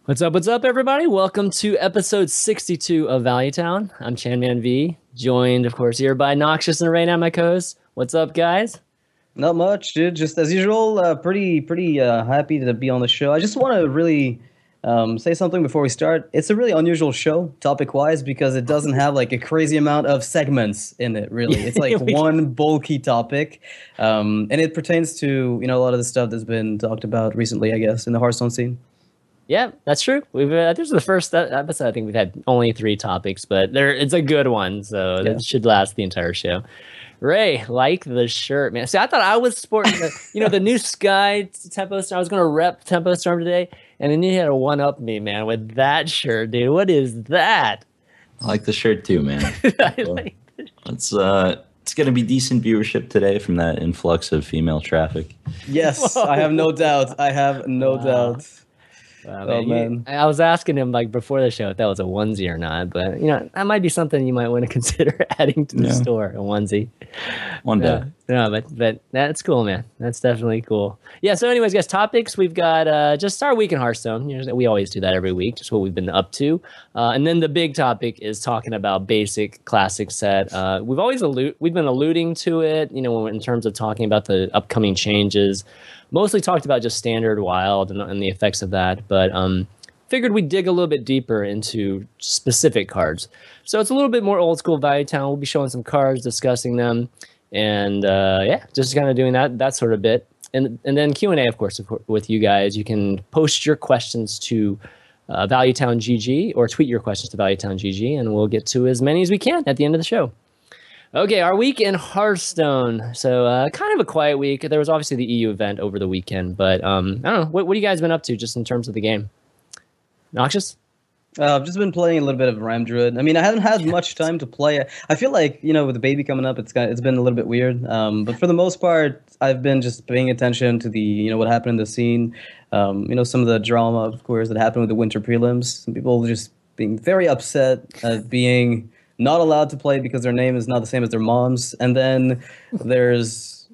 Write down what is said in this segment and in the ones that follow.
What's up, everybody? Welcome to episode 62 of Value Town. I'm Chanman V, joined, of course, here by Noxious and Raina, my co-hosts. What's up, guys? Not much, dude. Just as usual, pretty happy to be on the show. I just want to really say something before we start. It's a really unusual show, topic-wise, because it doesn't have like a crazy amount of segments in it. Really, it's like one bulky topic, and it pertains to a lot of the stuff that's been talked about recently, I guess, in the Hearthstone scene. Yeah, that's true. This is the first episode. I think we've had only 3 topics, but it's a good one, so it should last the entire show. Ray, like the shirt, man. See, I thought I was sporting the new Sky Tempo Storm. I was gonna rep Tempo Storm today, and then you had to one up me, man, with that shirt, dude. What is that? I like the shirt too, man. It's gonna be decent viewership today from that influx of female traffic. Yes, whoa. I have no doubt. Doubt. Wow, man. I was asking him like before the show if that was a onesie or not, but that might be something you might want to consider adding to the store, a onesie. One day. No, but that's cool, man. That's definitely cool. Yeah. So, anyways, guys, topics we've got just our week in Hearthstone. We always do that every week, just what we've been up to, and then the big topic is talking about basic classic set. We've been alluding to it, in terms of talking about the upcoming changes. Mostly talked about just standard wild and the effects of that, but figured we'd dig a little bit deeper into specific cards. So it's a little bit more old school Value Town. We'll be showing some cards, discussing them, and just kind of doing that sort of bit. And then Q&A, of course, with you guys. You can post your questions to Value Town GG or tweet your questions to Value Town GG, and we'll get to as many as we can at the end of the show. Okay, our week in Hearthstone. So kind of a quiet week. There was obviously the EU event over the weekend, but I don't know. What have you guys been up to just in terms of the game? Noxious? I've just been playing a little bit of Ram Druid. I mean, I haven't had much time to play. I feel like, with the baby coming up, it's been a little bit weird. But for the most part, I've been just paying attention to the, what happened in the scene. Some of the drama, of course, that happened with the winter prelims. Some people just being very upset at being not allowed to play because their name is not the same as their mom's. And then there's,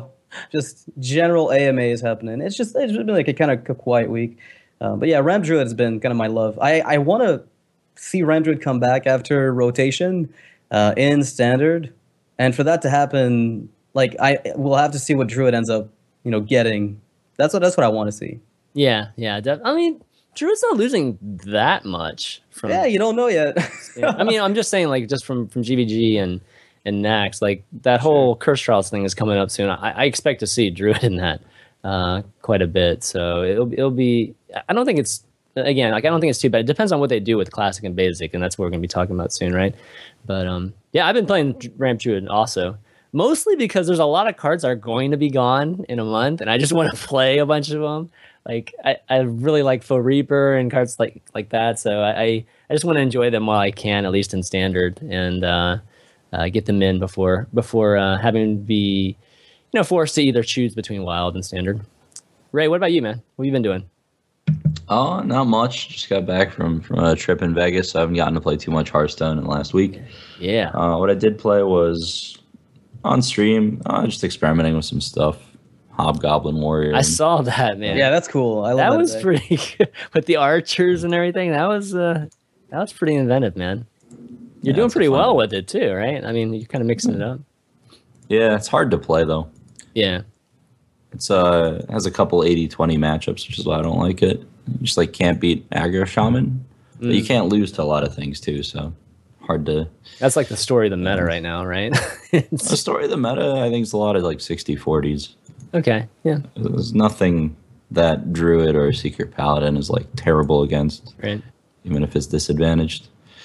just general AMAs happening. It's been like a kind of quiet week. But yeah, Ram Druid has been kind of my love. I want to see Ram Druid come back after rotation in Standard. And for that to happen, we'll have to see what Druid ends up, getting. That's what I want to see. Yeah. I mean, Druid's not losing that much. You don't know yet. I mean, I'm just saying, just from GVG and Nax, that whole Curse Trials thing is coming up soon. I expect to see Druid in that quite a bit. So it'll be. I don't think it's I don't think it's too bad. It depends on what they do with Classic and Basic, and that's what we're going to be talking about soon, right? But I've been playing Ram Druid also. Mostly because there's a lot of cards that are going to be gone in a month, and I just want to play a bunch of them. I really like Faux Reaper and cards like that, so I just want to enjoy them while I can, at least in Standard, and get them in before having to be forced to either choose between Wild and Standard. Ray, what about you, man? What have you been doing? Oh, not much. Just got back from a trip in Vegas, so I haven't gotten to play too much Hearthstone in the last week. Yeah. What I did play was on stream, just experimenting with some stuff. Hobgoblin Warrior. I saw that, man. Yeah, that's cool. I love that. Was pretty good. With the archers and everything. That was pretty inventive, man. You're doing pretty well with it too, right? I mean, you're kind of mixing it up. Yeah, it's hard to play though. Yeah. It has a couple 80-20 matchups, which is why I don't like it. You just can't beat aggro shaman. But you can't lose to a lot of things too, so hard to. That's the story of the meta right now, right? The story of the meta, I think, is a lot of 60-40s. Okay, yeah. There's nothing that Druid or Secret Paladin is terrible against, right? Even if it's disadvantaged.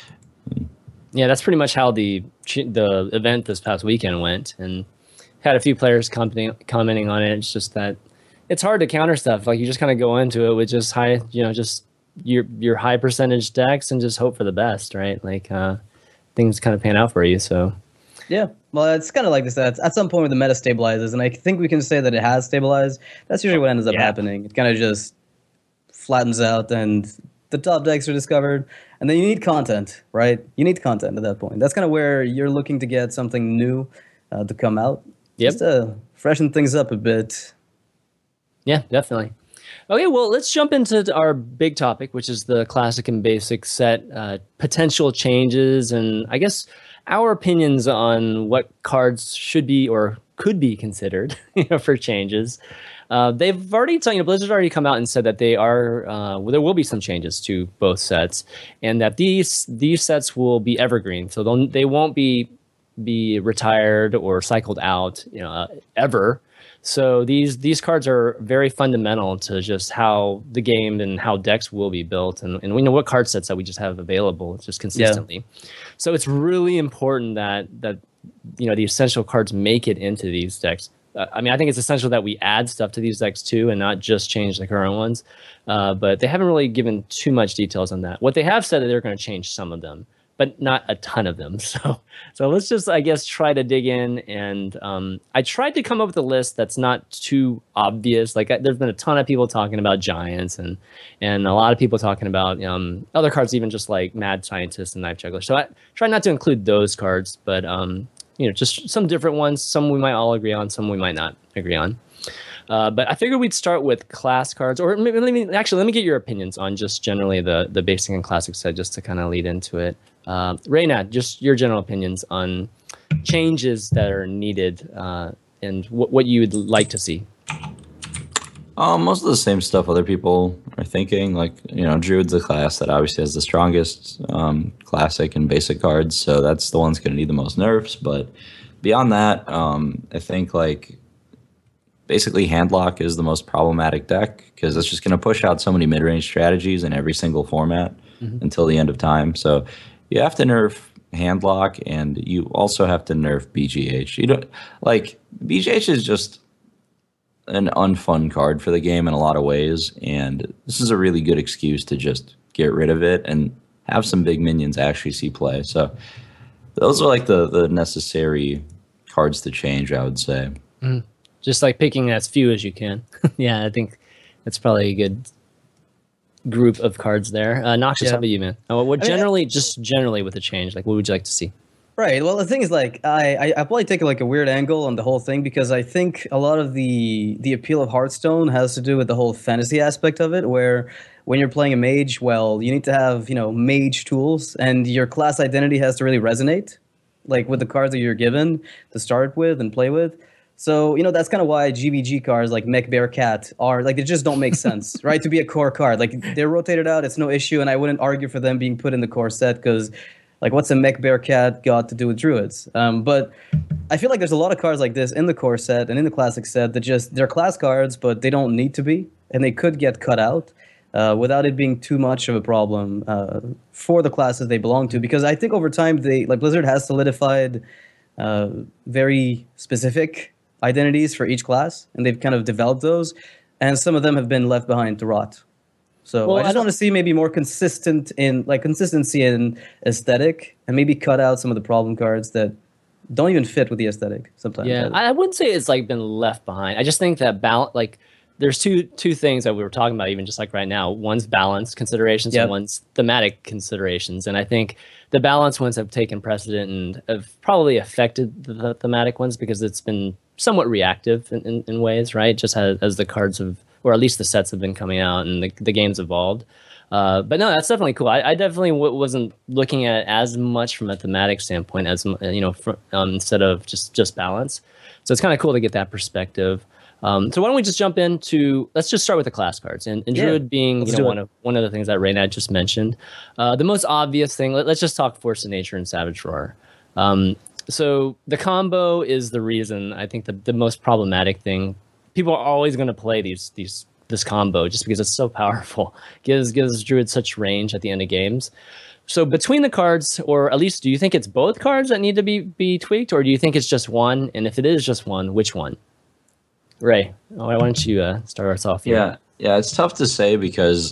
Yeah, that's pretty much how the event this past weekend went, and had a few players commenting on it. It's just that it's hard to counter stuff. You just kind of go into it with just high, just your high percentage decks and just hope for the best, right? Things kind of pan out for you. So yeah, well, it's kind of like this. At some point, where the meta stabilizes, and I think we can say that it has stabilized. That's usually what ends up happening. It kind of just flattens out, and the top decks are discovered, and then you need content, right? You need content at that point. That's kind of where you're looking to get something new to come out. Yep. Just to freshen things up a bit. Yeah, definitely. Okay, well, let's jump into our big topic, which is the classic and basic set, potential changes, and I guess our opinions on what cards should be or could be considered, for changes. They've already, Blizzard's already come out and said that they are, there will be some changes to both sets, and that these sets will be evergreen, so they won't be retired or cycled out, ever. So these cards are very fundamental to just how the game and how decks will be built, and we know what card sets that we just have available just consistently. Yeah. So it's really important that the essential cards make it into these decks. I mean, I think it's essential that we add stuff to these decks too, and not just change the current ones. But they haven't really given too much details on that. What they have said that they're going to change some of them, but not a ton of them. So let's just, I guess, try to dig in. And I tried to come up with a list that's not too obvious. Like, there's been a ton of people talking about giants and a lot of people talking about other cards, even just like Mad Scientist and Knife Juggler. So I try not to include those cards, but just some different ones. Some we might all agree on, some we might not agree on. But I figured we'd start with class cards, or maybe let me get your opinions on just generally the basic and classic set, just to kind of lead into it. Reynad, just your general opinions on changes that are needed and what you would like to see. Most of the same stuff other people are thinking. Like, Druid's a class that obviously has the strongest classic and basic cards, so that's the one's going to need the most nerfs. But beyond that, I think basically Handlock is the most problematic deck because it's just going to push out so many mid-range strategies in every single format until the end of time. So you have to nerf Handlock, and you also have to nerf BGH. BGH is just an unfun card for the game in a lot of ways, and this is a really good excuse to just get rid of it and have some big minions actually see play. So those are the necessary cards to change, I would say. Just picking as few as you can. Yeah, I think that's probably a good group of cards there. Noxious, how about you, man? Generally with the change, what would you like to see? Right. Well, the thing is, I probably take a weird angle on the whole thing because I think a lot of the appeal of Hearthstone has to do with the whole fantasy aspect of it, where when you're playing a mage, well, you need to have mage tools, and your class identity has to really resonate, with the cards that you're given to start with and play with. So, that's kind of why GBG cards like Mech Bear Cat are, they just don't make sense, right? To be a core card. They're rotated out, it's no issue, and I wouldn't argue for them being put in the core set because, what's a Mech Bear Cat got to do with Druids? But I feel like there's a lot of cards like this in the core set and in the classic set that they're class cards, but they don't need to be, and they could get cut out without it being too much of a problem for the classes they belong to. Because I think over time, Blizzard has solidified very specific identities for each class, and they've kind of developed those, and some of them have been left behind to rot. So I just want to see maybe more consistency in aesthetic, and maybe cut out some of the problem cards that don't even fit with the aesthetic sometimes. Yeah, I wouldn't say it's been left behind. I just think that there's two things that we were talking about, even just right now. One's balance considerations and one's thematic considerations. And I think the balance ones have taken precedent and have probably affected the thematic ones because it's been somewhat reactive in ways, right? Just as the cards have, or at least the sets have been coming out and the game's evolved. But no, that's definitely cool. I definitely wasn't looking at as much from a thematic standpoint as, instead of just balance. So it's kind of cool to get that perspective. So why don't we just jump into, let's just start with the class cards and Druid being one of the things that Reynad just mentioned. The most obvious thing, let's just talk Force of Nature and Savage Roar. So the combo is the reason. I think the most problematic thing. People are always going to play this combo just because it's so powerful. Gives Druid such range at the end of games. So between the cards, or at least do you think it's both cards that need to be tweaked, or do you think it's just one? And if it is just one, which one? Ray, why don't you start us off here? Yeah, it's tough to say because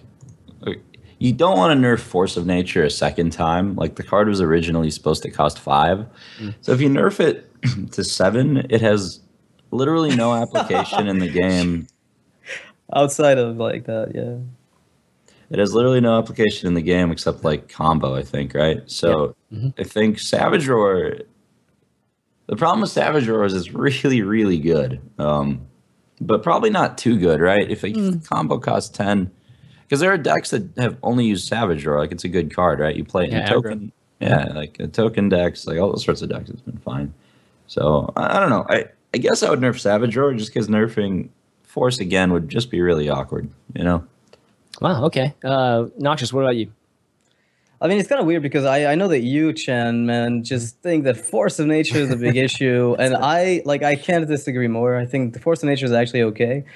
you don't want to nerf Force of Nature a second time. The card was originally supposed to cost 5. So if you nerf it to 7, it has literally no application in the game. Outside of that, yeah. It has literally no application in the game except combo, I think, right? So I think Savage Roar, the problem with Savage Roar is it's really, really good. but probably not too good, right? If the combo costs 10, because there are decks that have only used Savage Draw, like it's a good card, right? You play it in Yeah, token, like a token decks, like all those sorts of decks. It's been fine. So I don't know. I guess I would nerf Savage Draw just because nerfing Force again would just be really awkward, you know? Wow. Okay. Noxious, what about you? I mean, it's kind of weird because I know that you, Chen, man, just think that force of nature is a big issue, and I can't disagree more. I think the force of nature is actually okay.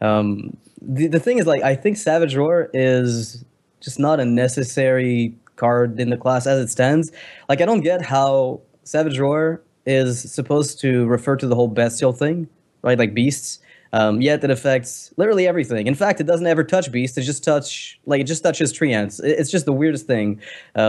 The thing is, like, I think Savage Roar is just not a necessary card in the class as it stands. Like, I don't get how Savage Roar is supposed to refer to the whole bestial thing, right? Like beasts. Yet it affects literally everything. In fact, it doesn't ever touch beasts. It just touches tree ants. It's just the weirdest thing.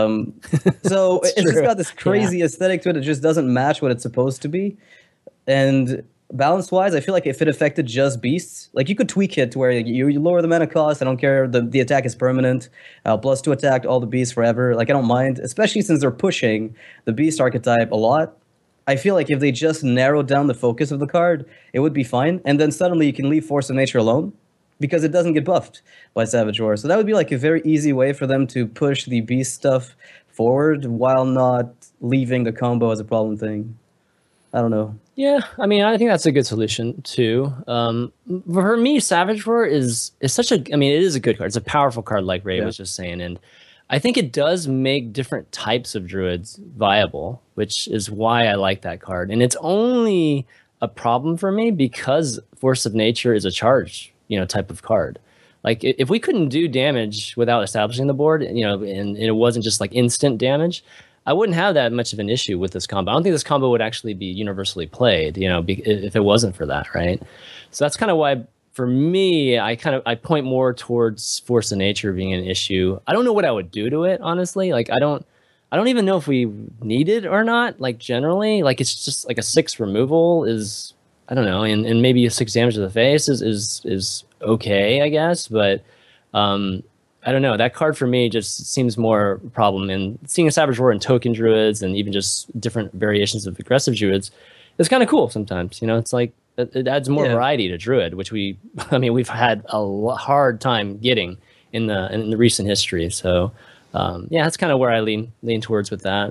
So it's just got this crazy aesthetic to it. It just doesn't match what it's supposed to be. And balance-wise, I feel like if it affected just beasts, like you could tweak it to where you lower the mana cost. I don't care. The attack is permanent. +2 attack all the beasts forever. Like I don't mind, especially since they're pushing the beast archetype a lot. I feel like if they just narrowed down the focus of the card, it would be fine. And then suddenly you can leave Force of Nature alone because it doesn't get buffed by Savage Roar. So that would be like a very easy way for them to push the beast stuff forward while not leaving the combo as a problem thing. I don't know. Yeah, I mean, I think that's a good solution too. For me, Savage Roar is such a. I mean, it is a good card. It's a powerful card, like Ray was just saying, and I think it does make different types of druids viable, which is why I like that card. And it's only a problem for me because Force of Nature is a charge, type of card. Like if we couldn't do damage without establishing the board, and it wasn't just like instant damage, I wouldn't have that much of an issue with this combo. I don't think this combo would actually be universally played, if it wasn't for that, right? So that's kind of why. For me, I point more towards Force of Nature being an issue. I don't know what I would do to it, honestly. Like I don't even know if we need it or not. Like generally, like it's just like a 6 removal is, I don't know, and maybe a 6 damage to the face is okay, I guess. But I don't know. That card for me just seems more a problem. And seeing a Savage Roar in token druids and even just different variations of aggressive druids is kind of cool sometimes. It's like. It adds more variety to Druid, which we've had a hard time getting in the recent history. So, that's kind of where I lean towards with that.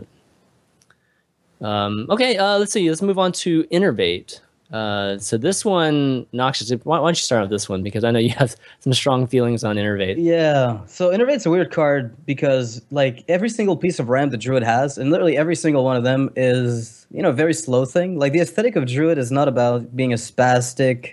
Okay, let's see. Let's move on to Innervate. So this one, Noxious, why don't you start with this one? Because I know you have some strong feelings on Innervate. Yeah, so Innervate's a weird card because like every single piece of ramp that Druid has, and literally every single one of them is, a very slow thing. Like the aesthetic of Druid is not about being a spastic,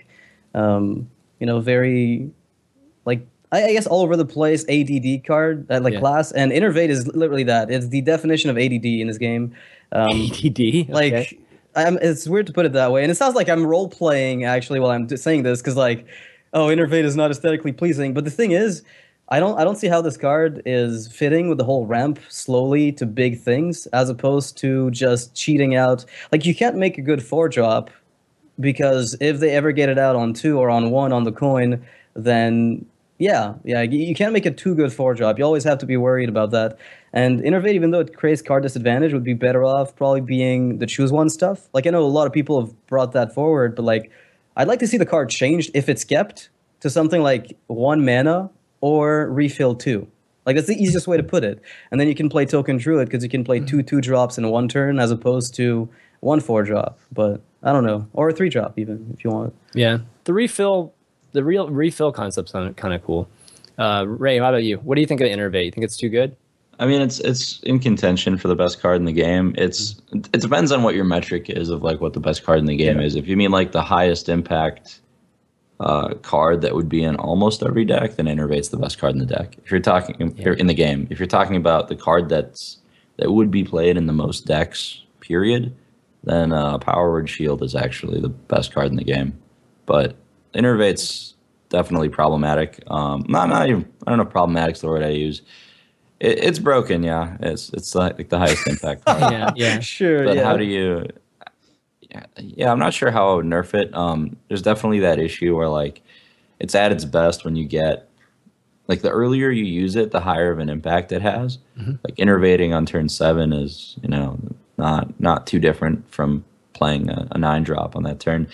very, like, I guess all over the place ADD card, class, and Innervate is literally that. It's the definition of ADD in this game. ADD? Like... Okay. It's weird to put it that way, and it sounds like I'm role playing actually while I'm saying this because Innervate is not aesthetically pleasing. But the thing is, I don't see how this card is fitting with the whole ramp slowly to big things as opposed to just cheating out. Like you can't make a good 4-drop because if they ever get it out on 2 or on 1 on the coin, then you can't make a too good 4-drop. You always have to be worried about that. And Innervate, even though it creates card disadvantage, would be better off probably being the choose one stuff. Like I know a lot of people have brought that forward, but like I'd like to see the card changed if it's kept to something like 1 mana or refill 2. Like that's the easiest way to put it. And then you can play Token Druid because you can play 2 2-drops in 1 turn as opposed to 1 4-drop. But I don't know, or a 3-drop even if you want. Yeah, the real refill concept's kind of cool. Ray, how about you? What do you think of Innervate? You think it's too good? I mean, it's in contention for the best card in the game. It depends on what your metric is of like what the best card in the game is. If you mean like the highest impact card that would be in almost every deck, then Innervate's the best card in the deck. If you're talking in the game, if you're talking about the card that would be played in the most decks, period, then Power Word Shield is actually the best card in the game. But Innervate's definitely problematic. Not even, I don't know if problematic's the word I use. It's broken, yeah. It's like the highest impact card. yeah, sure. But how do you? Yeah, I'm not sure how I would nerf it. There's definitely that issue where like it's at its best when you get like the earlier you use it, the higher of an impact it has. Mm-hmm. Like Innervating on turn 7 is not too different from playing a 9-drop on that turn.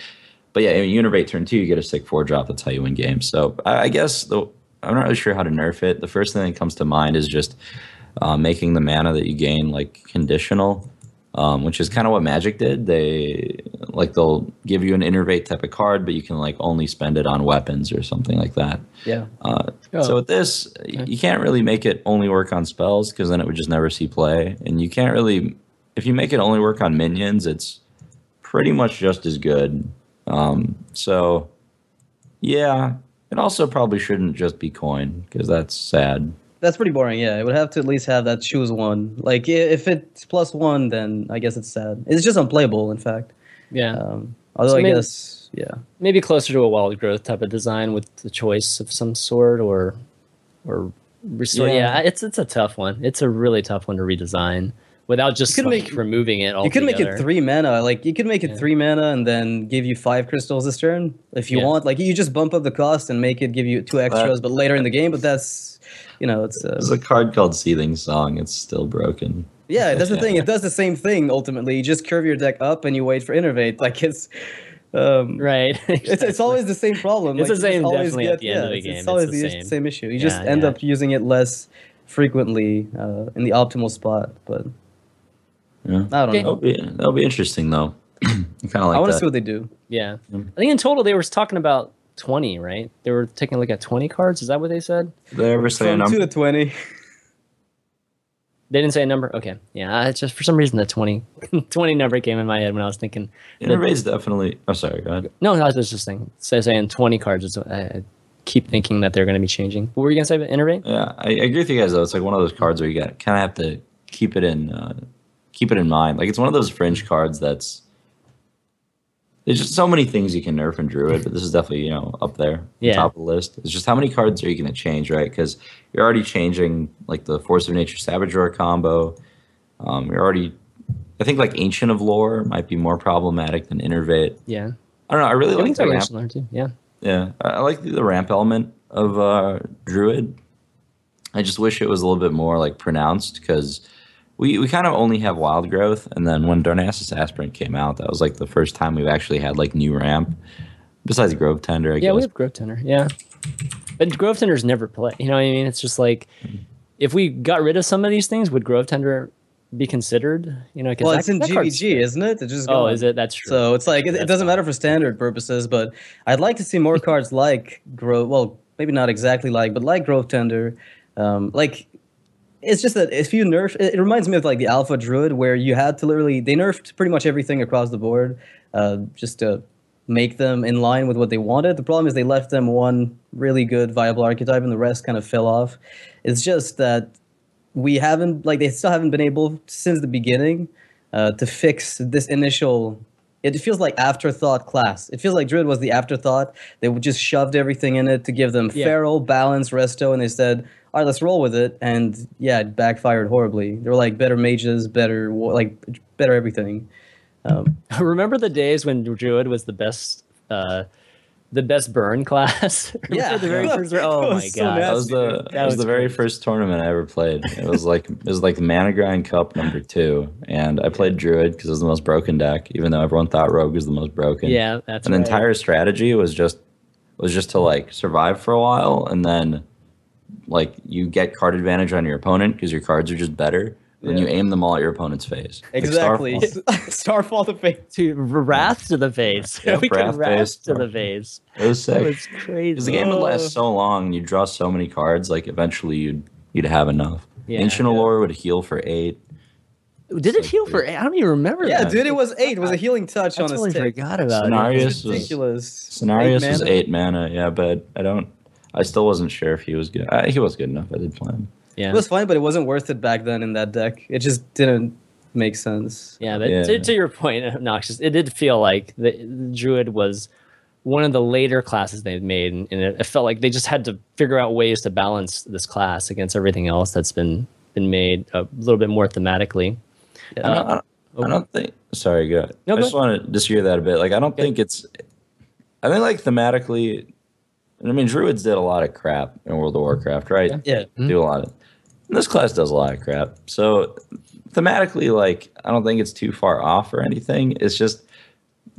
But yeah, I mean, you innervate turn 2, you get a sick 4-drop. That's how you win games. So I guess I'm not really sure how to nerf it. The first thing that comes to mind is just making the mana that you gain like conditional, which is kind of what Magic did. They'll give you an innervate type of card, but you can like only spend it on weapons or something like that. Yeah. So with this, you can't really make it only work on spells because then it would just never see play. And you can't really, if you make it only work on minions, it's pretty much just as good. So yeah, it also probably shouldn't just be coin because that's sad. That's pretty boring. Yeah, it would have to at least have that choose one. Like if it's +1, then I guess it's sad. It's just unplayable, in fact. Yeah. Although So I maybe- guess, yeah. Maybe closer to a wild growth type of design with the choice of some sort, or restore. Yeah. Yeah, it's a tough one. It's a really tough one to redesign without just You could like make- removing it altogether. You could make it 3 mana. Like you could make it 3 mana and then give you 5 crystals this turn if you Yeah. want. Like you just bump up the cost and make it give you 2 extras, but later in the game. But that's, it's There's a card called Seething Song. It's still broken. yeah. That's the thing. It does the same thing ultimately. You just curve your deck up and you wait for innervate. Like it's. Right. It's always the same problem. It's Like, the you same just always definitely at the end of the it's game. always It's the the same. same issue. You just Yeah, end yeah. up using it less frequently in the optimal spot. But Yeah. I don't Okay. know. That'll be interesting though. kind of like I want to that. see what they do. Yeah. I think in total they were talking about 20, right? They were taking a look at 20 cards. Is that what they said? Did they ever say a From number? 2 to 20. They didn't say a number. Okay. Yeah. It's just for some reason the 20 number came in my head when I was thinking. Innervate's definitely. Oh, sorry. Go ahead. No, I was just saying 20 cards. I keep thinking that they're going to be changing. What were you going to say about Innervate? Yeah, I agree with you guys though. It's like one of those cards where you got kind of have to keep it in mind. Like it's one of those fringe cards that's. There's just so many things you can nerf in Druid, but this is definitely up there, Yeah. top of the list. It's just how many cards are you going to change, right? Because you're already changing like the Force of Nature Savage Roar combo. You're already, I think like Ancient of Lore might be more problematic than Innervate. Yeah. I don't know. I really like the ramp. Learn too. Yeah. Yeah, I like the ramp element of Druid. I just wish it was a little bit more like pronounced because we kind of only have Wild Growth, and then when Darnassus Aspirant came out, that was like the first time we've actually had like new ramp. Besides Grove Tender, I Yeah, guess. we have Grove Tender. Yeah. But Grove Tenders never play. You know what I mean? It's just like if we got rid of some of these things, would Grove Tender be considered? 'Cause Well, it's in that card's- GVG, isn't it? It's just Oh, gone. is it? That's true. So it's like it That's doesn't gone. matter for standard purposes, but I'd like to see more cards like Grove. Well, maybe not exactly like, but like Grove Tender. Like it's just that if you nerf, it reminds me of like the Alpha Druid where you had to literally they nerfed pretty much everything across the board, just to make them in line with what they wanted. The problem is they left them one really good viable archetype, and the rest kind of fell off. It's just that we haven't they still haven't been able since the beginning to fix this initial. It feels like afterthought class. It feels like Druid was the afterthought. They would just shoved everything in it to give them Yeah. feral, balance, resto, and they said, "All right, let's roll with it." And yeah, it backfired horribly. They were like better mages, better better everything. Remember the days when Druid was the best burn class? Remember Yeah. the very first. Oh It my was so god. That was nasty, the dude. that was the very first tournament I ever played. It was like Mana Grind Cup #2, and I played Druid because it was the most broken deck, even though everyone thought Rogue was the most broken. Yeah, that's An right. entire strategy was just to like survive for a while, and then like you get card advantage on your opponent because your cards are just better. And you aim them all at your opponent's face. Like Exactly. Starfall. Starfall to face. to wrath to the face. Yep, we can wrath wrath face. to the face. It was That sick. was crazy. Because the game would last so long, and you draw so many cards. Like eventually, you'd have enough. Yeah, Ancient Allure would heal for 8. Did it heal for? I don't even remember. Yeah, that. dude, it was 8. It was a healing touch I on his totally stick. forgot about it. Scenarios It's was ridiculous. Scenarios 8 was mana. 8 mana. Yeah, but I still wasn't sure if he was good. He was good enough. I did play him. Yeah, It was fine, but it wasn't worth it back then in that deck. It just didn't make sense. yeah. But Yeah. To your point, Noxious, it did feel like the Druid was one of the later classes they've made, and it felt like they just had to figure out ways to balance this class against everything else that's been made a little bit more thematically. I don't think. Sorry, go ahead. No, I go just want to disagree with that a bit. Like, I don't think it's. I think like thematically, I mean, Druids did a lot of crap in World of Warcraft, right? Yeah. Do a lot of. And this class does a lot of crap. So thematically, like, I don't think it's too far off or anything. It's just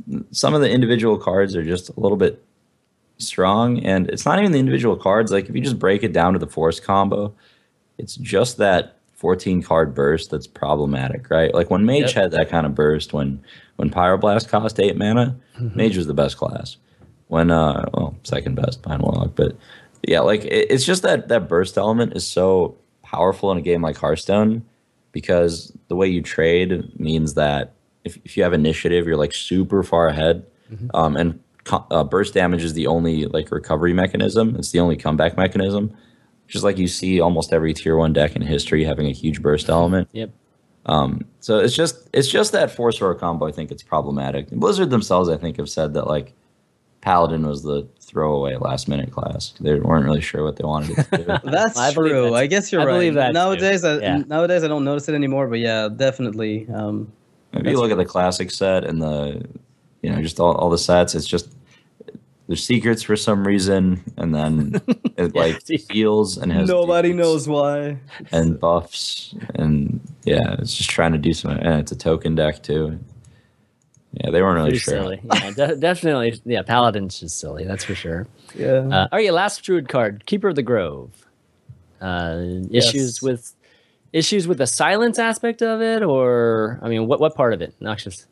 some of the individual cards are just a little bit strong, and it's not even the individual cards. Like if you just break it down to the force combo, it's just that 14 card burst that's problematic, right? Like when Mage had that kind of burst, when Pyroblast cost 8 mana, Mage was the best class. When second best behind Warlock, but yeah, like it's just that burst element is so powerful in a game like Hearthstone, because the way you trade means that if you have initiative, you're like super far ahead, and burst damage is the only like recovery mechanism. It's the only comeback mechanism. Just like you see almost every tier 1 deck in history having a huge burst element. Yep. So it's just that force roar combo. I think it's problematic. And Blizzard themselves, I think, have said that like Paladin was the throwaway last minute class. They weren't really sure what they wanted it to do. That's true. I guess you're right. believe that nowadays, nowadays I don't notice it anymore. But yeah, definitely. If you look at the classic set and the, just all the sets, it's just there's secrets for some reason, and then it like heals and has nobody knows why, and buffs, and yeah, it's just trying to do some, and it's a token deck too. Yeah, they weren't really Pretty sure. Silly. Yeah, definitely. Yeah, Paladin's just silly. That's for sure. Yeah. All right, last Druid card, Keeper of the Grove. Issues with the silence aspect of it, or I mean, what part of it, Noxious?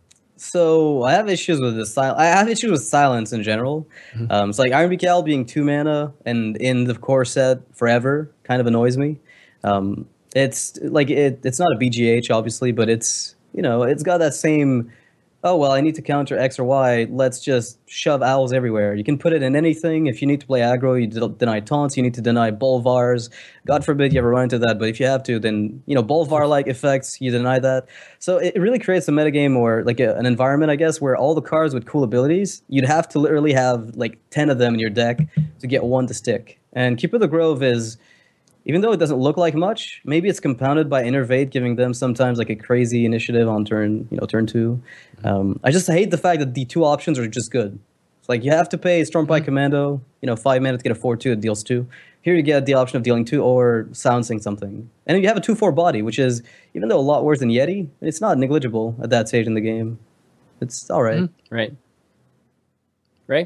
So I have issues with I have issues with silence in general. It's like Iron Beak Owl being 2 mana and in the core set forever kind of annoys me. It's like it's not a BGH obviously, but it's it's got that same. Oh well, I need to counter X or Y. Let's just shove owls everywhere. You can put it in anything. If you need to play aggro, you deny taunts. You need to deny Bolvars. God forbid you ever run into that, but if you have to, then Bolvar-like effects, you deny that. So it really creates a metagame or like an environment, I guess, where all the cards with cool abilities, you'd have to literally have like 10 of them in your deck to get one to stick. And Keeper of the Grove is, even though it doesn't look like much, maybe it's compounded by Innervate, giving them sometimes like a crazy initiative on turn 2. I just hate the fact that the 2 options are just good. It's like you have to pay Stormpike Commando, 5 mana to get a 4/2, it deals 2. Here you get the option of dealing 2 or silencing something. And you have a 2/4 body, which is, even though a lot worse than Yeti, it's not negligible at that stage in the game. It's all right. Right. Ray?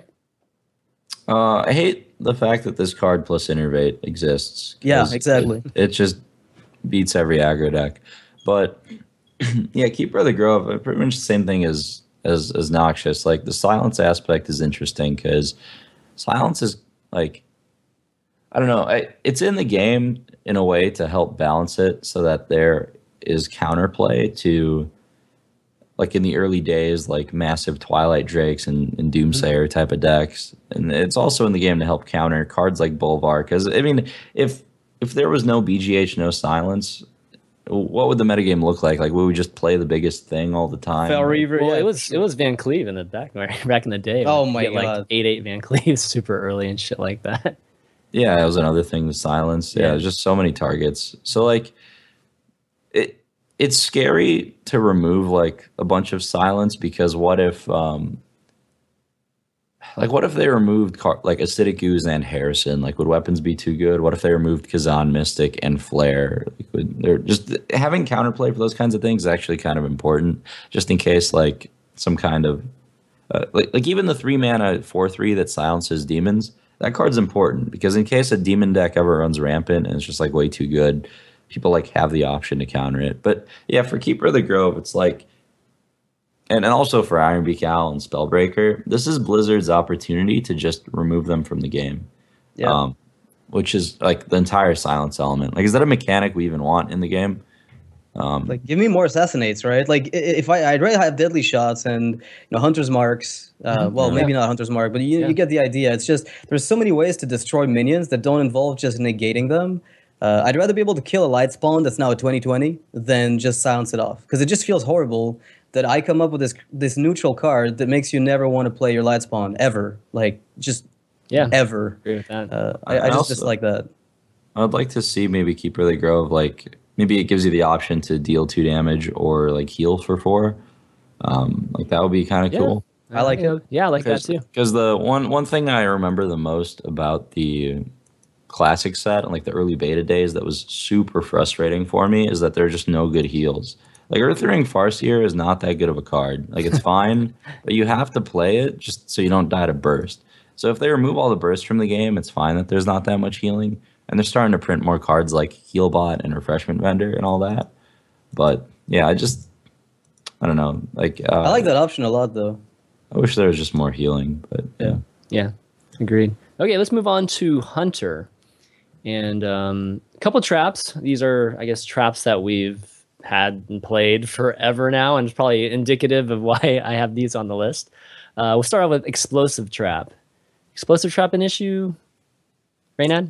I hate the fact that this card plus Innervate exists. Yeah, exactly. It just beats every aggro deck. But yeah, Keeper of the Grove, pretty much the same thing as Noxious. Like the silence aspect is interesting because silence is like, I don't know, it's in the game in a way to help balance it so that there is counterplay to, like in the early days, like massive Twilight Drakes and Doomsayer type of decks. And it's also in the game to help counter cards like Bolvar. Because, I mean, if there was no BGH, no silence, what would the metagame look like? Like, would we just play the biggest thing all the time? Fel Reaver, Well, yeah, it was Van Cleave in the back in the day. Oh my Get, like God. 8/8 Van Cleave super early and shit like that. Yeah, that was another thing, the silence. Yeah, there's just so many targets. So, like, it's scary to remove, like, a bunch of silence because what if they removed, like, Acidic Ooze and Harrison? Like, would weapons be too good? What if they removed Kazan Mystic and Flare? Like, they're just having counterplay for those kinds of things is actually kind of important, just in case, like, some kind of like even the 3 mana 4/3 that silences demons, that card's important because in case a demon deck ever runs rampant and it's just like way too good, people like have the option to counter it. But yeah, for Keeper of the Grove, it's like, and also for Iron Beak Owl and Spellbreaker, this is Blizzard's opportunity to just remove them from the game. Yeah. Which is like the entire silence element. Like, is that a mechanic we even want in the game? Like, give me more assassinates, right? Like, if I'd rather have deadly shots and Hunter's Marks. Well, maybe not Hunter's Mark, but you get the idea. It's just there's so many ways to destroy minions that don't involve just negating them. I'd rather be able to kill a light spawn that's now a 20/20 than just silence it off, because it just feels horrible that I come up with this neutral card that makes you never want to play your light spawn ever, like just ever. Agree with that. I just dislike that. I'd like to see maybe Keeper of the Grove, like maybe it gives you the option to deal 2 damage or like heal for 4. Like that would be kind of cool. I like it. Yeah, I like that too. Because the one thing I remember the most about the classic set and like the early beta days that was super frustrating for me is that there are just no good heals. Like Earth Ring Farseer is not that good of a card. Like it's fine, but you have to play it just so you don't die to burst. So if they remove all the burst from the game, it's fine that there's not that much healing. And they're starting to print more cards like Healbot and Refreshment Vendor and all that. But yeah, I don't know. Like I like that option a lot, though. I wish there was just more healing, but yeah. Yeah, agreed. Okay, let's move on to Hunter. And a couple traps. These are, I guess, traps that we've had and played forever now, and it's probably indicative of why I have these on the list. We'll start off with Explosive Trap. Explosive Trap an issue, Reynad?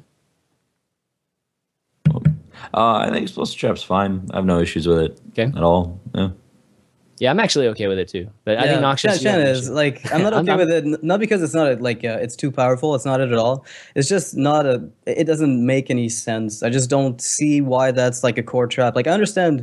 I think Explosive Trap's fine. I have no issues with it at all. Yeah. Yeah, I'm actually okay with it too. But I think Noxious Shan is like I'm not okay with it. Not because it's not it's too powerful. It's not it at all. It's just not a. It doesn't make any sense. I just don't see why that's like a core trap. Like I understand,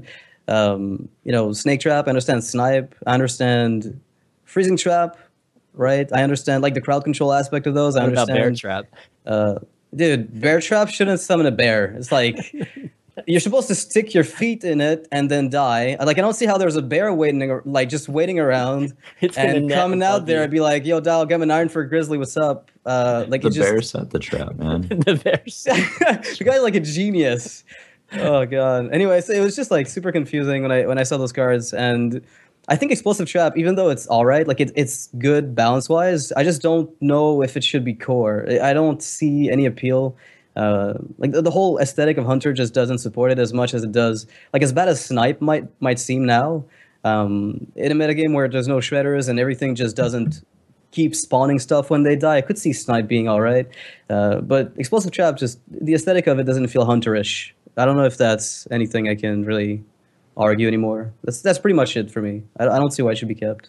Snake Trap. I understand Snipe. I understand Freezing Trap. Right. I understand like the crowd control aspect of those. I understand Bear Trap. Dude, Bear Trap shouldn't summon a bear. It's like. You're supposed to stick your feet in it and then die. Like I don't see how there's a bear waiting around and coming out there and be like, "Yo, Dial, get an iron for a grizzly. What's up?" Like the bear set the trap, man. The bear the guy's like a genius. Oh god. Anyways, it was just like super confusing when I saw those cards, and I think Explosive Trap, even though it's all right, like it's good balance wise, I just don't know if it should be core. I don't see any appeal. Like the whole aesthetic of Hunter just doesn't support it as much as it does. Like as bad as Snipe might seem now, in a metagame where there's no shredders and everything just doesn't keep spawning stuff when they die, I could see Snipe being all right. But Explosive Trap, just the aesthetic of it doesn't feel Hunterish. I don't know if that's anything I can really argue anymore. That's pretty much it for me. I don't see why it should be kept.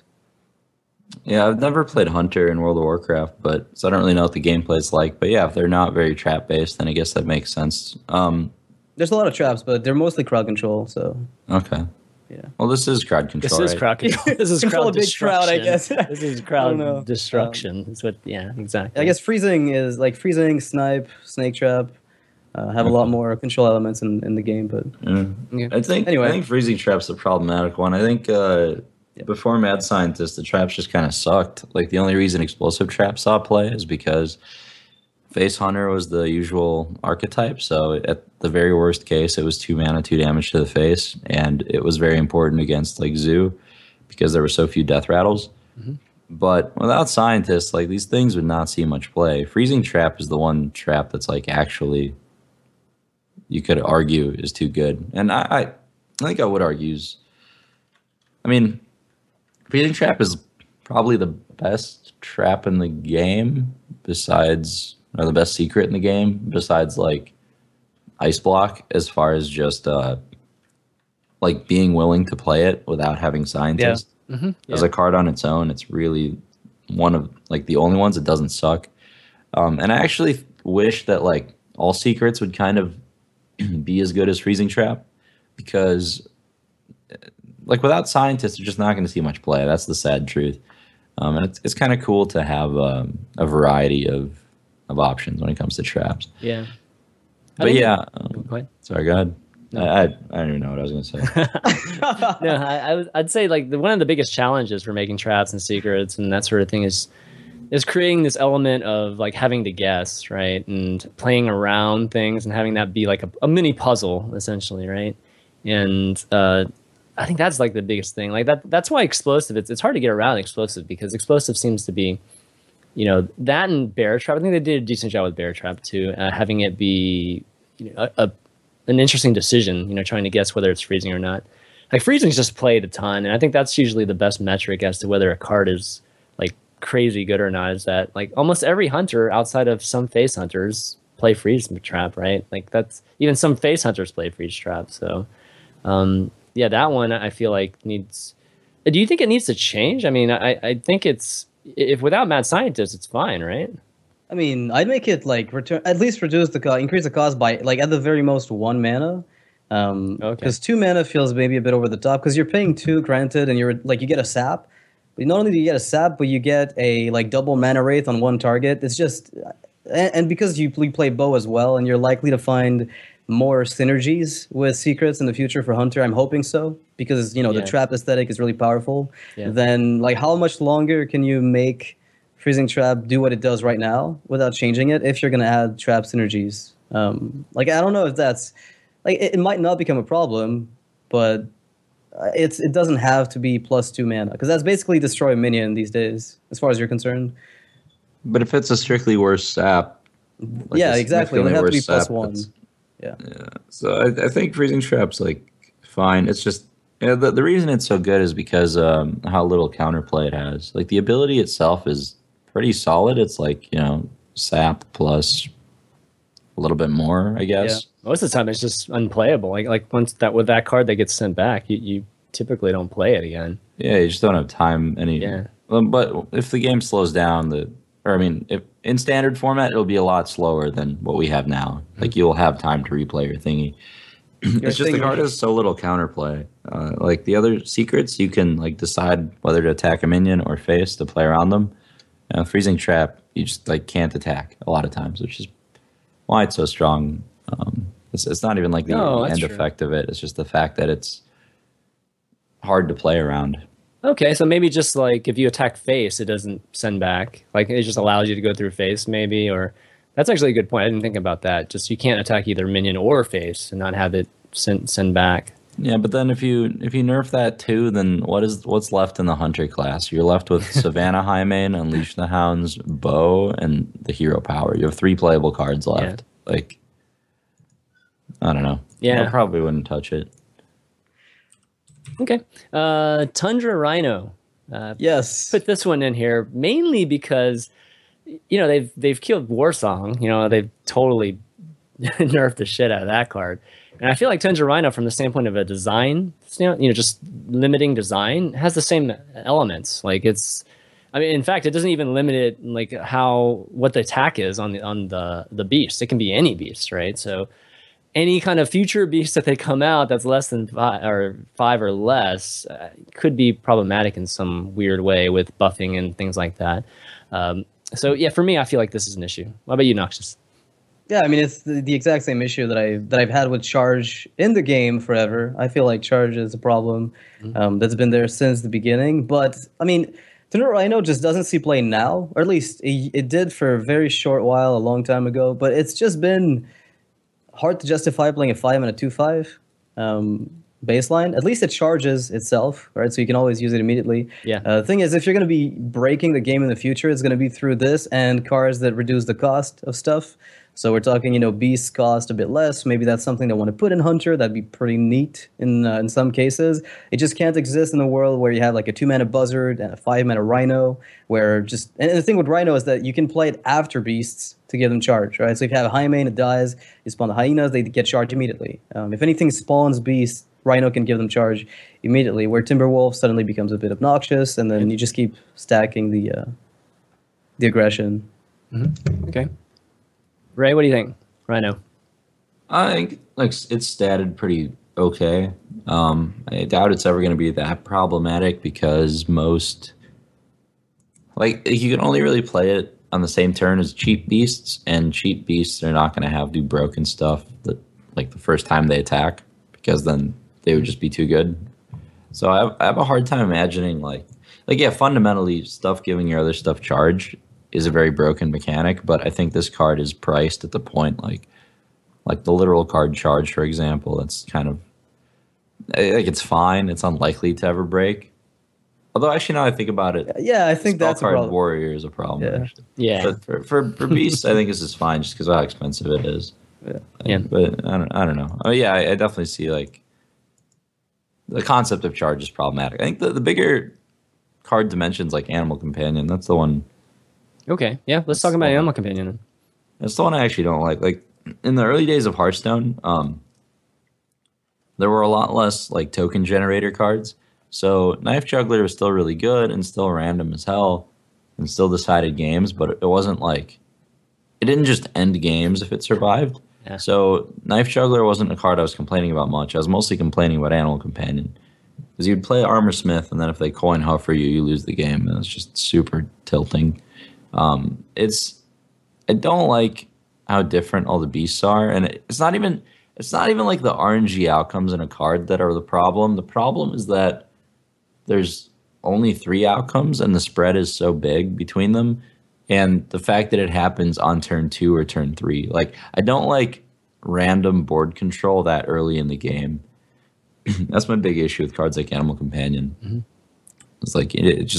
Yeah, I've never played Hunter in World of Warcraft, so I don't really know what the gameplay is like. But yeah, if they're not very trap based, then I guess that makes sense. There's a lot of traps, but they're mostly crowd control. So okay, yeah. Well, this is crowd control. This is crowd control. This is Control crowd a big crowd, I destruction. guess. This is crowd destruction. It's what. Yeah, exactly. I guess Freezing, Snipe, Snake Trap have a lot more control elements in the game. But I think Freezing Trap's a problematic one. I think. Before Mad Scientist, the traps just kind of sucked. Like, the only reason Explosive Trap saw play is because Face Hunter was the usual archetype, so at the very worst case, it was 2 mana, 2 damage to the face, and it was very important against, like, Zoo, because there were so few death rattles. Mm-hmm. But without Scientist, like, these things would not see much play. Freezing Trap is the one trap that's, like, actually, you could argue is too good. And I think I would argue Freezing Trap is probably the best trap in the game or the best secret in the game besides like Ice Block, as far as just like being willing to play it without having Scientist. Yeah. Mm-hmm. Yeah. As a card on its own, it's really one of like the only ones that doesn't suck. And I actually wish that like all secrets would kind of be as good as Freezing Trap, because like without Scientists, you're just not going to see much play. That's the sad truth. And it's kind of cool to have a variety of options when it comes to traps. Yeah. But yeah. Go ahead. Sorry, go ahead. No. I don't even know what I was going to say. No, I'd say like one of the biggest challenges for making traps and secrets and that sort of thing is creating this element of like having to guess, right? And playing around things and having that be like a mini puzzle, essentially, right? And I think that's like the biggest thing. Like that's why Explosive, it's hard to get around Explosive, because Explosive seems to be, that and Bear Trap. I think they did a decent job with Bear Trap too, having it be, an interesting decision, trying to guess whether it's freezing or not. Like freezing's just played a ton, and I think that's usually the best metric as to whether a card is like crazy good or not, is that like almost every hunter outside of some face hunters play freeze trap, right? Like that's, even some face hunters play freeze trap. So, yeah, that one I feel like needs. Do you think it needs to change? I mean, I think if without Mad Scientist, it's fine, right? I mean, I'd make it like increase the cost by like at the very most 1 mana. Because 2 mana feels maybe a bit over the top, because you're paying 2, granted, and you're like you get a sap. But not only do you get a sap, but you get a like double mana wraith on one target. It's just, and because you play bow as well, and you're likely to find more synergies with secrets in the future for Hunter. I'm hoping so because the Yeah. trap aesthetic is really powerful. Yeah. Then like how much longer can you make Freezing Trap do what it does right now without changing it if you're gonna add trap synergies? Like I don't know if that's like it might not become a problem, but it doesn't have to be +2 mana because that's basically destroy a minion these days as far as you're concerned. But if it's a strictly worse sap, like Yeah, a exactly. It would significantly have to be worse sap, +1. that's- Yeah. Yeah. So I think Freezing Trap's like fine. It's just the reason it's so good is because how little counterplay it has. Like the ability itself is pretty solid. It's like sap plus a little bit more, I guess. Most of the time, it's just unplayable. Like once with that card that gets sent back, you typically don't play it again. Yeah, you just don't have time. Yeah. But if the game slows down, if in standard format, it'll be a lot slower than what we have now. Like you'll have time to replay your thingy. It's just the card has so little counterplay. Like the other secrets, you can like decide whether to attack a minion or face to play around them. Freezing Trap, you just like can't attack a lot of times, which is why it's so strong. It's not even like the end true. effect of it. It's just the fact that it's hard to play around. Okay, so maybe just like if you attack face, it doesn't send back. Like it just allows you to go through face, maybe. Or that's actually a good point. I didn't think about that. Just you can't attack either minion or face and not have it send back. Yeah, but then if you nerf that too, then what's left in the Hunter class? You're left with Savannah Highmane, Unleash the Hounds, Bow, and the Hero Power. You have 3 playable cards left. Like, I don't know. Yeah. I probably wouldn't touch it. Okay, Tundra Rhino. Yes. Put this one in here mainly because they've killed Warsong. They've totally nerfed the shit out of that card. And I feel like Tundra Rhino, from the standpoint of a design, just limiting design, has the same elements. Like in fact, it doesn't even limit it like what the attack is on the beast. It can be any beast, right? So any kind of future beast that they come out that's less than 5 or less could be problematic in some weird way with buffing and things like that. So yeah, for me, I feel like this is an issue. What about you, Noxus? Yeah, I mean it's the exact same issue that I've had with Charge in the game forever. I feel like Charge is a problem that's been there since the beginning. But I mean, Tundra Rhino just doesn't see play now, or at least it did for a very short while, a long time ago. But it's just been hard to justify playing a 5 and a 2/5 baseline. At least it charges itself, right? So you can always use it immediately. Yeah. The thing is, if you're going to be breaking the game in the future, it's going to be through this and cards that reduce the cost of stuff. So we're talking, beasts cost a bit less. Maybe that's something they want to put in Hunter. That'd be pretty neat in some cases. It just can't exist in a world where you have like a 2-mana Buzzard and a 5-mana Rhino, and the thing with Rhino is that you can play it after beasts to give them charge, right? So if you have a Highmane, it dies. You spawn the hyenas, they get charged immediately. If anything spawns beasts, Rhino can give them charge immediately. Where Timberwolf suddenly becomes a bit obnoxious, and then you just keep stacking the aggression. Mm-hmm. Okay. Ray, what do you think? Rhino. I think it's statted pretty okay. I doubt it's ever going to be that problematic because most you can only really play it on the same turn as cheap beasts, and cheap beasts are not going to do broken stuff that the first time they attack because then they would just be too good. So I have a hard time imagining fundamentally stuff giving your other stuff charge is a very broken mechanic, but I think this card is priced at the point like the literal card charge, for example. That's kind of it's fine. It's unlikely to ever break. Although actually, now I think about it, yeah, I think that's a problem. Warrior is a problem. Yeah. Yeah. But for beasts, I think this is fine just because of how expensive it is. Yeah. But I don't know. Oh yeah, I definitely see the concept of charge is problematic. I think the bigger card dimensions like Animal Companion. That's the one. Okay, yeah, let's talk about Animal Companion then. That's the one I actually don't like. Like in the early days of Hearthstone, there were a lot less token generator cards. So Knife Juggler was still really good and still random as hell and still decided games, but it wasn't it didn't just end games if it survived. Yeah. So Knife Juggler wasn't a card I was complaining about much. I was mostly complaining about Animal Companion. Because you'd play Armor Smith, and then if they coin huffer you, you lose the game. And it's just super tilting. I don't like how different all the beasts are, and it's not even it's not even like the RNG outcomes in a card that are the problem. The problem is that there's only 3 outcomes and the spread is so big between them. And the fact that it happens on turn 2 or turn 3. Like, I don't like random board control that early in the game. That's my big issue with cards like Animal Companion. Mm-hmm. It's like,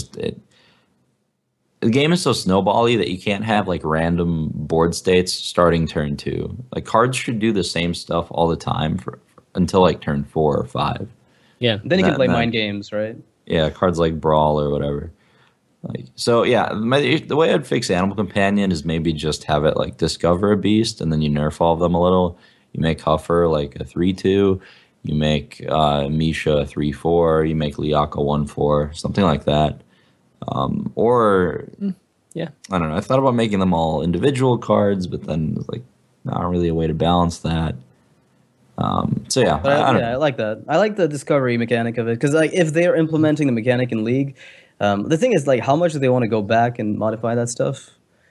the game is so snowbally that you can't have like random board states starting turn 2. Like, cards should do the same stuff all the time until like turn 4 or 5. Yeah. Then you can play mind games, right? Yeah, cards like Brawl or whatever. Like, so yeah, the way I'd fix Animal Companion is maybe just have it like discover a beast and then you nerf all of them a little. You make Huffer like a 3/2. You make Misha a 3/4. You make Liaka 1/4, something like that. Or yeah, I don't know. I thought about making them all individual cards, but then it was like not really a way to balance that. So yeah, I like that. I like the discovery mechanic of it because like if they're implementing the mechanic in League, the thing is like how much do they want to go back and modify that stuff?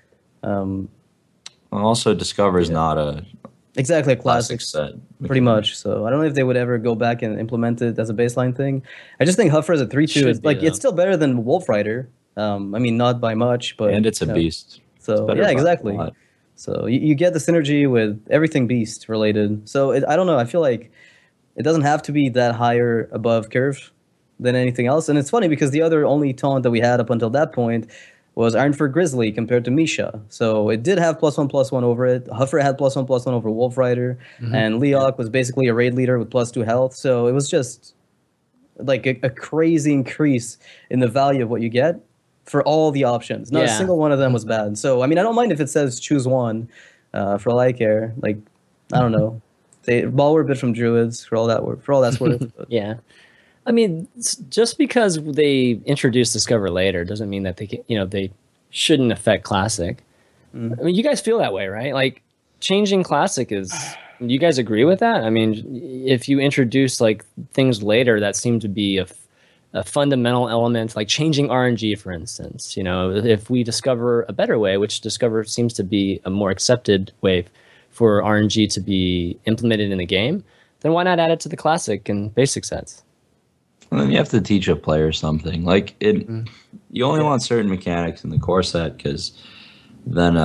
Also, Discover is not a exactly a classic set, pretty much. So I don't know if they would ever go back and implement it as a baseline thing. I just think Huffer as a 3/2 is like it's still better than Wolf Rider. I mean, not by much, but and it's a beast. So yeah, exactly. So you get the synergy with everything beast related. So I don't know. I feel like it doesn't have to be that higher above curve than anything else. And it's funny because the other only taunt that we had up until that point was Ironfur Grizzly compared to Misha. So it did have +1/+1 over it. Huffer had +1/+1 over Wolf Rider. Mm-hmm. And Leok was basically a raid leader with +2 health. So it was just like a crazy increase in the value of what you get for all the options. Not a single one of them was bad. So, I mean, I don't mind if it says choose one for all I care. Like, I don't know. They borrow a bit from Druids for all that's worth. Yeah. I mean, just because they introduced Discover later doesn't mean that they shouldn't affect Classic. I mean, you guys feel that way, right? Like, changing Classic do you guys agree with that? I mean, if you introduce like things later that seem to be a fundamental element, like changing RNG, for instance, if we discover a better way, which Discover seems to be a more accepted way for RNG to be implemented in the game, then why not add it to the Classic and Basic sets? And then you have to teach a player something. Like you only want certain mechanics in the core set because then,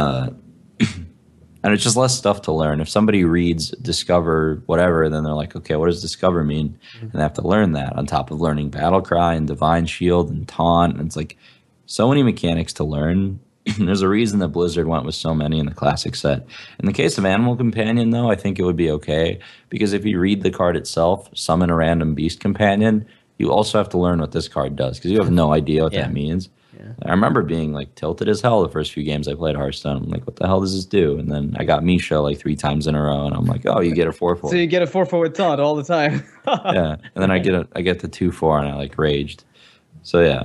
and it's just less stuff to learn. If somebody reads Discover whatever, then they're like, okay, what does Discover mean? And they have to learn that on top of learning Battle Cry and Divine Shield and Taunt. And it's like so many mechanics to learn. There's a reason that Blizzard went with so many in the Classic set. In the case of Animal Companion, though, I think it would be okay because if you read the card itself, summon a random Beast Companion, you also have to learn what this card does because you have no idea what that means. Yeah. I remember being like tilted as hell the first few games I played Hearthstone. I'm like, what the hell does this do? And then I got Misha like 3 times in a row, and I'm like, oh, you get a 4/4. So you get a 4/4 with taunt all the time. Yeah, and then I get the 2/4, and I like raged. So yeah,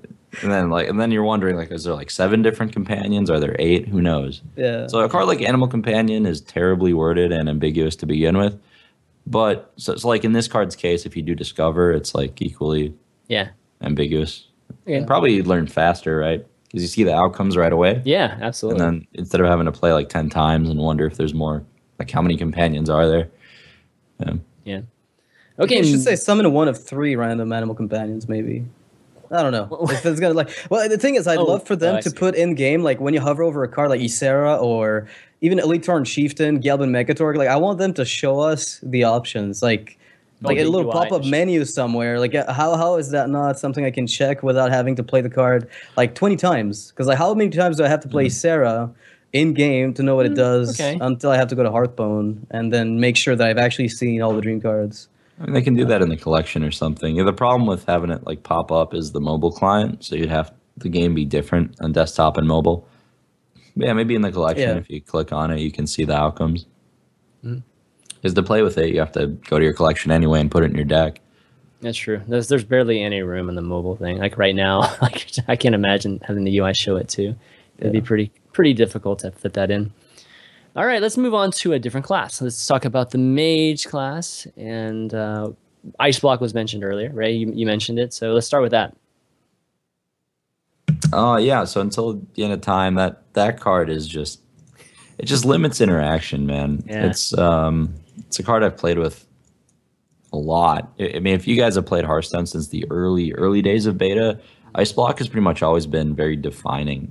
and then you're wondering like, is there like 7 different companions? Are there 8? Who knows? Yeah. So a card like Animal Companion is terribly worded and ambiguous to begin with. But so like in this card's case, if you do Discover, it's like equally ambiguous. Yeah. Probably learn faster, right? Because you see the outcomes right away. Yeah, absolutely. And then instead of having to play like 10 times and wonder if there's more, like how many companions are there? Yeah. Okay, you should say summon 1 of 3 random animal companions, maybe. I don't know if it's gonna Well, the thing is, I'd love for them to put in game like when you hover over a card like Ysera or even Elite Torn Chieftain, Gelbin Megatorg. Like I want them to show us the options, like a little pop-up menu somewhere. Like how is that not something I can check without having to play the card like 20 times? Because like how many times do I have to play Ysera in game to know what it does until I have to go to Hearthbone and then make sure that I've actually seen all the dream cards? I mean, they can do that in the collection or something. Yeah, the problem with having it like pop up is the mobile client, so you'd have the game be different on desktop and mobile. But yeah, maybe in the collection, if you click on it, you can see the outcomes. Because to play with it, you have to go to your collection anyway and put it in your deck. That's true. There's barely any room in the mobile thing. Like right now, I can't imagine having the UI show it too. It'd be pretty difficult to fit that in. All right, let's move on to a different class. Let's talk about the Mage class. And Ice Block was mentioned earlier, right? You mentioned it. So let's start with that. Yeah, so until the end of time, that card is just... It just limits interaction, man. Yeah. It's it's a card I've played with a lot. I mean, if you guys have played Hearthstone since the early days of beta, Ice Block has pretty much always been very defining.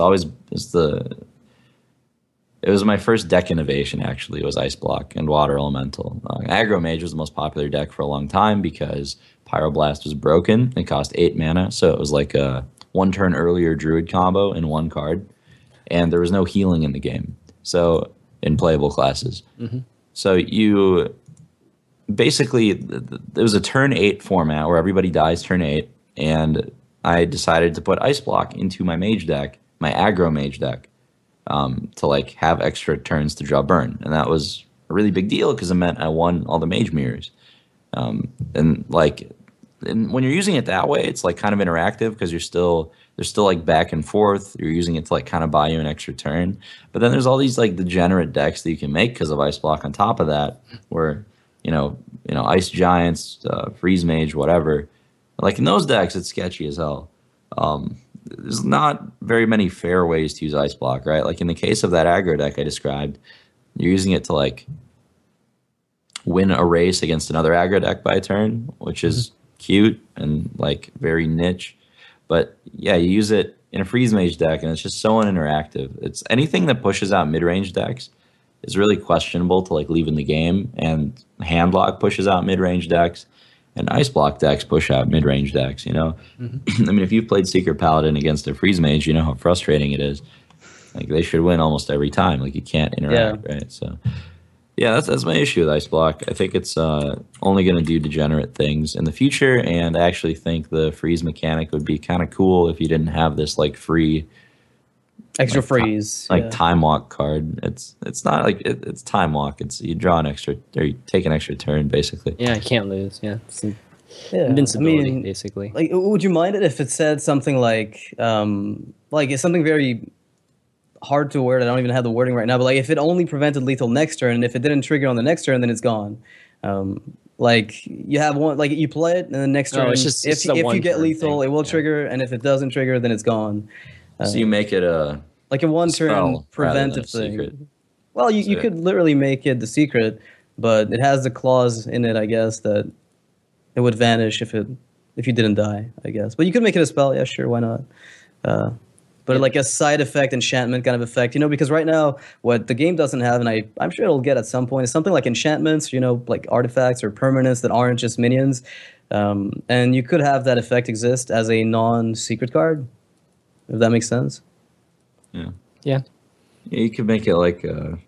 It was my first deck innovation, actually. It was Ice Block and Water Elemental. Aggro Mage was the most popular deck for a long time because Pyroblast was broken. It cost 8 mana, so it was like a 1 turn earlier Druid combo in 1 card. And there was no healing in the game, so in playable classes. Mm-hmm. So you basically, there was a turn 8 format where everybody dies turn 8, and I decided to put Ice Block into my Mage deck, my Aggro Mage deck. To like have extra turns to draw burn, and that was a really big deal because it meant I won all the mage mirrors. And when you're using it that way, it's like kind of interactive because there's still like back and forth. You're using it to like kind of buy you an extra turn, but then there's all these like degenerate decks that you can make because of Ice Block on top of that, where you know Ice Giants, Freeze Mage, whatever. Like in those decks, it's sketchy as hell. There's not very many fair ways to use Ice Block, right? Like in the case of that aggro deck I described, you're using it to like win a race against another aggro deck by a turn, which is cute and like very niche. But yeah, you use it in a Freeze Mage deck and it's just so uninteractive. It's anything that pushes out mid-range decks is really questionable to like leave in the game, and Handlock pushes out mid-range decks. And Ice Block decks push out mid-range decks, Mm-hmm. I mean, if you've played Secret Paladin against a Freeze Mage, you know how frustrating it is. Like, they should win almost every time. Like, you can't interact, right? So, yeah, that's my issue with Ice Block. I think it's only going to do degenerate things in the future, and I actually think the freeze mechanic would be kind of cool if you didn't have this, like, free... Extra freeze. Time Walk card. It's not like it's Time Walk. It's you draw an extra, or you take an extra turn, basically. Yeah, you can't lose. Yeah, invincibility, basically. Like, would you mind it if it said something like it's something very hard to word. I don't even have the wording right now, but like if it only prevented lethal next turn, and if it didn't trigger on the next turn, then it's gone. Like you have one, like you play it, and the next turn, if you get lethal, thing. It will trigger, and if it doesn't trigger, then it's gone. So you make it like a one-turn preventive thing. Secret. Well, you could literally make it the secret, but it has the clause in it, I guess, that it would vanish if you didn't die, I guess. But you could make it a spell, yeah, sure, why not? But like a side effect, enchantment kind of effect, because right now what the game doesn't have, and I'm sure it'll get at some point, is something like enchantments, like artifacts or permanents that aren't just minions. And you could have that effect exist as a non-secret card. If that makes sense. Yeah. You could make it like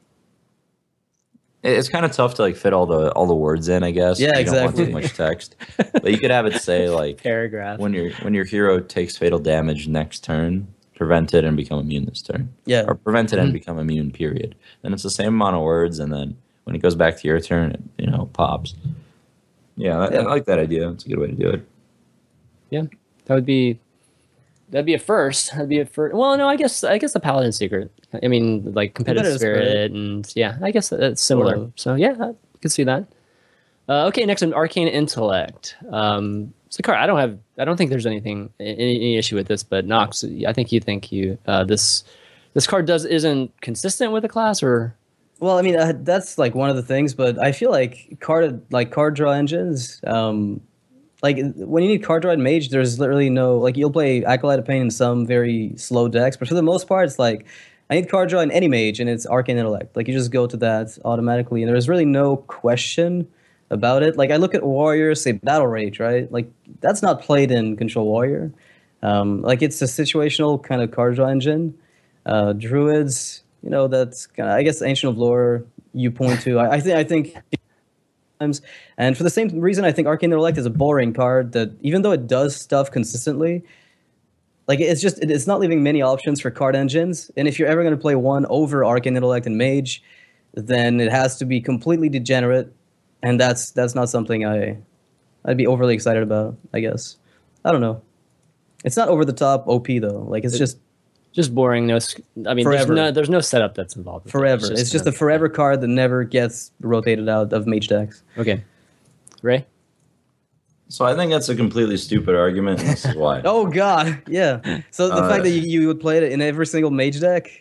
it's kind of tough to like fit all the words in, I guess. Yeah, you exactly. don't want too much text, but you could have it say like paragraph when your hero takes fatal damage next turn, prevent it and become immune this turn. Yeah. Or prevent it and become immune. Period. Then it's the same amount of words, and then when it goes back to your turn, it pops. Yeah, I like that idea. It's a good way to do it. Yeah, that'd be a first. That'd be a first. Well, no, I guess the Paladin Secret. I mean, like competitive spirit, and yeah, I guess that's similar. Totally. So yeah, I could see that. Okay, next one, Arcane Intellect. So, I don't think there's any issue with this, but Nox, I think this card isn't consistent with the class, or. Well, I mean, that's like one of the things, but I feel like card draw engines. Like, when you need card draw mage, there's literally no... Like, you'll play Acolyte of Pain in some very slow decks, but for the most part, it's like, I need card draw in any mage, and it's Arcane Intellect. Like, you just go to that automatically, and there's really no question about it. Like, I look at Warriors, say Battle Rage, right? Like, that's not played in Control Warrior. Like, it's a situational kind of card draw engine. Druids, that's kind of... I guess Ancient of Lore you point to. I think... And for the same reason, I think Arcane Intellect is a boring card that, even though it does stuff consistently, like it's not leaving many options for card engines. And if you're ever going to play one over Arcane Intellect and Mage, then it has to be completely degenerate, and that's not something I'd be overly excited about, I guess. I don't know. It's not over the top OP though. Like it's just boring. No, I mean, there's no setup that's involved. Forever. It's just a forever card that never gets rotated out of Mage decks. Okay. Ray? So I think that's a completely stupid argument, and this is why. Oh, God. Yeah. So the fact that you would play it in every single Mage deck?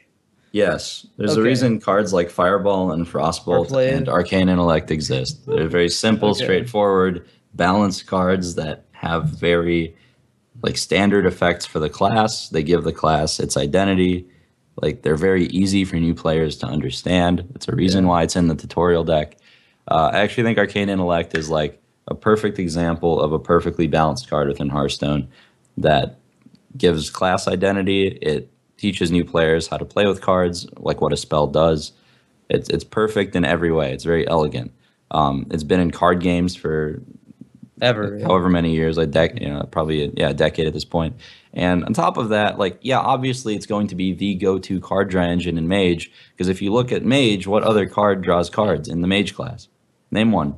Yes, there's a Okay. reason cards like Fireball and Frostbolt played. and Arcane Intellect exist. They're very simple, Okay. straightforward, balanced cards that have very like standard effects for the class. They give the class its identity. Like they're very easy for new players to understand. It's a reason why it's in the tutorial deck. I actually think Arcane Intellect is like a perfect example of a perfectly balanced card within Hearthstone that gives class identity. It teaches new players how to play with cards, like what a spell does. It's perfect in every way. It's very elegant. It's been in card games for Ever. Yeah. however many years, probably a decade at this point. And on top of that, like, yeah, obviously it's going to be the go-to card draw engine in Mage, because if you look at Mage, what other card draws cards in the Mage class? Name one.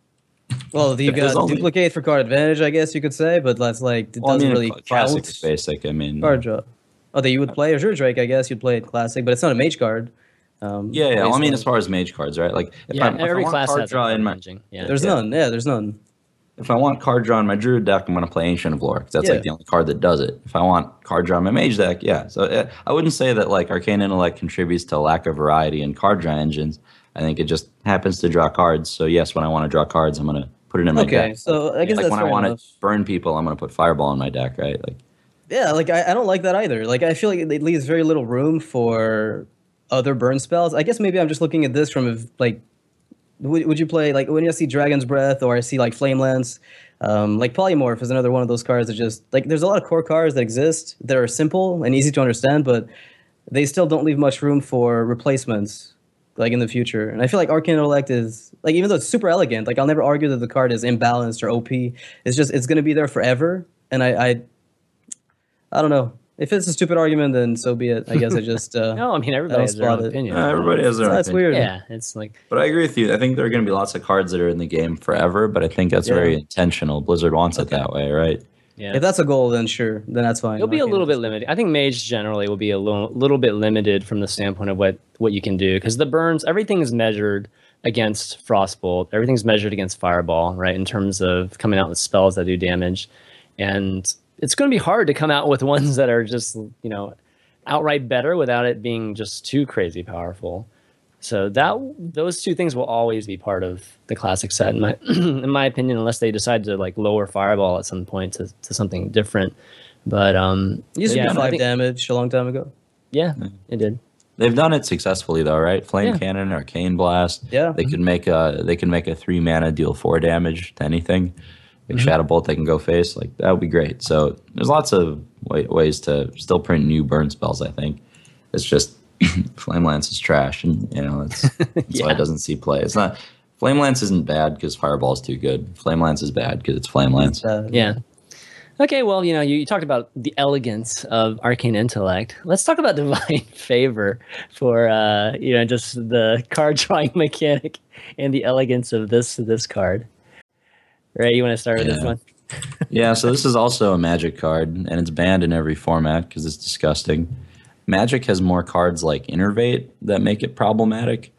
Well, you've There's got only- duplicate for card advantage, I guess you could say, but that's like it Well, I doesn't mean, really classic count. is basic. I mean, Card draw. Oh, that you would play Azure Drake, I guess you'd play it classic, but it's not a mage card. yeah. Well, I mean, basically. as far as Mage cards, right? Like, if Every I want class card has a draw card in my ranging. Yeah. There's none. Yeah, there's none. if I want card draw in my Druid deck, I'm going to play Ancient of Lore, 'cause that's Yeah. like the only card that does it. If I want card draw in my Mage deck, yeah. So I wouldn't say that like Arcane Intellect contributes to a lack of variety in card draw engines. I think it just happens to draw cards. So yes, when I want to draw cards, I'm going to put it in my Okay, deck. so I guess Like that's when I fair want enough. to burn people, I'm going to put Fireball in my deck, right? Like, Yeah, like I don't like that either. Like I feel like it leaves very little room for other burn spells. I guess maybe I'm just looking at this from like, would you play like when I see Dragon's Breath or I see like Flame Lance, like Polymorph is another one of those cards that just like there's a lot of core cards that exist that are simple and easy to understand, but they still don't leave much room for replacements like in the future. And I feel like Arcane Intellect is like even though it's super elegant, like I'll never argue that the card is imbalanced or OP. It's just it's gonna be there forever, and I don't know. If it's a stupid argument, then so be it. I guess I just No, I mean everybody has their own spot it. opinion. everybody has their own that's opinion. weird. Yeah, it's like But I agree with you. I think there are going to be lots of cards that are in the game forever, but I think that's Yeah. very intentional. Blizzard wants it that way, right? yeah. If that's a goal, then sure, then that's fine. It'll be a Arcane little bit Intellect. limited. I think Mage generally will be a little bit limited from the standpoint of what you can do, because the burns, everything is measured against Frostbolt, everything's measured against Fireball, right? In terms of coming out with spells that do damage, and it's going to be hard to come out with ones that are just outright better without it being just too crazy powerful. So those two things will always be part of the classic set, in my opinion, unless they decide to like lower Fireball at some point to something different. But It used to yeah, be I 5 think- damage a long time ago. Yeah, it did. They've done it successfully though, right? Flame Yeah. Cannon, Arcane Blast. Yeah. They can make a 3 mana deal 4 damage to anything. Like Shadow Bolt, they can go face. Like that would be great. So there's lots of ways to still print new burn spells. I think it's just Flame Lance is trash, and that's why Yeah. it doesn't see play. It's not Flame Lance isn't bad because Fireball is too good. Flame Lance is bad because it's Flame Lance. Yeah. Okay, well, you talked about the elegance of Arcane Intellect. Let's talk about Divine Favor for just the card drawing mechanic and the elegance of this card. Ray, you want to start with this Yeah. one? Yeah, so this is also a Magic card, and it's banned in every format because it's disgusting. Magic has more cards like Innervate that make it problematic.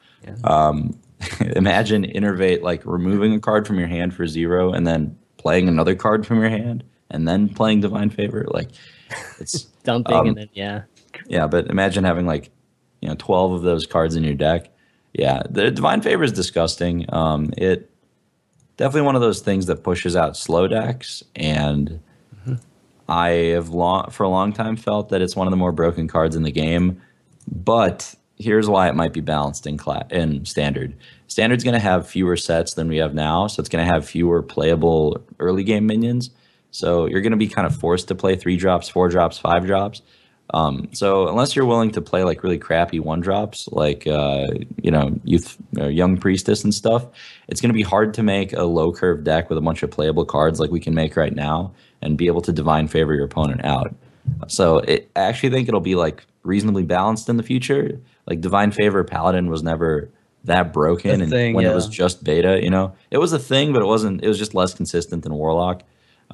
Imagine Innervate like removing a card from your hand for 0 and then playing another card from your hand and then playing Divine Favor. Like, it's Dumping and then yeah, but imagine having 12 of those cards in your deck. Yeah, the Divine Favor is disgusting. It definitely one of those things that pushes out slow decks, and I have for a long time felt that it's one of the more broken cards in the game. But here's why it might be balanced in Standard. Standard's going to have fewer sets than we have now, so it's going to have fewer playable early game minions. So you're going to be kind of forced to play 3 drops, 4 drops, 5 drops. So unless you're willing to play like really crappy 1 drops, like Youth or Young Priestess and stuff, it's going to be hard to make a low curve deck with a bunch of playable cards like we can make right now and be able to Divine Favor your opponent out. So I actually think it'll be like reasonably balanced in the future. Like Divine Favor Paladin was never that broken, A and thing, when it yeah. was just beta, it was a thing, but it wasn't. It was just less consistent than Warlock.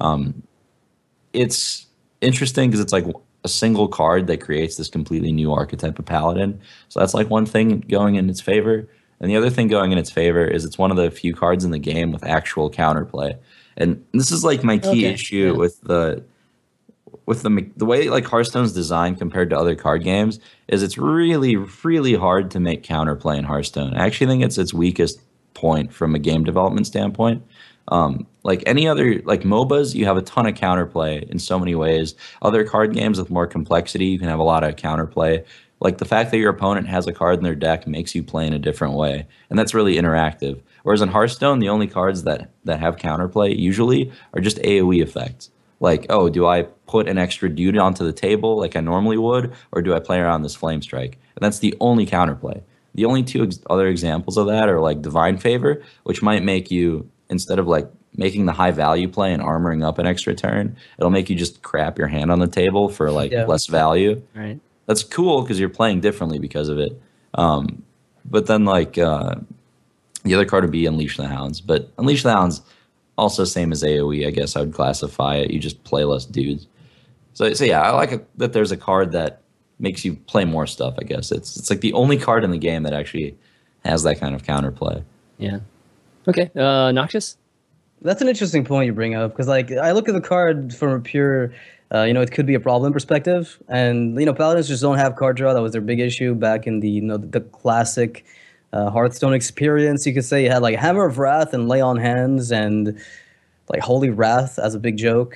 It's interesting because it's like a single card that creates this completely new archetype of Paladin. So that's like one thing going in its favor. And the other thing going in its favor is it's one of the few cards in the game with actual counterplay. And this is like my key Okay, issue yeah. with with the way like Hearthstone's designed compared to other card games is it's really really hard to make counterplay in Hearthstone. I actually think it's its weakest point from a game development standpoint. Like any other like MOBAs, you have a ton of counterplay in so many ways. Other card games with more complexity, you can have a lot of counterplay. Like the fact that your opponent has a card in their deck makes you play in a different way, and that's really interactive. Whereas in Hearthstone, the only cards that have counterplay usually are just AoE effects. Like, oh, do I put an extra dude onto the table like I normally would, or do I play around this flame strike? And that's the only counterplay. The only two other examples of that are like Divine Favor, which might make you, instead of like making the high value play and armoring up an extra turn, it'll make you just crap your hand on the table for like less value. Right. That's cool because you're playing differently because of it. But then like the other card would be Unleash the Hounds. But Unleash the Hounds, also same as AoE, I guess I would classify it. You just play less dudes. So yeah, I like that there's a card that makes you play more stuff, I guess. It's like the only card in the game that actually has that kind of counterplay. Yeah. Okay. Noxious? That's an interesting point you bring up, because like I look at the card from a pure, it could be a problem perspective, and Paladins just don't have card draw. That was their big issue back in the the classic Hearthstone experience. You could say you had like Hammer of Wrath and Lay on Hands and like Holy Wrath as a big joke.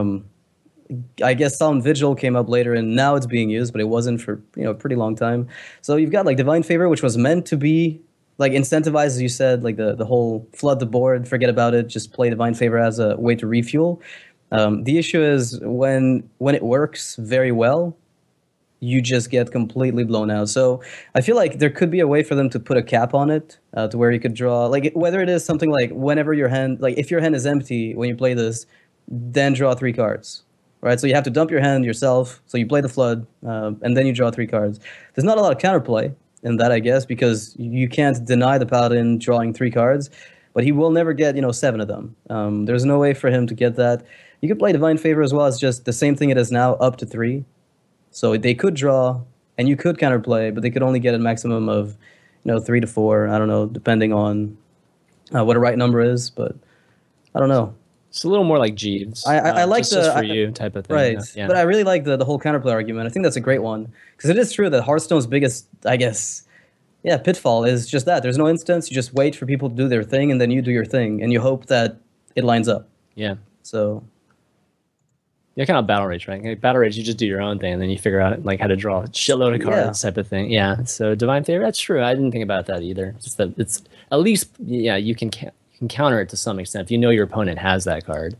I guess Solemn Vigil came up later, and now it's being used, but it wasn't for a pretty long time. So you've got like Divine Favor, which was meant to be like incentivized, as you said, like the whole flood the board, forget about it, just play Divine Favor as a way to refuel. The issue is when it works very well, you just get completely blown out. So I feel like there could be a way for them to put a cap on it, to where you could draw, like whether it is something like whenever your hand, like if your hand is empty when you play this, then draw 3 cards. Right, so you have to dump your hand yourself. So you play the flood, and then you draw 3 cards. There's not a lot of counterplay in that, I guess, because you can't deny the Paladin drawing 3 cards, but he will never get 7 of them. There's no way for him to get that. You could play Divine Favor as well. It's just the same thing it is now, up to 3. So they could draw, and you could counterplay, but they could only get a maximum of 3 to 4. I don't know, depending on what a right number is, but I don't know. It's a little more like Jeeves. I like just for you type of thing. Right. Yeah. But I really like the whole counterplay argument. I think that's a great one. Because it is true that Hearthstone's biggest, I guess, pitfall is just that. There's no instance. You just wait for people to do their thing, and then you do your thing, and you hope that it lines up. Yeah. So. Yeah, kind of Battle Rage, right? Like Battle Rage, you just do your own thing, and then you figure out like how to draw a shitload of cards type of thing. Yeah. So Divine Favor, that's true. I didn't think about that either. Just that it's at least, you can counter it to some extent if you know your opponent has that card.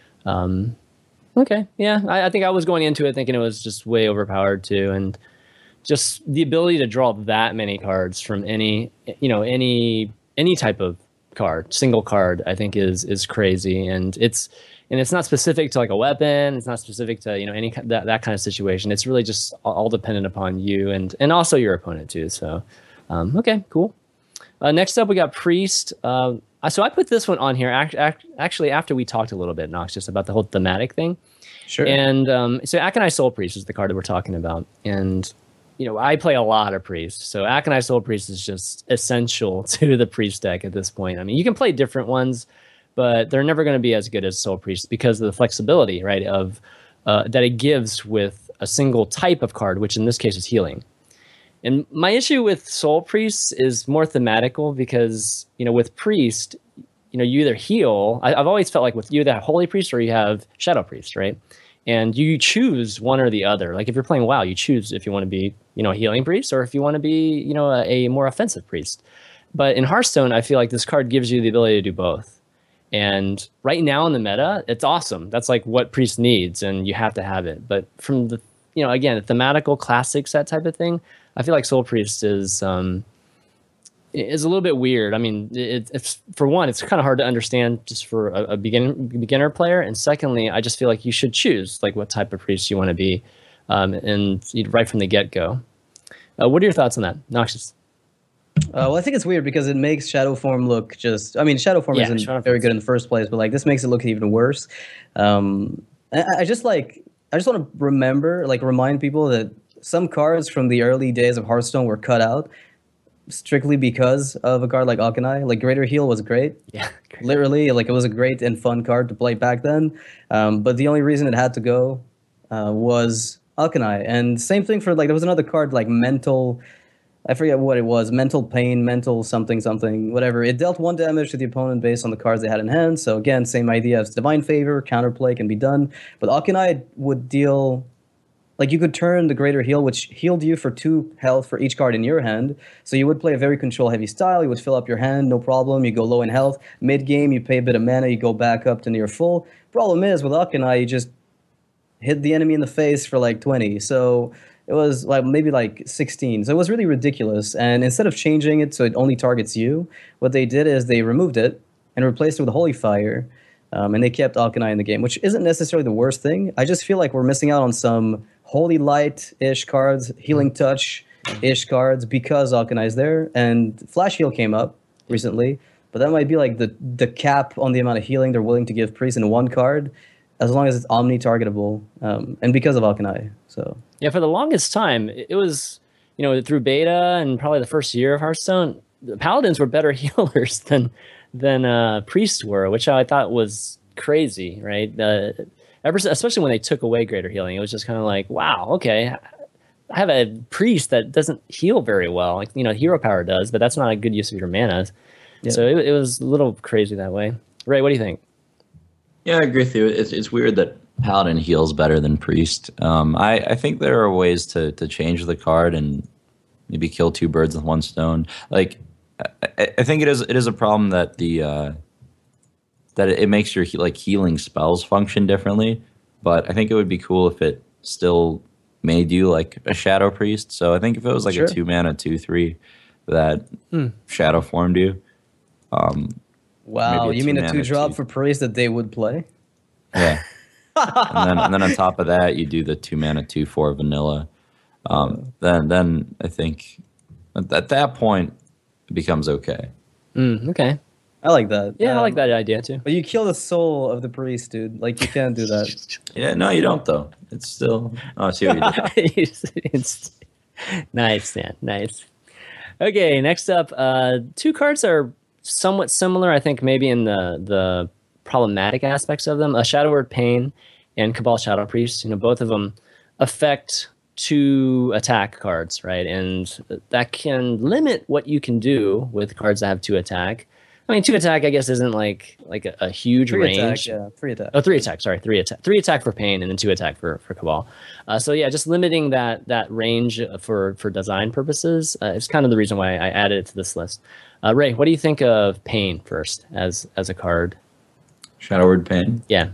Okay, yeah, I think I was going into it thinking it was just way overpowered too, and just the ability to draw that many cards from any type of card, single card, I think is crazy, and it's not specific to like a weapon. It's not specific to any that kind of situation. It's really just all dependent upon you and also your opponent too. So, okay, cool. Next up, we got Priest. So I put this one on here actually after we talked a little bit, Nox, just about the whole thematic thing. Sure. And so Akanai Soul Priest is the card that we're talking about. And, I play a lot of Priest. So Akanai Soul Priest is just essential to the Priest deck at this point. I mean, you can play different ones, but they're never going to be as good as Soul Priest because of the flexibility, right, of that it gives with a single type of card, which in this case is healing. And my issue with Soul Priest is more thematical because, with Priest, you either heal. I've always felt like with you either have Holy Priest or you have Shadow Priest, right? And you choose one or the other. Like if you're playing WoW, you choose if you want to be, a healing priest or if you want to be, a more offensive priest. But in Hearthstone, I feel like this card gives you the ability to do both. And right now in the meta, it's awesome. That's like what Priest needs, and you have to have it. But from the, again, the thematical classic set type of thing, I feel like Soul Priest is a little bit weird. I mean, it's for one, it's kind of hard to understand just for a beginner player, and secondly, I just feel like you should choose like what type of priest you want to be, and right from the get go. What are your thoughts on that, Noxious? Well, I think it's weird because it makes Shadow Form look just. I mean, Shadow Form isn't very good in the first place, but like this makes it look even worse. I just want to remind people that some cards from the early days of Hearthstone were cut out strictly because of a card like Akanai. Like Greater Heal was great. Yeah. Literally, like it was a great and fun card to play back then. But the only reason it had to go was Alkanai. And same thing for like there was another card like Mental. I forget what it was. Mental Pain, Mental something something, whatever. It dealt 1 damage to the opponent based on the cards they had in hand. So again, same idea as Divine Favor, counterplay can be done. But Alkanai would deal like you could turn the Greater Heal, which healed you for 2 health for each card in your hand. So you would play a very control heavy style. You would fill up your hand, no problem. You go low in health. Mid game, you pay a bit of mana. You go back up to near full. Problem is with Alkanai, you just hit the enemy in the face for like 20. So it was like maybe like 16. So it was really ridiculous. And instead of changing it so it only targets you, what they did is they removed it and replaced it with Holy Fire. And they kept Alkanai in the game, which isn't necessarily the worst thing. I just feel like we're missing out on some Holy Light-ish cards, Healing Touch-ish cards because Alkanai is there. And Flash Heal came up recently, but that might be like the cap on the amount of healing they're willing to give Priest in 1 card, as long as it's omni-targetable, and because of Alkanai. So Yeah, for the longest time, it was, through beta and probably the first year of Hearthstone, the Paladins were better healers than Priests were, which I thought was crazy, right? Especially when they took away Greater Healing, it was just kind of like, wow, okay, I have a Priest that doesn't heal very well, like Hero Power does, but that's not a good use of your mana. Yeah. So it was a little crazy that way. Ray, what do you think? Yeah, I agree with you. It's weird that Paladin heals better than Priest. I think there are ways to change the card and maybe kill 2 birds with 1 stone. Like, I think it is a problem that that it makes your healing spells function differently. But I think it would be cool if it still made you like a Shadow Priest. So I think if it was like a 2 mana 2/3 that Shadow formed you. Wow, you mean a 2 drop for Priest that they would play? Yeah. and then on top of that, you do the 2 mana 2/4 vanilla. Then I think at that point it becomes okay. Okay. I like that. Yeah, I like that idea too. But you kill the soul of the Priest, dude. Like, you can't do that. Yeah, no, you don't though. It's still. Oh, I see what you did. Nice, man. Nice. Okay, next up, 2 cards are somewhat similar, I think, maybe in the problematic aspects of them. Shadow Word Pain and Cabal Shadow Priest. Both of them affect 2 attack cards, right? And that can limit what you can do with cards that have 2 attack. I mean, 2 attack, I guess, isn't like a huge 3 range. Attack, yeah, 3 attack. Oh, 3 attack. Sorry, 3 attack. 3 attack for Pain, and then 2 attack for Cabal. So yeah, just limiting that range for design purposes is kind of the reason why I added it to this list. Ray, what do you think of Pain first as a card? Shadow Word Pain. Yeah,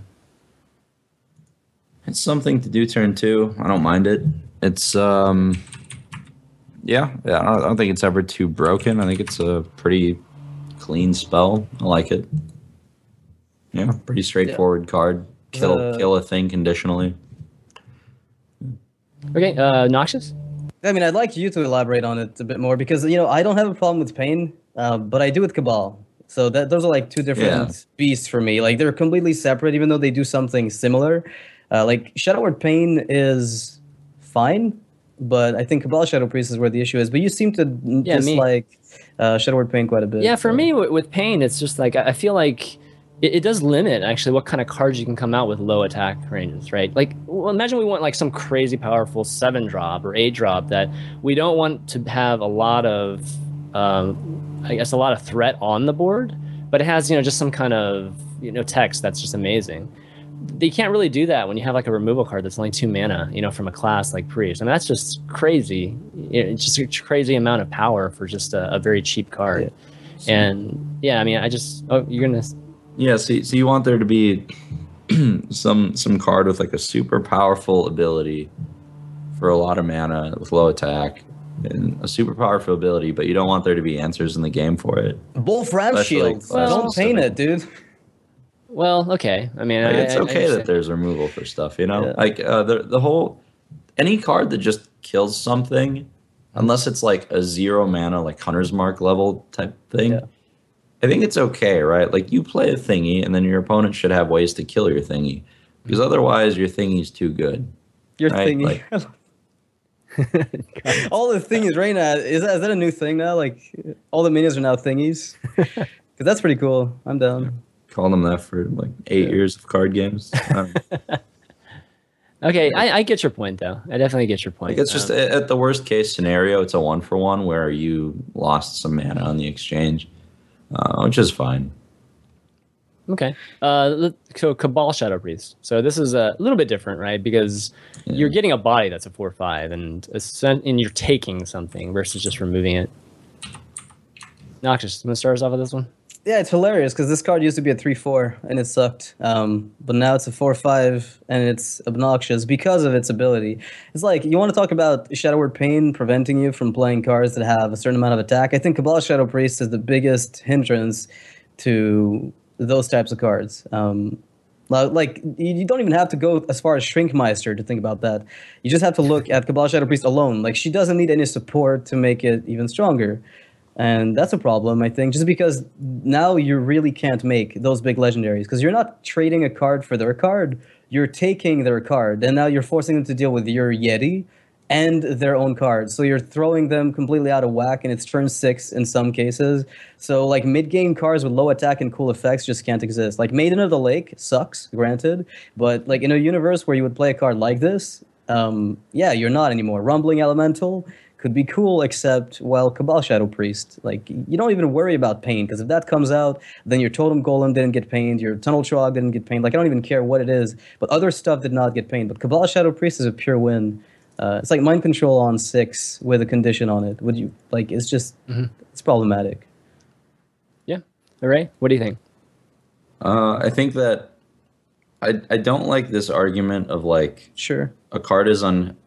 it's something to do turn 2. I don't mind it. It's yeah. I don't think it's ever too broken. I think it's a pretty clean spell. I like it. Yeah, pretty straightforward card. Kill a thing conditionally. Okay, Noxious? I mean, I'd like you to elaborate on it a bit more because, I don't have a problem with Pain, but I do with Cabal. So those are like 2 different beasts for me. Like, they're completely separate, even though they do something similar. Like, Shadow Word Pain is fine, but I think Cabal Shadow Priest is where the issue is. But you seem to dislike Shadow Word Pain quite a bit. Yeah, for me, with Pain, it's just like, I feel like it does limit, actually, what kind of cards you can come out with low attack ranges, right? Like, well, imagine we want like some crazy powerful 7-drop or 8-drop that we don't want to have a lot of, I guess, a lot of threat on the board, but it has, just some kind of, text that's just amazing. They can't really do that when you have like a removal card that's only 2 mana, from a class like Priest. I mean, that's just crazy. It's just a crazy amount of power for just a very cheap card. Yeah. And yeah, I mean, you're gonna. Yeah, so you want there to be some card with like a super powerful ability for a lot of mana with low attack and a super powerful ability, but you don't want there to be answers in the game for it. Wolf Ram Shield. Don't paint it, dude. Well, okay. I mean, it's okay that there's removal for stuff, Yeah. Like the whole any card that just kills something, unless it's like a 0 mana like Hunter's Mark level type thing. Yeah. I think it's okay, right? Like, you play a thingy, and then your opponent should have ways to kill your thingy, because otherwise your thingy's too good. Your thingy. Like, all the thingies right now, is that a new thing now? Like, all the minions are now thingies? Because that's pretty cool. I'm down. Call them that for like 8 years of card games. Okay, I get your point though. I definitely get your point. Like it's just at the worst case scenario, it's a 1-for-1 where you lost some mana on the exchange, which is fine. Okay. So Cabal Shadow Priest. So this is a little bit different, right? Because you're getting a body that's a 4/5, and you're taking something versus just removing it. Noxious, I'm gonna start us off with this one. Yeah, it's hilarious because this card used to be a 3/4 and it sucked. But now it's a 4/5 and it's obnoxious because of its ability. It's like you want to talk about Shadow Word Pain preventing you from playing cards that have a certain amount of attack. I think Cabal Shadow Priest is the biggest hindrance to those types of cards. Like you don't even have to go as far as Shrinkmeister to think about that. You just have to look at Cabal Shadow Priest alone. Like she doesn't need any support to make it even stronger. And that's a problem, I think, just because now you really can't make those big legendaries because you're not trading a card for their card. You're taking their card, and now you're forcing them to deal with your Yeti and their own cards. So you're throwing them completely out of whack, and it's turn 6 in some cases. So like mid-game cards with low attack and cool effects just can't exist. Like Maiden of the Lake sucks, granted, but like in a universe where you would play a card like this, yeah, you're not anymore. Rumbling Elemental could be cool, except, well, Cabal Shadow Priest. Like, you don't even worry about pain, because if that comes out, then your Totem Golem didn't get pained, your Tunnel Trog didn't get pained. Like, I don't even care what it is, but other stuff did not get pained. But Cabal Shadow Priest is a pure win. It's like Mind Control on 6 with a condition on it. Would you, like, it's just, it's problematic. Yeah. All right. What do you think? I think that I don't like this argument of, like, Sure. a card is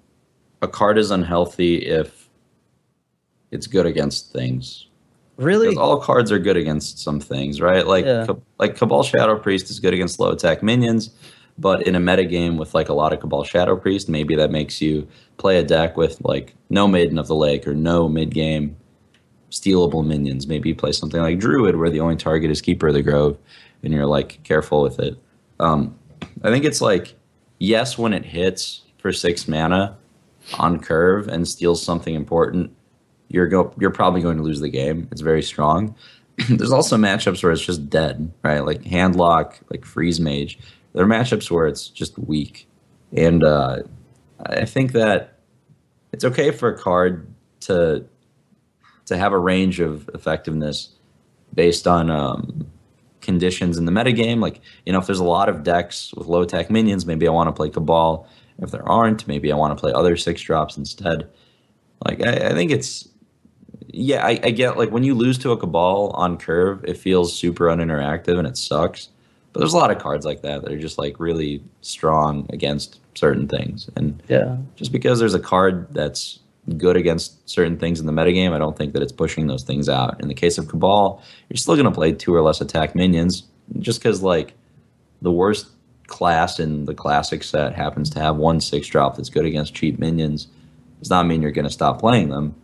unhealthy if it's good against things. Really? Because all cards are good against some things, right? Like like Cabal Shadow Priest is good against low attack minions, but in a metagame with like a lot of Cabal Shadow Priest, maybe that makes you play a deck with like no Maiden of the Lake or no mid-game stealable minions. Maybe you play something like Druid where the only target is Keeper of the Grove and you're like careful with it. I think it's like, yes, when it hits for 6 mana on curve and steals something important, you're probably going to lose the game. It's very strong. There's also matchups where it's just dead, right? Like Handlock, like Freeze Mage. There are matchups where it's just weak. And I think that it's okay for a card to have a range of effectiveness based on conditions in the metagame. Like, you know, if there's a lot of decks with low attack minions, maybe I want to play Cabal. If there aren't, maybe I want to play other 6-drops instead. Like, I think it's... Yeah, I get, like, when you lose to a Cabal on curve, it feels super uninteractive and it sucks. But there's a lot of cards like that are just, like, really strong against certain things. And just because there's a card that's good against certain things in the metagame, I don't think that it's pushing those things out. In the case of Cabal, you're still going to play 2 or less attack minions just because, like, the worst class in the classic set happens to have 1 6-drop that's good against cheap minions does not mean you're going to stop playing them.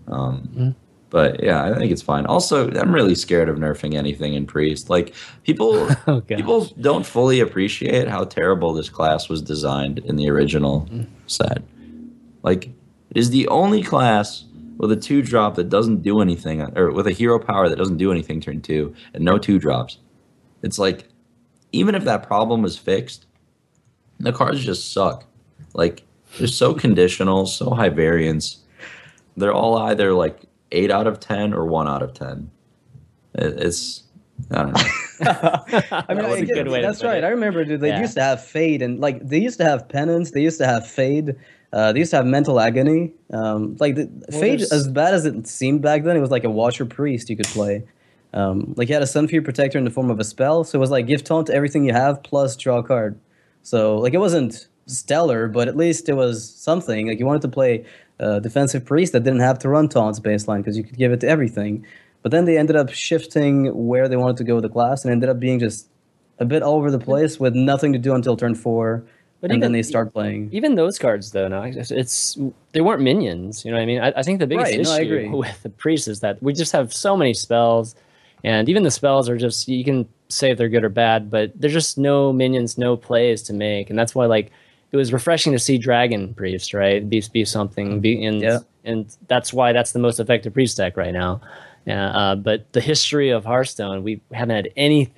But yeah, I think it's fine. Also, I'm really scared of nerfing anything in Priest. Like people don't fully appreciate how terrible this class was designed in the original set. Like, it is the only class with a 2-drop that doesn't do anything, or with a hero power that doesn't do anything turn 2, and no 2-drops. It's like, even if that problem was fixed, the cards just suck. Like, they're so conditional, so high variance. They're all either like 8 out of 10 or 1 out of 10. It's, I don't know. I mean, that's right. I remember, dude, they used to have Fade, and like they used to have Penance, they used to have Fade, they used to have Mental Agony. Fade, as bad as it seemed back then, it was like a Watcher Priest you could play. Like you had a Sunfear Protector in the form of a spell, so it was like give taunt to everything you have plus draw a card. So like it wasn't stellar, but at least it was something. Like you wanted to play defensive priest that didn't have to run taunts baseline because you could give it to everything. But then they ended up shifting where they wanted to go with the class and ended up being just a bit all over the place with nothing to do until turn 4. And then they start playing. Even those cards, though, no, they weren't minions. You know what I mean? I think the biggest issue with the priest is that we just have so many spells, and even the spells are just, you can say if they're good or bad, but there's just no minions, no plays to make, and that's why like it was refreshing to see Dragon Priest, right? Be something, and that's why that's the most effective priest deck right now. But the history of Hearthstone, we haven't had anything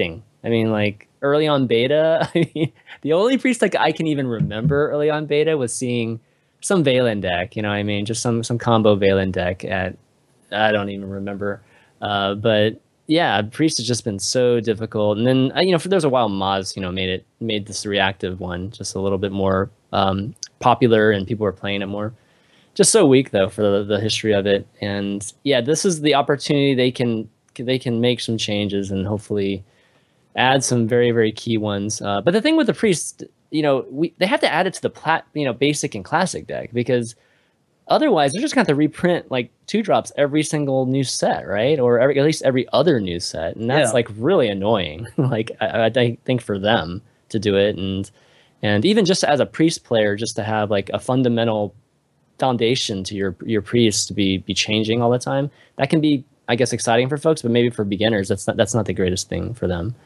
I mean, like early on beta, I mean, the only priest like I can even remember early on beta was seeing some Valen deck. You know what I mean? Just some combo Valen deck at I don't even remember. But yeah, priest has just been so difficult. And then for there's a while Maz made this reactive one just a little bit more popular and people were playing it more. Just so weak though for the history of it. And yeah, this is the opportunity they can make some changes and hopefully add some very, very key ones. But the thing with the priest, they have to add it to the basic and classic deck, because otherwise they're just going to have to reprint like 2-drops every single new set, right? Or at least every other new set. And that's like really annoying. Like I think for them to do it, and even just as a priest player, just to have like a fundamental foundation to your priest to be changing all the time, that can be, I guess, exciting for folks, but maybe for beginners that's not the greatest thing for them.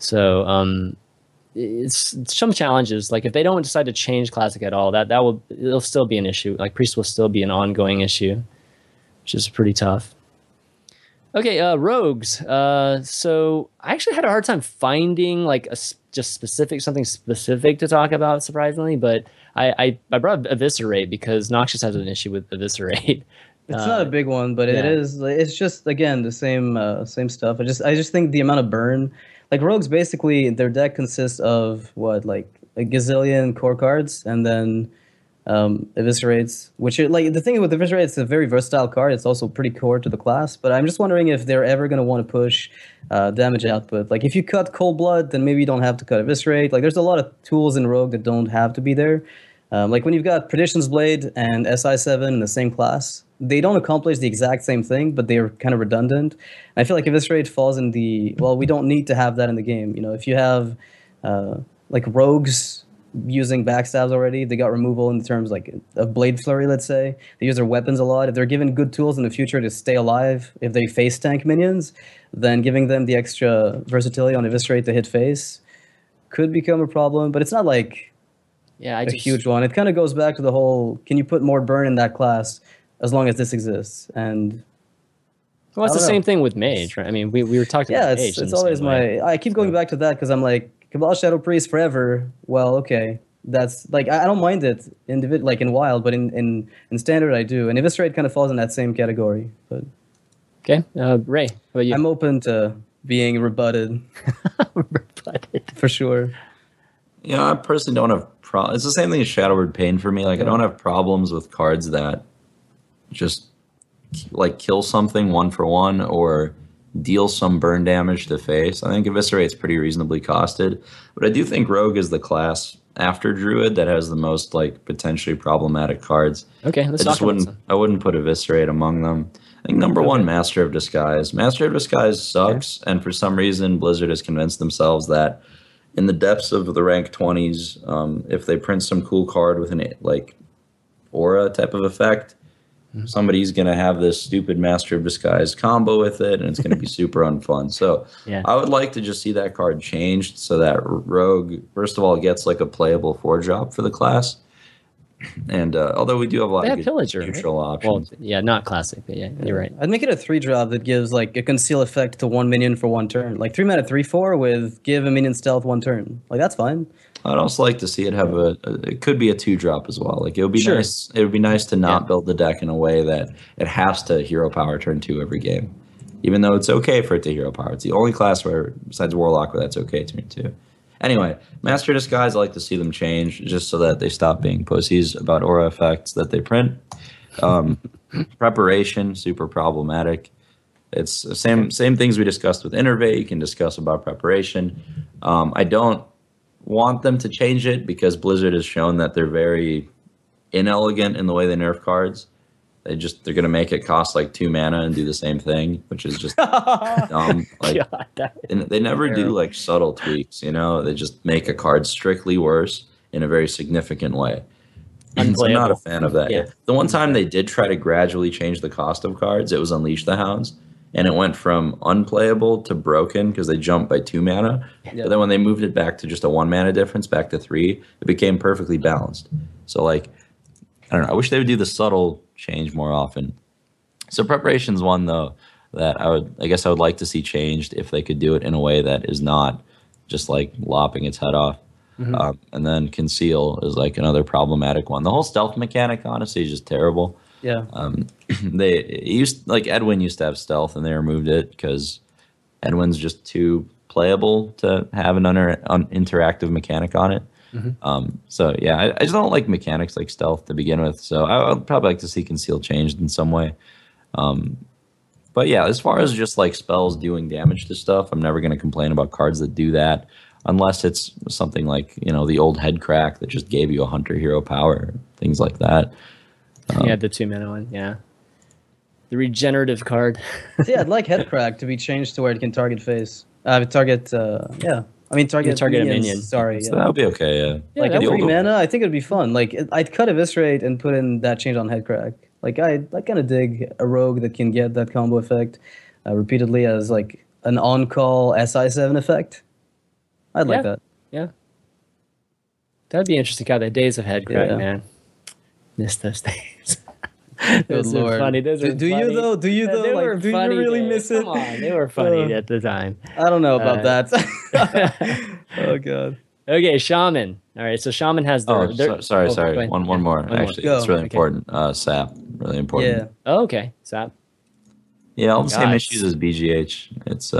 So it's some challenges. Like if they don't decide to change classic at all, it'll still be an issue. Like priest will still be an ongoing issue, which is pretty tough. Okay, rogues. So I actually had a hard time finding like something specific to talk about, surprisingly, but I brought Eviscerate because Noxious has an issue with Eviscerate. It's not a big one, but it is. It's just again the same stuff. I just think the amount of burn. Like rogues, basically their deck consists of like a gazillion core cards, and then Eviscerates, which are, like the thing with Eviscerate, it's a very versatile card. It's also pretty core to the class. But I'm just wondering if they're ever going to want to push damage output. Like if you cut Cold Blood, then maybe you don't have to cut Eviscerate. Like there's a lot of tools in Rogue that don't have to be there. Like when you've got Perdition's Blade and SI7 in the same class, they don't accomplish the exact same thing, but they're kind of redundant. And I feel like Eviscerate falls in we don't need to have that in the game. If you have like rogues using backstabs already, they got removal in terms like of Blade Flurry, let's say. They use their weapons a lot. If they're given good tools in the future to stay alive, if they face tank minions, then giving them the extra versatility on Eviscerate to hit face could become a problem. But it's not like a huge one. It kind of goes back to the whole, can you put more burn in that class as long as this exists? And well, it's the same thing with Mage, right? I mean, we were talking about Mage. Yeah, it's always I keep going back to that because I'm like, Cabal Shadow Priest forever. Well, okay. That's like, I don't mind it in Wild, but in Standard I do. And Eviscerate kind of falls in that same category. But okay. Ray, how about you? I'm open to being rebutted. Rebutted. For sure. I personally don't have it's the same thing as Shadow Word Pain for me. Like I don't have problems with cards that just like kill something 1-for-1 or deal some burn damage to face. I think Eviscerate's pretty reasonably costed, but I do think Rogue is the class after Druid that has the most like potentially problematic cards. Okay, I wouldn't put Eviscerate among them. I think number one, Master of Disguise. Master of Disguise sucks, and for some reason Blizzard has convinced themselves that in the depths of the rank 20s, if they print some cool card with an like aura type of effect, somebody's going to have this stupid Master of Disguise combo with it, and it's going to be super unfun. So I would like to just see that card changed so that Rogue, first of all, gets like a playable 4-drop for the class. And although we do have a lot of good Pillager, neutral options. Well, not classic, but you're right. I'd make it a 3-drop that gives like a conceal effect to 1 minion for 1 turn. Like 3 mana 3/4 with give a minion stealth 1 turn. Like that's fine. I'd also like to see it have it could be a 2-drop as well. Like it would be nice. It would be nice to not build the deck in a way that it has to hero power turn 2 every game, even though it's okay for it to hero power. It's the only class where besides Warlock where that's okay to me too. Anyway, Master Disguise, I like to see them change just so that they stop being pussies about aura effects that they print. Preparation, super problematic. It's the same things we discussed with Innervate. You can discuss about preparation. I don't want them to change it because Blizzard has shown that they're very inelegant in the way they nerf cards. They're going to make it cost like 2 mana and do the same thing, which is just dumb. Like, and they never do like subtle tweaks, They just make a card strictly worse in a very significant way. So I'm not a fan of that. Yeah. The one time they did try to gradually change the cost of cards, it was Unleash the Hounds, and it went from unplayable to broken because they jumped by 2 mana. Yeah. But then when they moved it back to just a 1 mana difference, back to 3, it became perfectly balanced. So like, I don't know. I wish they would do the subtle change more often. So preparation's one though that I guess I would like to see changed if they could do it in a way that is not just like lopping its head off. And then conceal is like another problematic one. The whole stealth mechanic, honestly, is just terrible. Yeah. Edwin used to have stealth, and they removed it because Edwin's just too playable to have an interactive mechanic on it. So yeah, I just don't like mechanics like stealth to begin with. So I'd probably like to see conceal changed in some way. But yeah, as far as just like spells doing damage to stuff, I'm never going to complain about cards that do that. Unless it's something like, the old head crack that just gave you a hunter hero power, things like that. Yeah, the 2-mana one, yeah. The regenerative card. Yeah, I'd like head crack to be changed to where it can target face. Target target minions. a minion. Sorry. So that would be okay, yeah. Like that at would 3 mana, I think it'd be fun. Like I'd cut Eviscerate and put in that change on head crack. Like I kind of dig a rogue that can get that combo effect repeatedly as like an on-call SI7 effect. I'd like that. Yeah. That'd be interesting. God, the days of head crack, Yeah. man. Miss those days. Good Those lord. are funny. Those are Do you funny. though? Do you though? They Like, were do you funny really days. miss it? Come on, they were funny at the time. I don't know about that. Oh god. Okay, Shaman. All right, so Shaman has their... Oh, sorry. go ahead. One more. One more. Actually, Go. it's really Okay. important. SAP, really important. Yeah. Oh, okay. Sap. Yeah, all the same God. issues as BGH. It's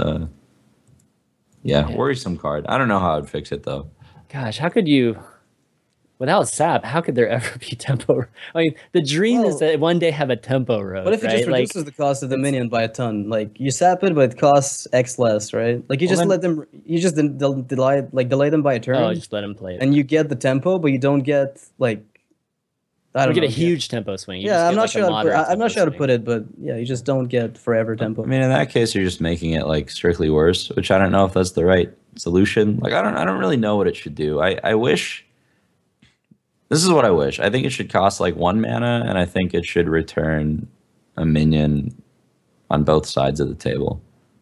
worrisome card. I don't know how I'd fix it though. Gosh, how could you... Without Sap, how could there ever be tempo? I mean, the dream is Well, that one day have a tempo road, What if it right? just reduces the cost of the minion by a ton? Like you sap it, but it costs X less, right? Like you Well, just then- let them, you just delay them by a turn, Oh, just let him play it. and you get the tempo, but you don't get like. I You don't get know. a huge tempo swing. You Yeah, just I'm get, not like, a sure. How to put, moderate I'm not tempo sure how to swing. put it, but yeah, you just don't get forever tempo. I mean, in that case, you're just making it like strictly worse, which I don't know if that's the right solution. Like, I don't really know what it should do. I wish. This is what I wish. I think it should cost like 1 mana, and I think it should return a minion on both sides of the table,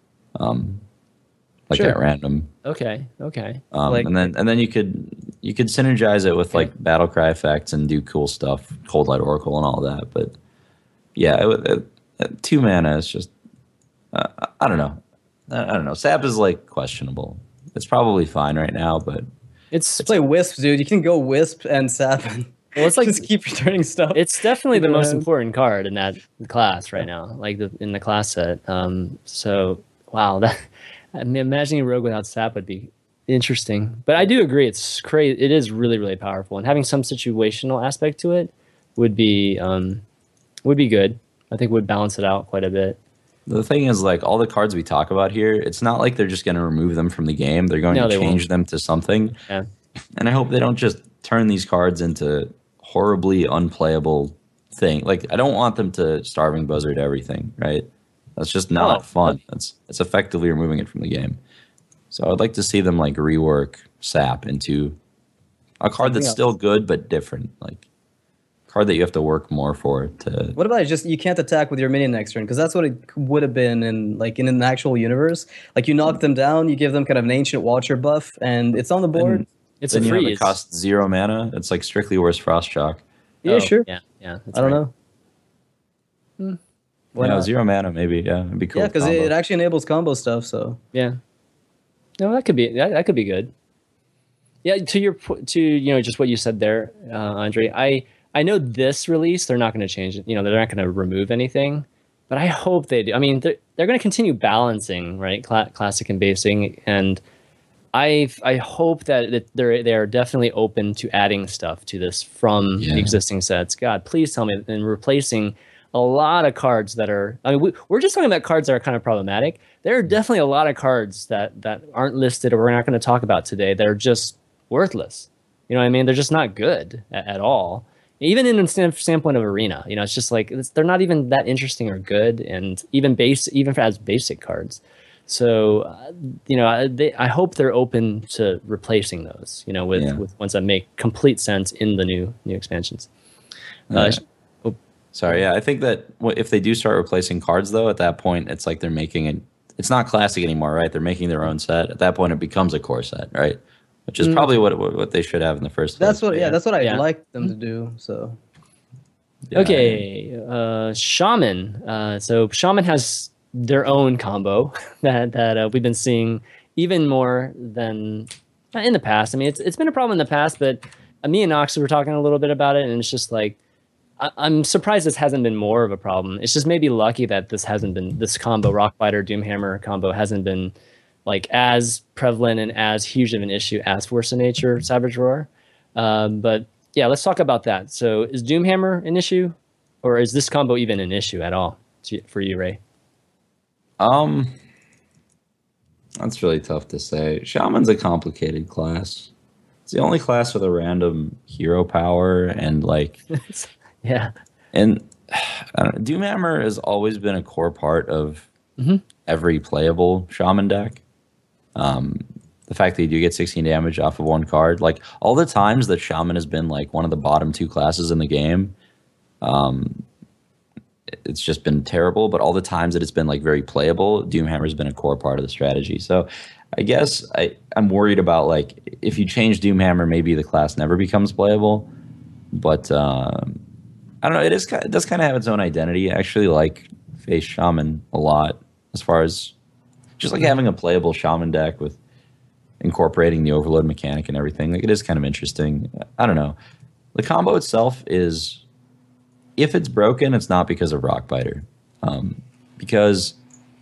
like Sure. at random. Okay. Like- And then you could synergize it with like battle cry effects and do cool stuff, Cold Light Oracle and all that. But yeah, 2 mana is just I don't know. I don't know. Sap is like questionable. It's probably fine right now, but It's Play Wisp, dude. You can go Wisp and sap. And Well, it's like- just keep returning stuff. it's definitely the You know, most important card in that class right now, like in the class set. So wow, that I mean, imagining a rogue without sap would be interesting. But I do agree, it's crazy. It is really, really powerful, and having some situational aspect to it would be good. I think would balance it out quite a bit. the thing is, like, all the cards we talk about here, it's not like they're just going to remove them from the game. They're going No, to they change won't. them to something. Yeah. And I hope they don't just turn these cards into horribly unplayable thing. Like, I don't want them to Starving Buzzard everything, right? That's just not No. fun. It's effectively removing it from the game. So I'd like to see them like rework Sap into a card that's else. still good but different. Like a card that you have to work more for to. What about just you can't attack with your minion next turn? Because that's what it would have been in an actual universe. Like you knock them down, you give them kind of an Ancient Watcher buff, and it's on the board. It's Then a you have freeze. it costs 0 mana. It's like strictly worse Frost Shock. Yeah, Oh, sure. Yeah. That's I don't right. know. Why Yeah, not? 0 mana maybe. Yeah, it'd be cool. Yeah, because combo. it actually enables combo stuff. So Yeah. No, that could be good. Yeah, to just what you said there, Andre. I know this release they're not going to change it. They're not going to remove anything, but I hope they do. I mean, they're going to continue balancing, right? Classic and basing, and I hope that they are definitely open to adding stuff to this from the existing sets. God, please tell me, and replacing a lot of cards that are. I mean, we're just talking about cards that are kind of problematic. There are definitely a lot of cards that aren't listed or we're not going to talk about today that are just worthless. You know what I mean? They're just not good at all. Even in the standpoint of Arena, it's just like they're not even that interesting or good, and even as basic cards. So, I hope they're open to replacing those, with ones that make complete sense in the new expansions. Sorry, yeah, I think that if they do start replacing cards, though, at that point, it's like they're making it. It's not classic anymore, right? They're making their own set. At that point, it becomes a core set, right? Which is probably what they should have in the first place. that's what. Yeah, that's what I'd Yeah. like them to do. So Yeah. Okay, Shaman. So Shaman has their own combo that we've been seeing even more than in the past. I mean, it's been a problem in the past, but me and Nox were talking a little bit about it, and it's just like I'm surprised this hasn't been more of a problem. It's just maybe lucky that this combo Rockbiter Doomhammer combo hasn't been like as prevalent and as huge of an issue as Force of Nature Savage Roar. But yeah, let's talk about that. So is Doomhammer an issue, or is this combo even an issue at all for you, Ray? That's really tough to say. Shaman's a complicated class. It's the only class with a random hero power and like, yeah. And Doomhammer has always been a core part of every playable Shaman deck. The fact that you do get 16 damage off of one card, like all the times that Shaman has been like one of the bottom 2 classes in the game, it's just been terrible. But all the times that it's been like very playable, Doomhammer has been a core part of the strategy. So I guess I'm worried about like if you change Doomhammer, maybe the class never becomes playable. But I don't know. It does kind of have its own identity. I actually like Face Shaman a lot, as far as just like having a playable Shaman deck with incorporating the overload mechanic and everything. Like it is kind of interesting. I don't know. The combo itself is, if it's broken, it's not because of Rockbiter. Because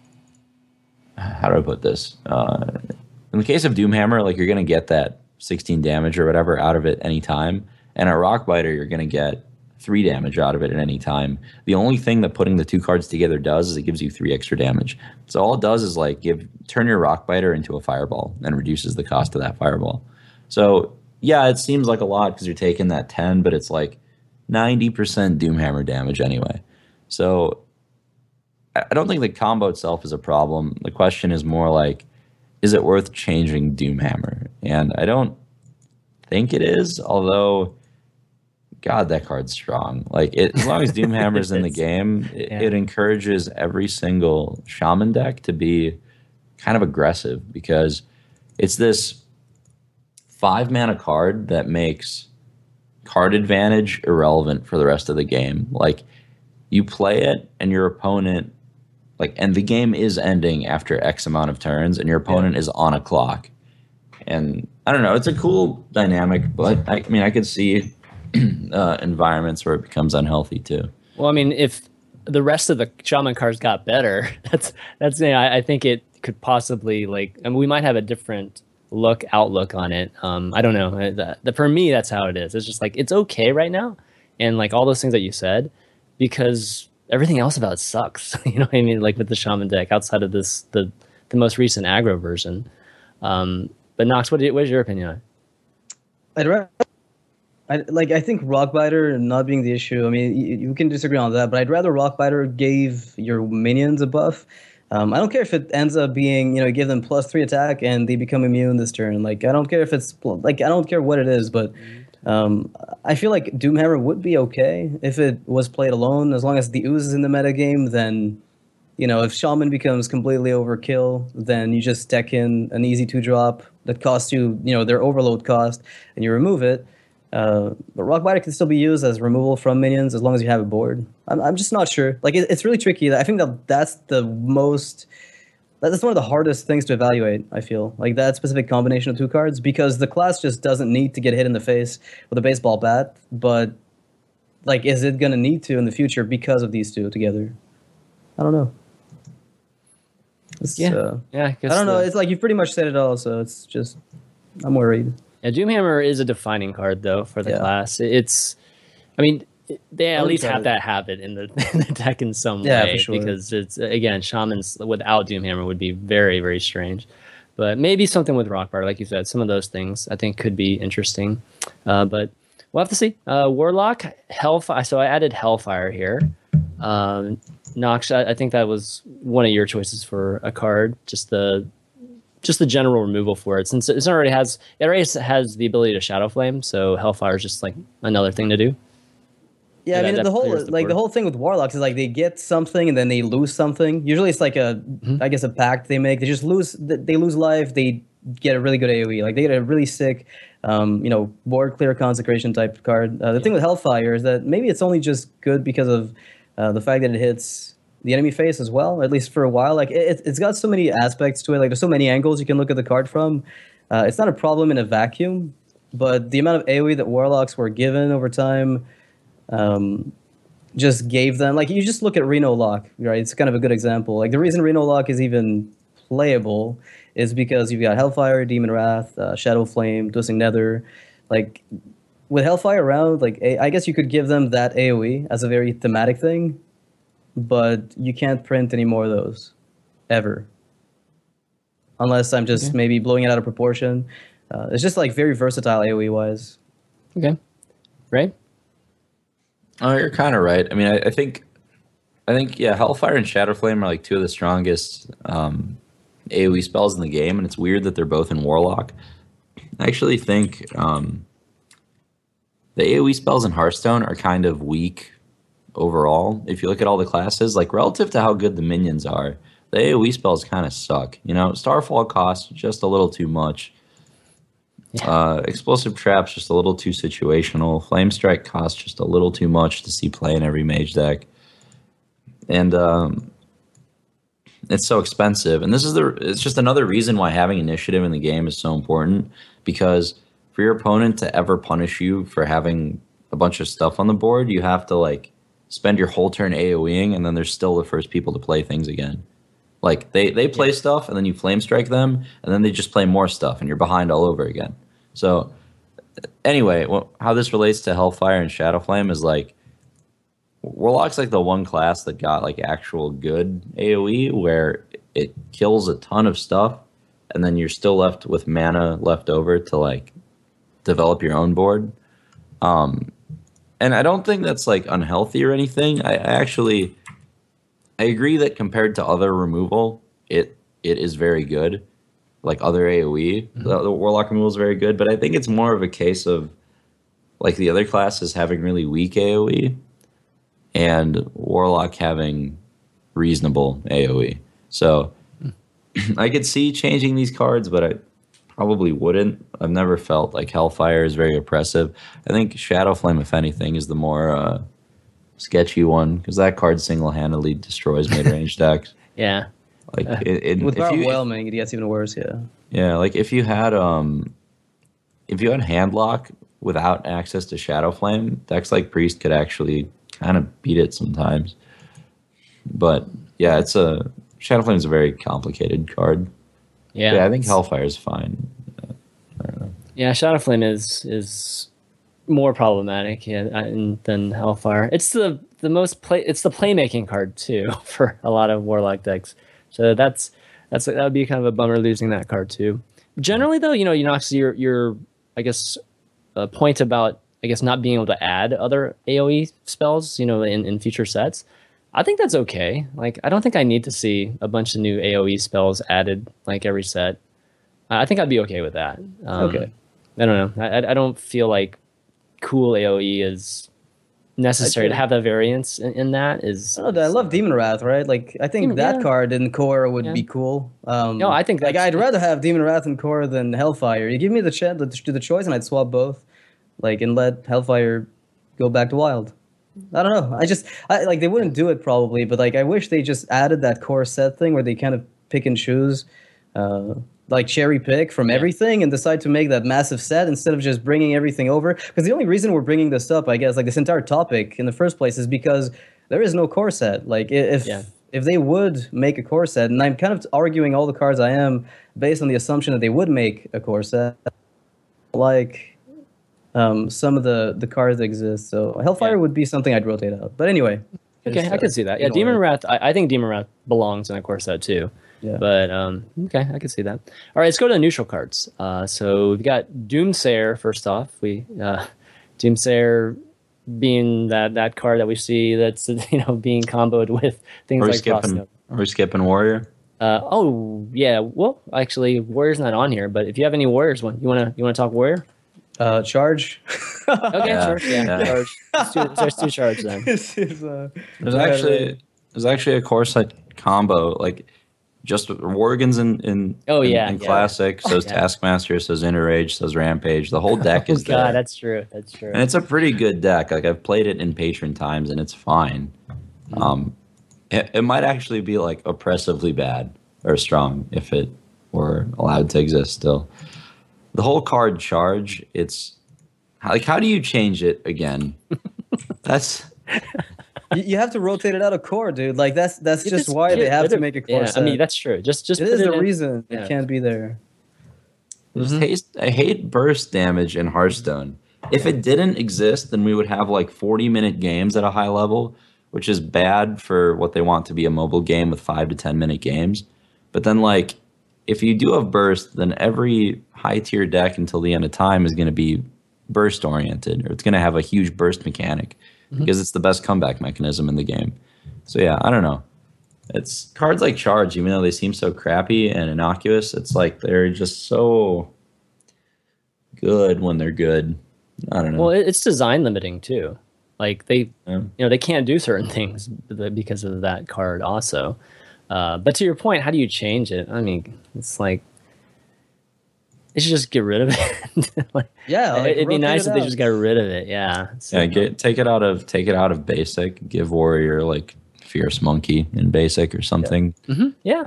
how do I put this? In the case of Doomhammer, like you're gonna get that 16 damage or whatever out of it any time, and a Rockbiter you're gonna get 3 damage out of it at any time. The only thing that putting the 2 cards together does is it gives you 3 extra damage. So all it does is like turn your Rockbiter into a fireball and reduces the cost of that fireball. So yeah, it seems like a lot because you're taking that 10, but it's like 90% Doomhammer damage anyway. So I don't think the combo itself is a problem. The question is more like, is it worth changing Doomhammer? And I don't think it is, although God, that card's strong. Like as long as Doomhammer's in the game, it encourages every single Shaman deck to be kind of aggressive, because it's this 5-mana card that makes card advantage irrelevant for the rest of the game. Like you play it and your opponent, like, and the game is ending after X amount of turns and your opponent is on a clock. And I don't know, it's a cool dynamic, but I mean, I could see environments where it becomes unhealthy too. Well, I mean, if the rest of the Shaman cards got better, that's I think it could possibly we might have a different outlook on it. I don't know. For me, that's how it is. It's just like it's okay right now, and like all those things that you said, because everything else about it sucks. You know what I mean? Like with the Shaman deck, outside of this, the most recent aggro version. But Nox, what is your opinion on it? I think Rockbiter not being the issue. I mean, you can disagree on that, but I'd rather Rockbiter gave your minions a buff. I don't care if it ends up being, give them +3 attack and they become immune this turn. Like, I don't care if it's I don't care what it is, but I feel like Doomhammer would be okay if it was played alone, as long as the Ooze is in the metagame. Then, if Shaman becomes completely overkill, then you just deck in an easy 2-drop that costs you, their overload cost, and you remove it. But Rockbiter can still be used as removal from minions as long as you have a board. I'm just not sure. Like it's really tricky. I think that's one of the hardest things to evaluate. I feel like that specific combination of 2 cards, because the class just doesn't need to get hit in the face with a baseball bat. But like, is it gonna need to in the future because of these 2 together? I don't know. I don't know. It's like you pretty much said it all. So it's just I'm worried. Yeah, Doomhammer is a defining card, though, for the class. They at least have to have it in the deck in some way, for sure. Because it's, again, Shamans without Doomhammer would be very, very strange. But maybe something with Rockbiter, like you said, some of those things I think could be interesting. But we'll have to see. Warlock, Hellfire. So I added Hellfire here. Nox, I think that was one of your choices for a card, just the general removal for it, since it already has the ability to Shadow Flame, so Hellfire is just like another thing to do. Yeah, I mean the whole thing with Warlocks is like they get something and then they lose something. Usually it's like a pact they make. They just lose life. They get a really good AoE. Like they get a really sick, board clear consecration type card. The thing with Hellfire is that maybe it's only just good because of the fact that it hits the enemy face as well, at least for a while. Like it's got so many aspects to it. Like there's so many angles you can look at the card from. It's not a problem in a vacuum, but the amount of AoE that Warlocks were given over time just gave them, like, you just look at Reno Lock, right? It's kind of a good example. Like the reason Reno Lock is even playable is because you've got Hellfire, Demon Wrath, Shadow Flame, Twisting Nether. Like with Hellfire around, like I guess you could give them that AoE as a very thematic thing, but you can't print any more of those ever, unless I'm just maybe blowing it out of proportion. It's just like very versatile AoE wise. Okay, right? Oh, you're kind of right. I mean, I think yeah, Hellfire and Shadow Flame are like two of the strongest AoE spells in the game, and it's weird that they're both in Warlock. I actually think the AoE spells in Hearthstone are kind of weak overall. If you look at all the classes, like relative to how good the minions are, the AoE spells kind of suck. You know, Starfall costs just a little too much. Yeah. Explosive Trap's just a little too situational. Flame Strike costs just a little too much to see play in every mage deck. And it's so expensive. And it's just another reason why having initiative in the game is so important, because for your opponent to ever punish you for having a bunch of stuff on the board, you have to like spend your whole turn AoEing, and then they're still the first people to play things again. Like they play stuff, and then you Flame Strike them, and then they just play more stuff, and you're behind all over again. So anyway, how this relates to Hellfire and Shadow Flame is like Warlock's like the one class that got like actual good AoE where it kills a ton of stuff, and then you're still left with mana left over to like develop your own board. And I don't think that's like unhealthy or anything. I agree that compared to other removal, it is very good. Like other AoE, the Warlock removal is very good, but I think it's more of a case of like the other classes having really weak AoE and Warlock having reasonable AoE. So I could see changing these cards, but I probably wouldn't. I've never felt like Hellfire is very oppressive. I think Shadow Flame, if anything, is the more sketchy one, because that card single-handedly destroys mid-range decks. Yeah. Like with overwhelming, it gets even worse. Yeah. Like if you had Handlock without access to Shadow Flame, decks like Priest could actually kind of beat it sometimes. But yeah, Shadow Flame is a very complicated card. Yeah, I think Hellfire is fine. I don't know. Yeah, Shadow Flame is more problematic than Hellfire. It's the playmaking card too for a lot of Warlock decks. So that would be kind of a bummer losing that card too. Generally though, your I guess point about not being able to add other AoE spells, in future sets, I think that's okay. Like I don't think I need to see a bunch of new AoE spells added like every set. I think I'd be okay with that. Okay. I don't know. I don't feel like cool AoE is necessary to have that variance in that. I love Demon Wrath, right? Like I think that card in core would be cool. No, I think I'd rather have Demon Wrath in core than Hellfire. You give me the choice, and I'd swap both, like, and let Hellfire go back to Wild. I don't know. I they wouldn't do it probably, but like I wish they just added that core set thing where they kind of pick and choose, like cherry pick from everything and decide to make that massive set instead of just bringing everything over. Because the only reason we're bringing this up, I guess, like this entire topic in the first place, is because there is no core set. Like if they would make a core set, and I'm kind of arguing all the cards I am based on the assumption that they would make a core set, like some of the cards that exist. So Hellfire would be something I'd rotate out. But anyway. Okay, I can see that. Yeah, Demon Wrath, I think Demon Wrath belongs in a core set too. Yeah. But okay, I can see that. All right, let's go to the neutral cards. So we've got Doomsayer first off. Doomsayer being that card that we see that's being comboed with things like Frostnote. Are we skipping Warrior? Oh yeah. Well, actually, Warrior's not on here. But if you have any Warriors, you wanna talk Warrior? Charge. Okay, Charge. Yeah. Charge. There's two Charge then. There's actually a core set combo like. Just Worgen's in Classic, so's Taskmaster, so's Interrage, so's Rampage. The whole deck is there. That's true. And it's a pretty good deck. Like I've played it in Patron times, and it's fine. it might actually be like oppressively bad or strong if it were allowed to exist still. The whole card charge, it's like, how do you change it again? That's You have to rotate it out of core, dude. Like that's You just why they get have rid to of- make a core Yeah, set. I mean that's true. Just it put is it the in- reason yeah. it can't be there. I hate burst damage in Hearthstone. If it didn't exist, then we would have like 40-minute games at a high level, which is bad for what they want to be a mobile game with 5 to 10-minute games. But then, like, if you do have burst, then every high tier deck until the end of time is going to be burst oriented, or it's going to have a huge burst mechanic because it's the best comeback mechanism in the game. So yeah, I don't know. It's cards like Charge, even though they seem so crappy and innocuous, it's like they're just so good when they're good. I don't know. Well, it's design limiting too. Like they, Yeah. they can't do certain things because of that card also. But to your point, how do you change it? I mean, it's like they should just get rid of it. Like, Yeah, like, it'd be rotate nice it if they out. just got rid of it. Yeah. So, Take it out of basic. Give Warrior like Fierce Monkey in basic or something. yeah.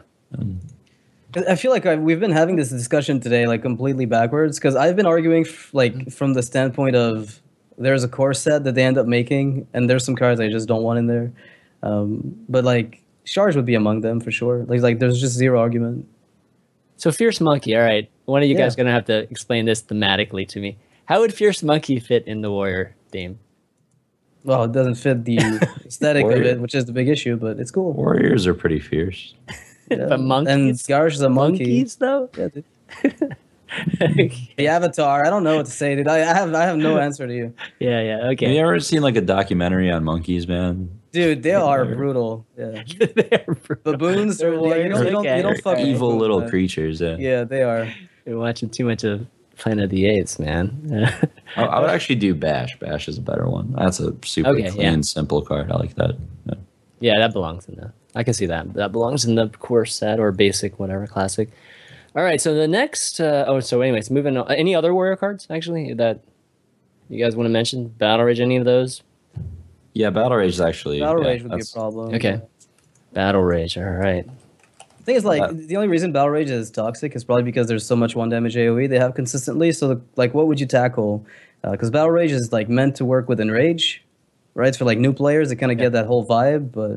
I feel like we've been having this discussion today, like completely backwards, because I've been arguing like from the standpoint of there's a core set that they end up making, and there's some cards I just don't want in there. But like Charge would be among them for sure. Like there's just zero argument. So Fierce Monkey. All right. One of you Yeah. guys gonna have to explain this thematically to me. How would Fierce Monkey fit in the Warrior theme? Well, it doesn't fit the aesthetic of Warrior. it, which is the big issue, but it's cool. Warriors are pretty fierce. Yeah. But monkeys? And Garsh is a monkey. Monkeys though. Yeah, dude. The Avatar. I don't know what to say, dude. I have no answer to you, Yeah. Have Okay. you ever seen like a documentary on monkeys, man? dude. They are brutal. Yeah, baboons or you don't Okay. fuck with Evil baboons, little man. creatures. Yeah. Yeah, they are. You're watching too much of Planet of the Apes, man. I would actually do Bash. Bash is a better one. That's a super Okay, clean, yeah. simple card. I like that. Yeah. Yeah, that belongs in the. I can see that. That belongs in the core set or basic, whatever, classic. All right, so the next. Anyways, moving on. Any other Warrior cards actually that you guys want to mention? Battle Rage, any of those? Yeah, Battle Rage is actually. Battle yeah, Rage would be a that's- problem. Okay. Battle Rage. All right. The thing is, like, Uh, the only reason Battle Rage is toxic is probably because there's so much one damage AoE they have consistently. So, like, what would you tackle? Because Battle Rage is like meant to work with Enrage, right? It's for like new players to kind of get that whole vibe, but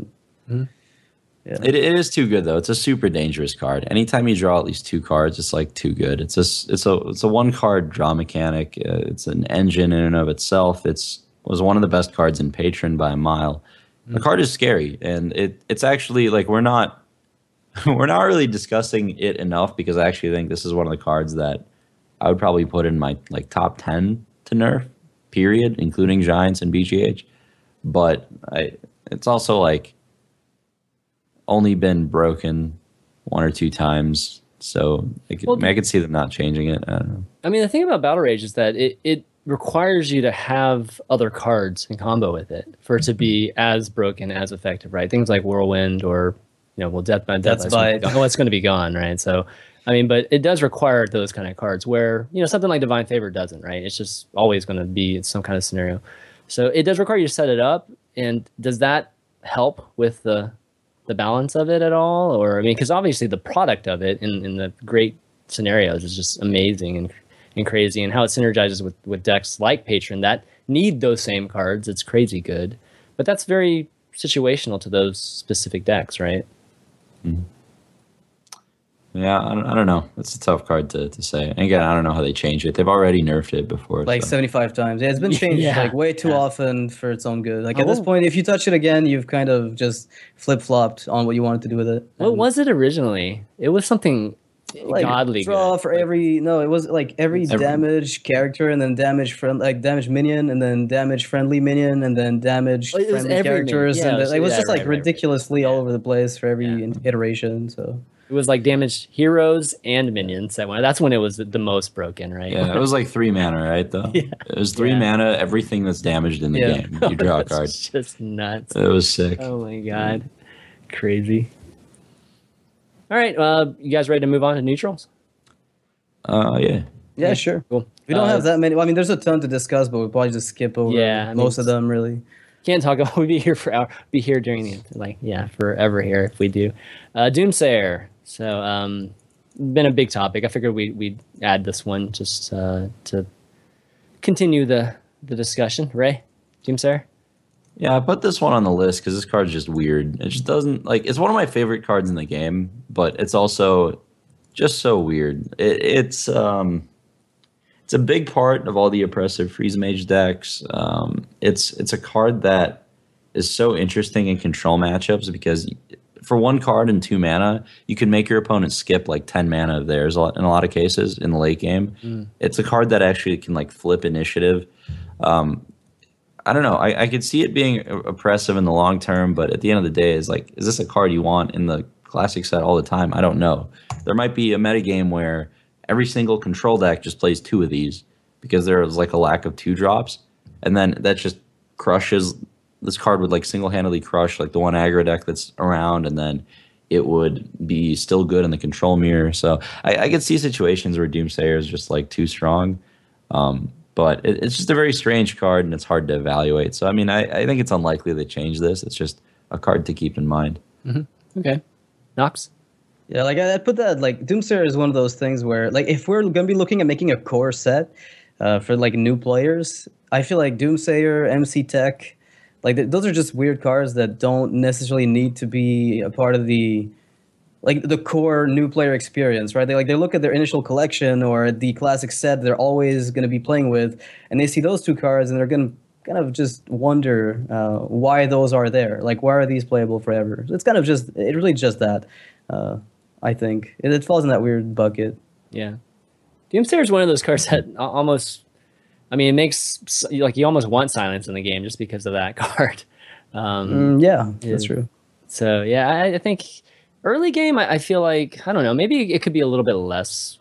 It is too good though. It's a super dangerous card. Anytime you draw at least 2 cards, it's like too good. It's a one card draw mechanic. It's an engine in and of itself. Was one of the best cards in Patron by a mile. The card is scary, and it's actually like we're not really discussing it enough because I actually think this is one of the cards that I would probably put in my like top 10 to nerf, period, including Giants and BGH. But it's also like only been broken 1 or 2 times, so I could see them not changing it. I don't know. I mean, the thing about Battle Rage is that it requires you to have other cards in combo with it for it to be as broken, as effective, right? Things like Whirlwind or, Death by Death. Death's Bite. It's going to be gone, right? So, I mean, but it does require those kind of cards where, something like Divine Favor doesn't, right? It's just always going to be some kind of scenario. So it does require you to set it up. And does that help with the balance of it at all? Or, I mean, because obviously the product of it in the great scenarios is just amazing and crazy, and how it synergizes with decks like Patron that need those same cards. It's crazy good. But that's very situational to those specific decks, right? Yeah, I don't know. It's a tough card to say. And again, I don't know how they change it. They've already nerfed it before. like so. 75 times. Yeah, it's been changed Yeah. like way too often for its own good. Like at this Oh. point, if you touch it again, you've kind of just flip-flopped on what you wanted to do with it. What And, was it originally? It was something like, godly draw good. for every it was like every damage character, and then damage damage minion, and then damage friendly minion, and then damage Oh, it was friendly every minion. characters, Yeah, and it was- it was yeah, just like right, right. ridiculously all over the place for every Yeah. iteration. So It was like damaged heroes and minions. That's when it was the most broken, right? Yeah, it was like 3 mana, right? Though Yeah. it was 3 Yeah. mana. Everything that's damaged in the Yeah. game, you draw a That's card. just nuts. It was sick. Oh my god, crazy. All right, you guys ready to move on to neutrals? Yeah. yeah, sure. Cool. We don't have that many. Well, I mean, there's a ton to discuss, but we'll probably just skip over Yeah, I mean, most of them, really. Can't talk about. We'd be here for hour. Be here during the forever here if we do. Doomsayer. So been a big topic. I figured we'd add this one just to continue the discussion. Ray, Doomsayer. Yeah, I put this one on the list because this card's just weird. It just doesn't it's one of my favorite cards in the game, but it's also just so weird. It's a big part of all the oppressive Freeze Mage decks. It's a card that is so interesting in control matchups because for one card and 2 mana, you can make your opponent skip like 10 mana of theirs in a lot of cases in the late game. It's a card that actually can like flip initiative. I don't know. I could see it being oppressive in the long term, but at the end of the day, is this a card you want in the classic set all the time? I don't know. There might be a metagame where every single control deck just plays 2 of these because there's like a lack of 2 drops, and then that just crushes this card would like single-handedly crush like the one aggro deck that's around, and then it would be still good in the control mirror. So I could see situations where Doomsayer is just like too strong. But it's just a very strange card, and it's hard to evaluate. So, I mean, I think it's unlikely they change this. It's just a card to keep in mind. Mm-hmm. Okay. Nox? Yeah, like I'd put that, like, Doomsayer is one of those things where, like, if we're going to be looking at making a core set for, like, new players, I feel like Doomsayer, MC Tech, like, those are just weird cards that don't necessarily need to be a part of the core new player experience, right? They look at their initial collection or the classic set they're always going to be playing with, and they see those 2 cards, and they're going to kind of just wonder why those are there. Like, why are these playable forever? It's kind of just, it really just that, I think. It falls in that weird bucket. Yeah. Doomsayer is one of those cards that almost, I mean, it makes, like, you almost want silence in the game just because of that card. Yeah, that's true. So, yeah, I think... Early game, I feel like, I don't know, maybe it could be a little bit less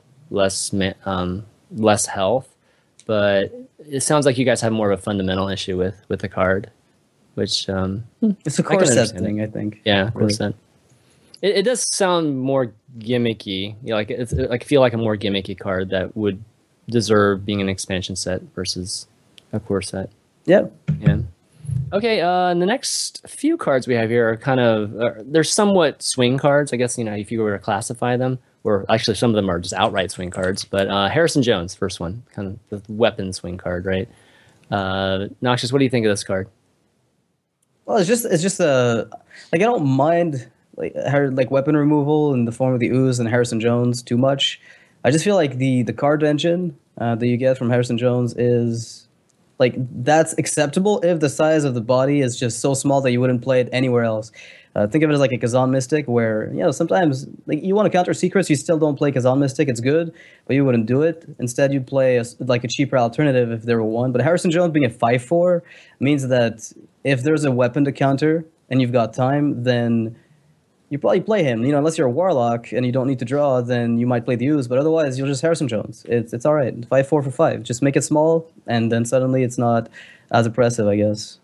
health, but it sounds like you guys have more of a fundamental issue with the card, which it's a core set thing, I think. Yeah, core set. It does sound more gimmicky, like it's like I feel like a more gimmicky card that would deserve being an expansion set versus a core set. Yep. Yeah. Okay, the next few cards we have here are kind of, they're somewhat swing cards, I guess, if you were to classify them, or actually some of them are just outright swing cards, but Harrison Jones, first one, kind of the weapon swing card, right? Noxious, what do you think of this card? Well, it's just I don't mind like weapon removal in the form of the Ooze and Harrison Jones too much. I just feel like the card engine that you get from Harrison Jones is... like, that's acceptable if the size of the body is just so small that you wouldn't play it anywhere else. Think of it as like a Kazan Mystic where, sometimes like you want to counter secrets, you still don't play Kazan Mystic. It's good, but you wouldn't do it. Instead, you'd play a cheaper alternative if there were one. But Harrison Jones being a 5/4 means that if there's a weapon to counter and you've got time, then you probably play him. Unless you're a Warlock and you don't need to draw, then you might play the Ooze. But otherwise, you'll just Harrison Jones. It's all right. 5/4 for 5. Just make it small, and then suddenly it's not as oppressive, I guess.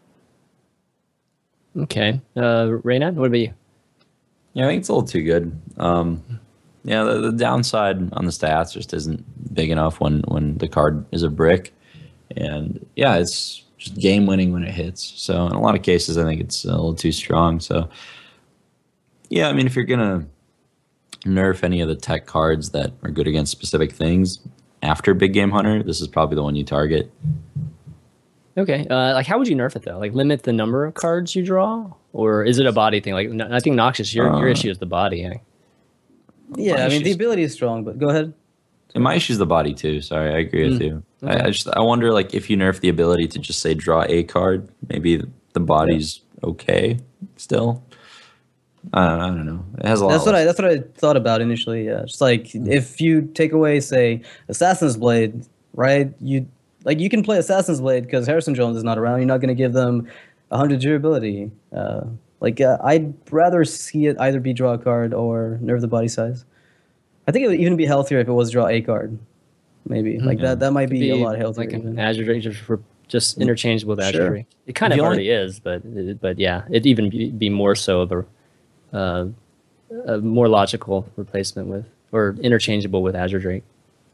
Okay. Reyna, what about you? Yeah, I think it's a little too good. Yeah, the downside on the stats just isn't big enough when the card is a brick. And yeah, it's just game winning when it hits. So in a lot of cases, I think it's a little too strong. So yeah, I mean, if you're going to nerf any of the tech cards that are good against specific things after Big Game Hunter, this is probably the one you target. Okay. Like, how would you nerf it, though? Like, limit the number of cards you draw? Or is it a body thing? Like, I think Noxious, your issue is the body. Yeah, I mean, the ability is strong, but go ahead. And my issue is the body, too. Sorry, I agree with you. Okay. I wonder, like, if you nerf the ability to just, say, draw a card, maybe the body's okay still. I don't know. It has a lot. That's what I thought about initially. Yeah, just like if you take away, say, Assassin's Blade, right? You can play Assassin's Blade because Harrison Jones is not around. You're not going to give them 100 durability. I'd rather see it either be draw a card or nerf the body size. I think it would even be healthier if it was draw a card. Maybe that might be a lot healthier. Like an Azure Drake for just interchangeable with Azure Drake. It kind of already is, but yeah, it'd even be more so of a more logical replacement with, or interchangeable with Azure Drake.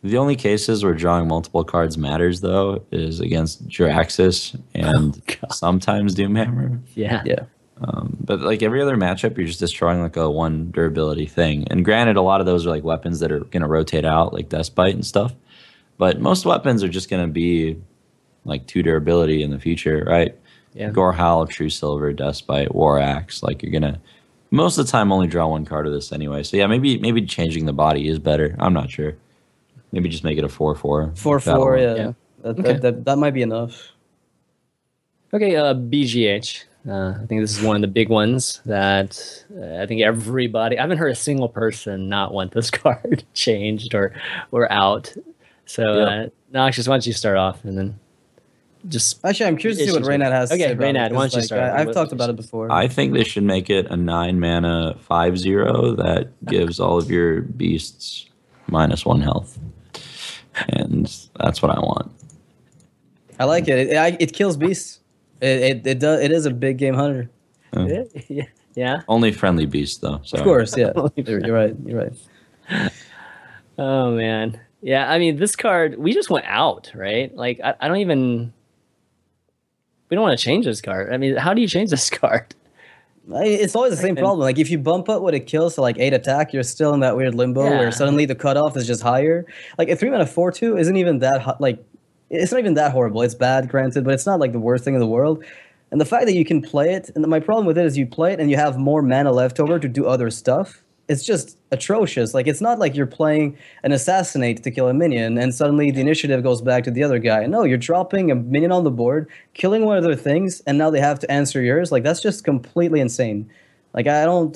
The only cases where drawing multiple cards matters, though, is against Jiraxis and sometimes Doomhammer. Yeah. Yeah. But like every other matchup, you're just destroying like a 1 durability thing. And granted, a lot of those are like weapons that are going to rotate out, like Despite and stuff. But most weapons are just going to be like 2 durability in the future, right? Yeah. Gorehowl, True Silver, Despite, War Axe. Like you're going to most of the time only draw 1 card of this anyway. So yeah, maybe changing the body is better. I'm not sure. Maybe just make it a 4/4. 4/4, yeah. Yeah. That might be enough. Okay, BGH. I think this is one of the big ones that I think everybody. I haven't heard a single person not want this card changed or out. So, Noxious, why don't you start off and then just. Actually, I'm curious to see what Reynad has to say. Okay, about it, Reynad, why don't you 'cause, start? I've talked about it before. I think they should make it a 9 mana 5/0 that gives all of your beasts -1 health. And that's what I want. I like it. It kills beasts. It does. It is a big game hunter. Yeah. Only friendly beasts, though. Sorry. Of course, yeah. You're right. You're right. Oh man. Yeah, I mean, this card, we just went out, right? Like, I don't even. We don't want to change this card. I mean, how do you change this card? It's always the same problem. Like, if you bump up what it kills to like 8 attack, you're still in that weird limbo where suddenly the cutoff is just higher. Like, a 3 mana 4/2 isn't even that like. It's not even that horrible. It's bad, granted, but it's not like the worst thing in the world. And the fact that you can play it, and my problem with it is you play it and you have more mana left over to do other stuff. It's just atrocious. Like, it's not like you're playing an assassinate to kill a minion and suddenly the initiative goes back to the other guy. No, you're dropping a minion on the board, killing one of their things, and now they have to answer yours. Like, that's just completely insane. Like,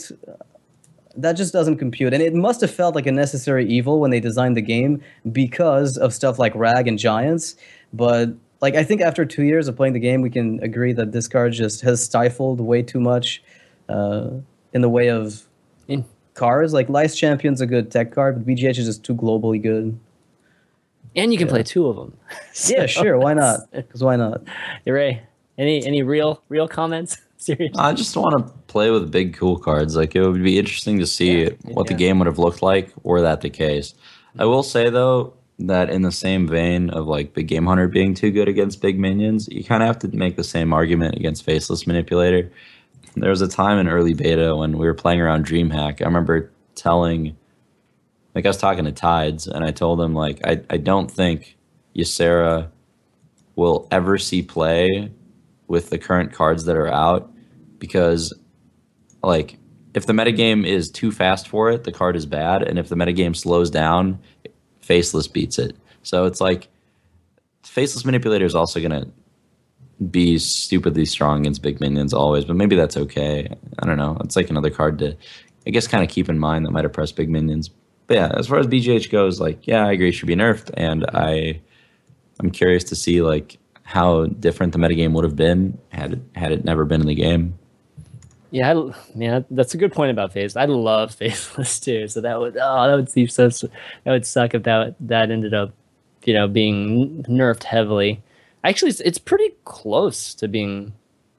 that just doesn't compute. And it must have felt like a necessary evil when they designed the game because of stuff like Rag and Giants. But like, I think after 2 years of playing the game, we can agree that this card just has stifled way too much in the way of cards. Like, Lice Champion's a good tech card, but BGH is just too globally good. And you can play 2 of them. So, yeah, sure. Why not? Because why not? Ray, any real comments? Seriously? I just want to play with big, cool cards. Like, it would be interesting to see what the game would have looked like were that the case. I will say, though, that in the same vein of, like, Big Game Hunter being too good against big minions, you kind of have to make the same argument against Faceless Manipulator. There was a time in early beta when we were playing around DreamHack. I remember telling, like, I was talking to Tides, and I told him, like, I don't think Ysera will ever see play with the current cards that are out, because like if the metagame is too fast for it, the card is bad, and if the metagame slows down, Faceless beats it. So it's like Faceless Manipulator is also going to be stupidly strong against big minions always, but maybe that's okay. I don't know. It's like another card to, I guess, kind of keep in mind that might oppress big minions. But yeah, as far as BGH goes, like, yeah, I agree it should be nerfed, and I'm curious to see like how different the metagame would have been had it never been in the game. Yeah, that's a good point about Faceless. I love Faceless too, so that would seem so. That would suck if that ended up, being nerfed heavily. Actually, it's pretty close to being.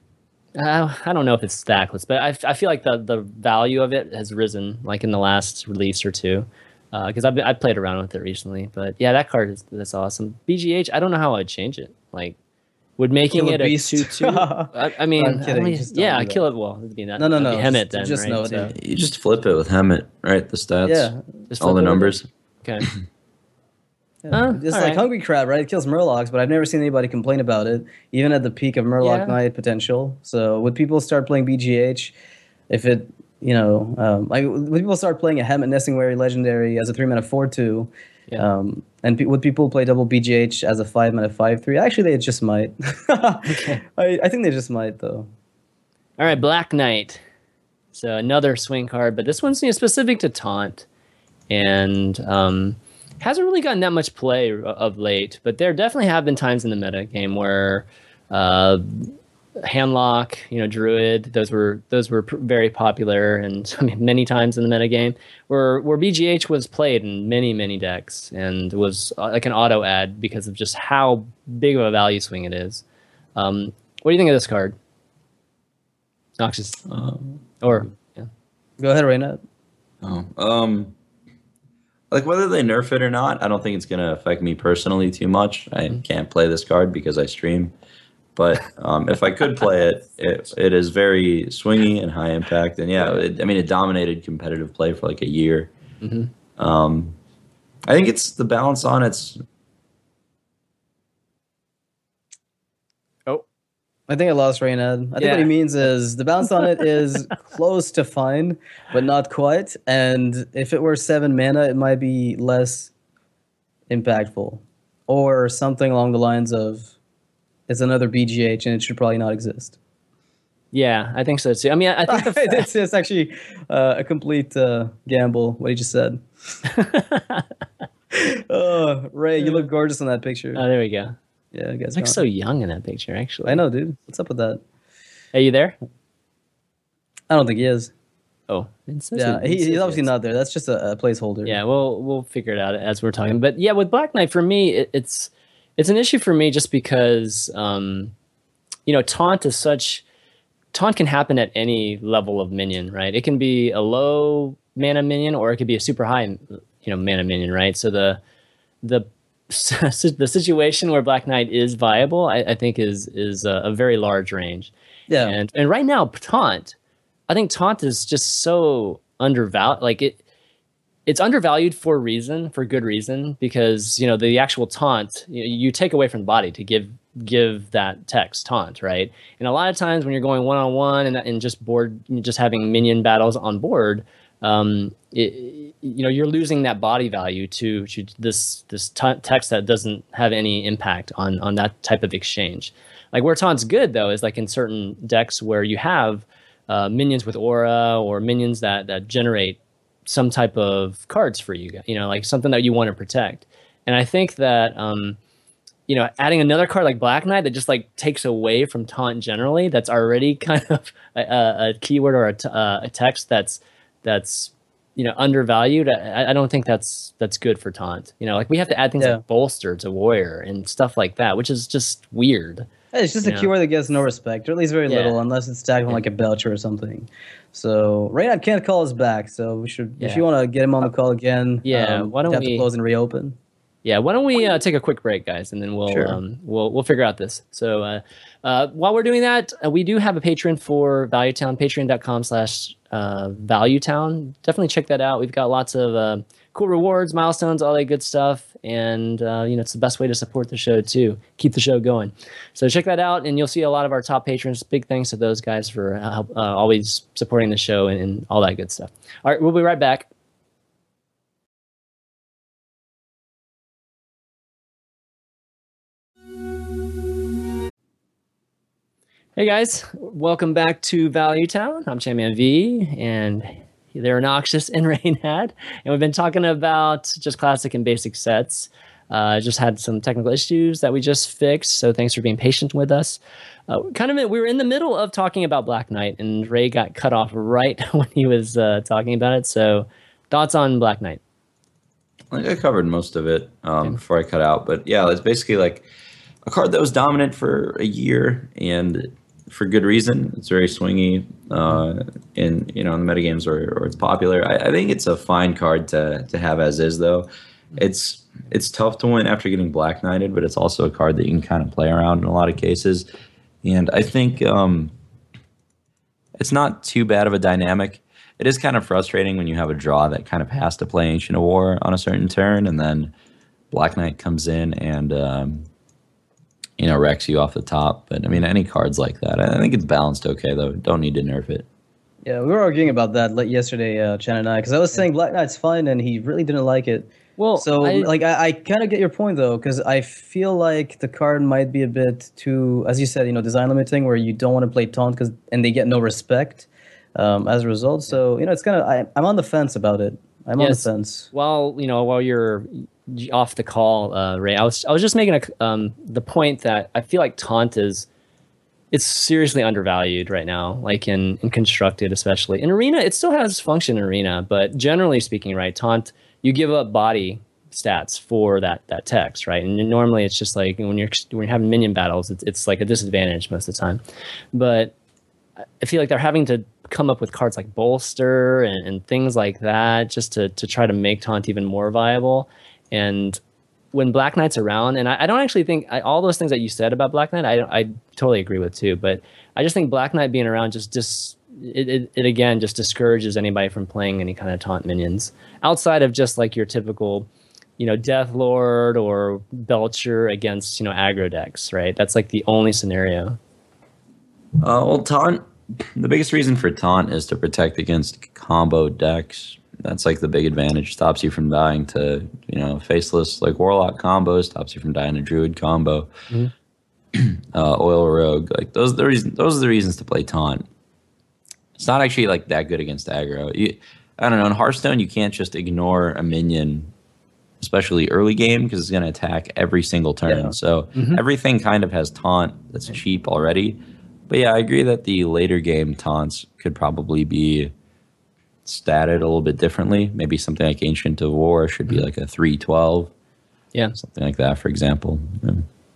I don't know if it's stackless, but I feel like the value of it has risen like in the last release or two, because I played around with it recently. But yeah, that card that's awesome. BGH, I don't know how I'd change it. Like, would making it a 2/2? I mean, I kill it. Well, it'd be not. No. Hemet then, just right? So, You just flip it with Hemet, right? The stats, just all the numbers. Okay. It's like Hungry Crab, right? It kills Murlocs, but I've never seen anybody complain about it, even at the peak of Murloc Knight potential. So would people start playing BGH if it, would people start playing a Hemet Nestingwary Legendary as a 3 mana 4/2? And would people play double BGH as a 5 mana 5/3? Actually, they just might. Okay. I think they just might, though. All right, Black Knight. So another swing card, but this one's specific to Taunt, and hasn't really gotten that much play of late. But there definitely have been times in the meta game where Handlock, Druid, those were very popular, and I mean many times in the meta game where BGH was played in many decks and was like an auto ad because of just how big of a value swing it is. What do you think of this card? Noxious. Go ahead, Reynad. like whether they nerf it or not, I don't think it's going to affect me personally too much. I can't play this card because I stream. But if I could play it, it is very swingy and high impact. And yeah, it dominated competitive play for like a year. I think it's the balance on its. Oh, I think I lost Reynad. I think what he means is the balance on it is close to fine, but not quite. And if it were 7 mana, it might be less impactful. Or something along the lines of it's another BGH and it should probably not exist. Yeah, I think so too. I mean, I think it's actually a complete gamble, what he just said. Oh, Ray, you look gorgeous in that picture. Oh, there we go. Yeah, I guess. He looks so young in that picture, actually. I know, dude. What's up with that? Are you there? I don't think he is. Oh, he's obviously not there. That's just a placeholder. Yeah, we'll figure it out as we're talking. But yeah, with Black Knight, for me, it's an issue for me just because taunt can happen at any level of minion, right? It can be a low mana minion or it could be a super high mana minion, right? So the situation where Black Knight is viable, I think is a very large range. Yeah. And right now, I think taunt is just so undervalued. Like it's undervalued for good reason, because the actual taunt, you take away from the body to give that text taunt, right? And a lot of times when you're going one-on-one and just having minion battles on board, you're losing that body value to this text that doesn't have any impact on that type of exchange. Like where taunt's good though is like in certain decks where you have minions with aura or minions that generate some type of cards for you, like something that you want to protect. And I think that adding another card like Black Knight that just like takes away from taunt generally, that's already kind of a keyword or a text that's undervalued. I don't think that's good for taunt. Like we have to add things like bolster to warrior and stuff like that, which is just weird. It's just a keyword that gets no respect, or at least very little, unless it's tagged on like a Belcher or something. So Reynad can't call us back, so we should. If you want to get him on the call again, why don't we have to close and reopen? Yeah, why don't we take a quick break, guys, and then we'll figure out this. So while we're doing that, we do have a Patreon for ValueTown, patreon.com/ValueTown. Definitely check that out. We've got lots of cool rewards, milestones, all that good stuff, and it's the best way to support the show too. Keep the show going. So check that out, and you'll see a lot of our top patrons. Big thanks to those guys for always supporting the show and all that good stuff. All right, we'll be right back. Hey guys, welcome back to Value Town. I'm Chairman V, and they're Noxious and Reynad, and we've been talking about just classic and basic sets. Just had some technical issues that we just fixed, so thanks for being patient with us. We were in the middle of talking about Black Knight, and Ray got cut off right when he was talking about it. So, thoughts on Black Knight? I think I covered most of it before I cut out, but yeah, it's basically like a card that was dominant for a year and for good reason. It's very swingy in the metagames or it's popular. I think it's a fine card to have as is, though. It's tough to win after getting Black Knighted, but it's also a card that you can kind of play around in a lot of cases. And I think it's not too bad of a dynamic. It is kind of frustrating when you have a draw that kind of has to play Ancient of War on a certain turn, and then Black Knight comes in and wrecks you off the top. But I mean, any cards like that, I think it's balanced okay, though. Don't need to nerf it. Yeah, we were arguing about that yesterday, Chen and I, because I was saying Black Knight's fine, and he really didn't like it. Well, so I kind of get your point though, because I feel like the card might be a bit too, as you said, design limiting, where you don't want to play taunt and they get no respect as a result. So it's kind of I'm on the fence about it. I'm on the fence. While you're off the call, Ray, I was just making the point that I feel like taunt it's seriously undervalued right now, like in constructed, especially in arena. It still has function in arena, but generally speaking, right, taunt, you give up body stats for that text, right? And normally it's just like when you're having minion battles, it's like a disadvantage most of the time. But I feel like they're having to come up with cards like Bolster and things like that just to try to make Taunt even more viable. And when Black Knight's around, and I don't actually think all those things that you said about Black Knight, I totally agree with too. But I just think Black Knight being around it again just discourages anybody from playing any kind of Taunt minions outside of just like your typical, Death Lord or Belcher against, aggro decks, right? That's like the only scenario. Well, Taunt, the biggest reason for Taunt is to protect against combo decks. That's like the big advantage. Stops you from dying to, faceless like Warlock combos, stops you from dying to Druid combo. Oil Rogue, like those are the reasons to play Taunt. It's not actually like that good against aggro. I don't know, in Hearthstone you can't just ignore a minion, especially early game, because it's going to attack every single turn. Yeah. So everything kind of has Taunt that's cheap already. But yeah, I agree that the later game taunts could probably be statted a little bit differently. Maybe something like Ancient of War should be like a 3/12. Yeah. Something like that, for example. Yeah.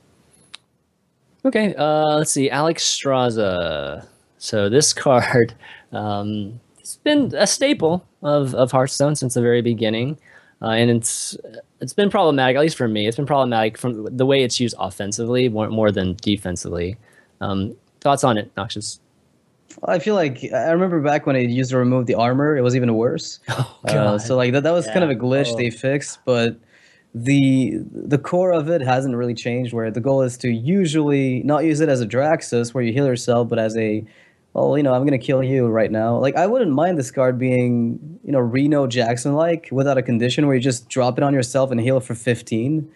Okay, let's see. Alex Straza. So this card, it's been a staple of Hearthstone since the very beginning. And it's been problematic, at least for me. It's been problematic from the way it's used offensively more than defensively. Thoughts on it, Noxious? I feel like I remember back when they used to remove the armor, it was even worse. Oh, God. So like that was kind of a glitch they fixed, but the core of it hasn't really changed. Where the goal is to usually not use it as a Draxus where you heal yourself, but as a I'm gonna kill you right now. Like I wouldn't mind this card being Reno Jackson like without a condition where you just drop it on yourself and heal for 15.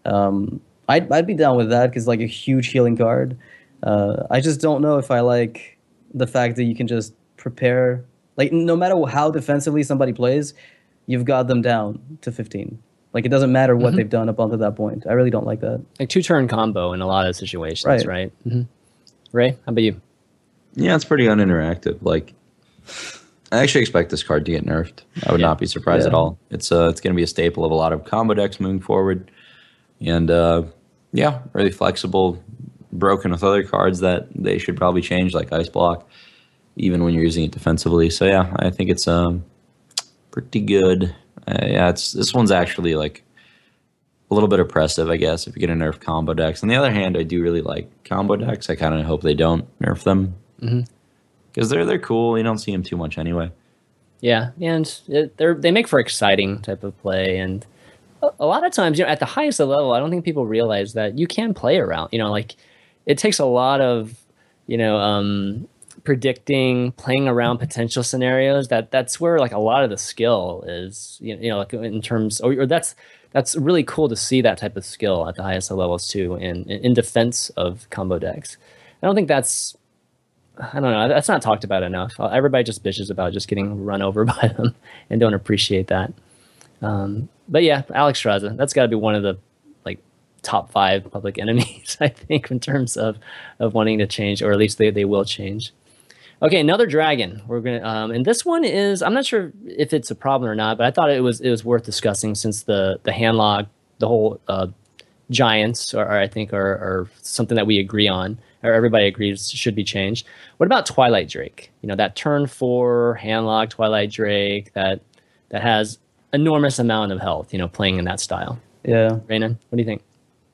I'd be down with that because like a huge healing card. I just don't know if I like the fact that you can just prepare, like no matter how defensively somebody plays, you've got them down to 15. Like it doesn't matter what they've done up until that point. I really don't like that. Like 2-turn combo in a lot of situations, right? Ray, how about you? Yeah, it's pretty uninteractive. Like, I actually expect this card to get nerfed. I would not be surprised at all. It's going to be a staple of a lot of combo decks moving forward, and really flexible, broken with other cards that they should probably change, like Ice Block, even when you're using it defensively. So yeah, I think it's pretty good. This one's actually like a little bit oppressive, I guess, if you're going to nerf combo decks. On the other hand, I do really like combo decks. I kind of hope they don't nerf them. Because they're cool. You don't see them too much anyway. Yeah, and they make for exciting type of play. And a lot of times, at the highest level, I don't think people realize that you can play around. Like it takes a lot of, predicting, playing around potential scenarios. That's where like a lot of the skill is. Like in terms, or that's really cool to see that type of skill at the highest levels too, in defense of combo decks. I don't think that's. I don't know. That's not talked about enough. Everybody just bitches about just getting run over by them and don't appreciate that. But yeah, Alex Straza, that's got to be one of the like top 5 public enemies, I think, in terms of wanting to change, or at least they will change. Okay, another dragon. We're gonna and this one is, I'm not sure if it's a problem or not, but I thought it was worth discussing since the handlock, the whole giants I think are something that we agree on, or everybody agrees should be changed. What about Twilight Drake? That turn 4 handlock Twilight Drake that has enormous amount of health, playing in that style. Yeah. Raynon, what do you think?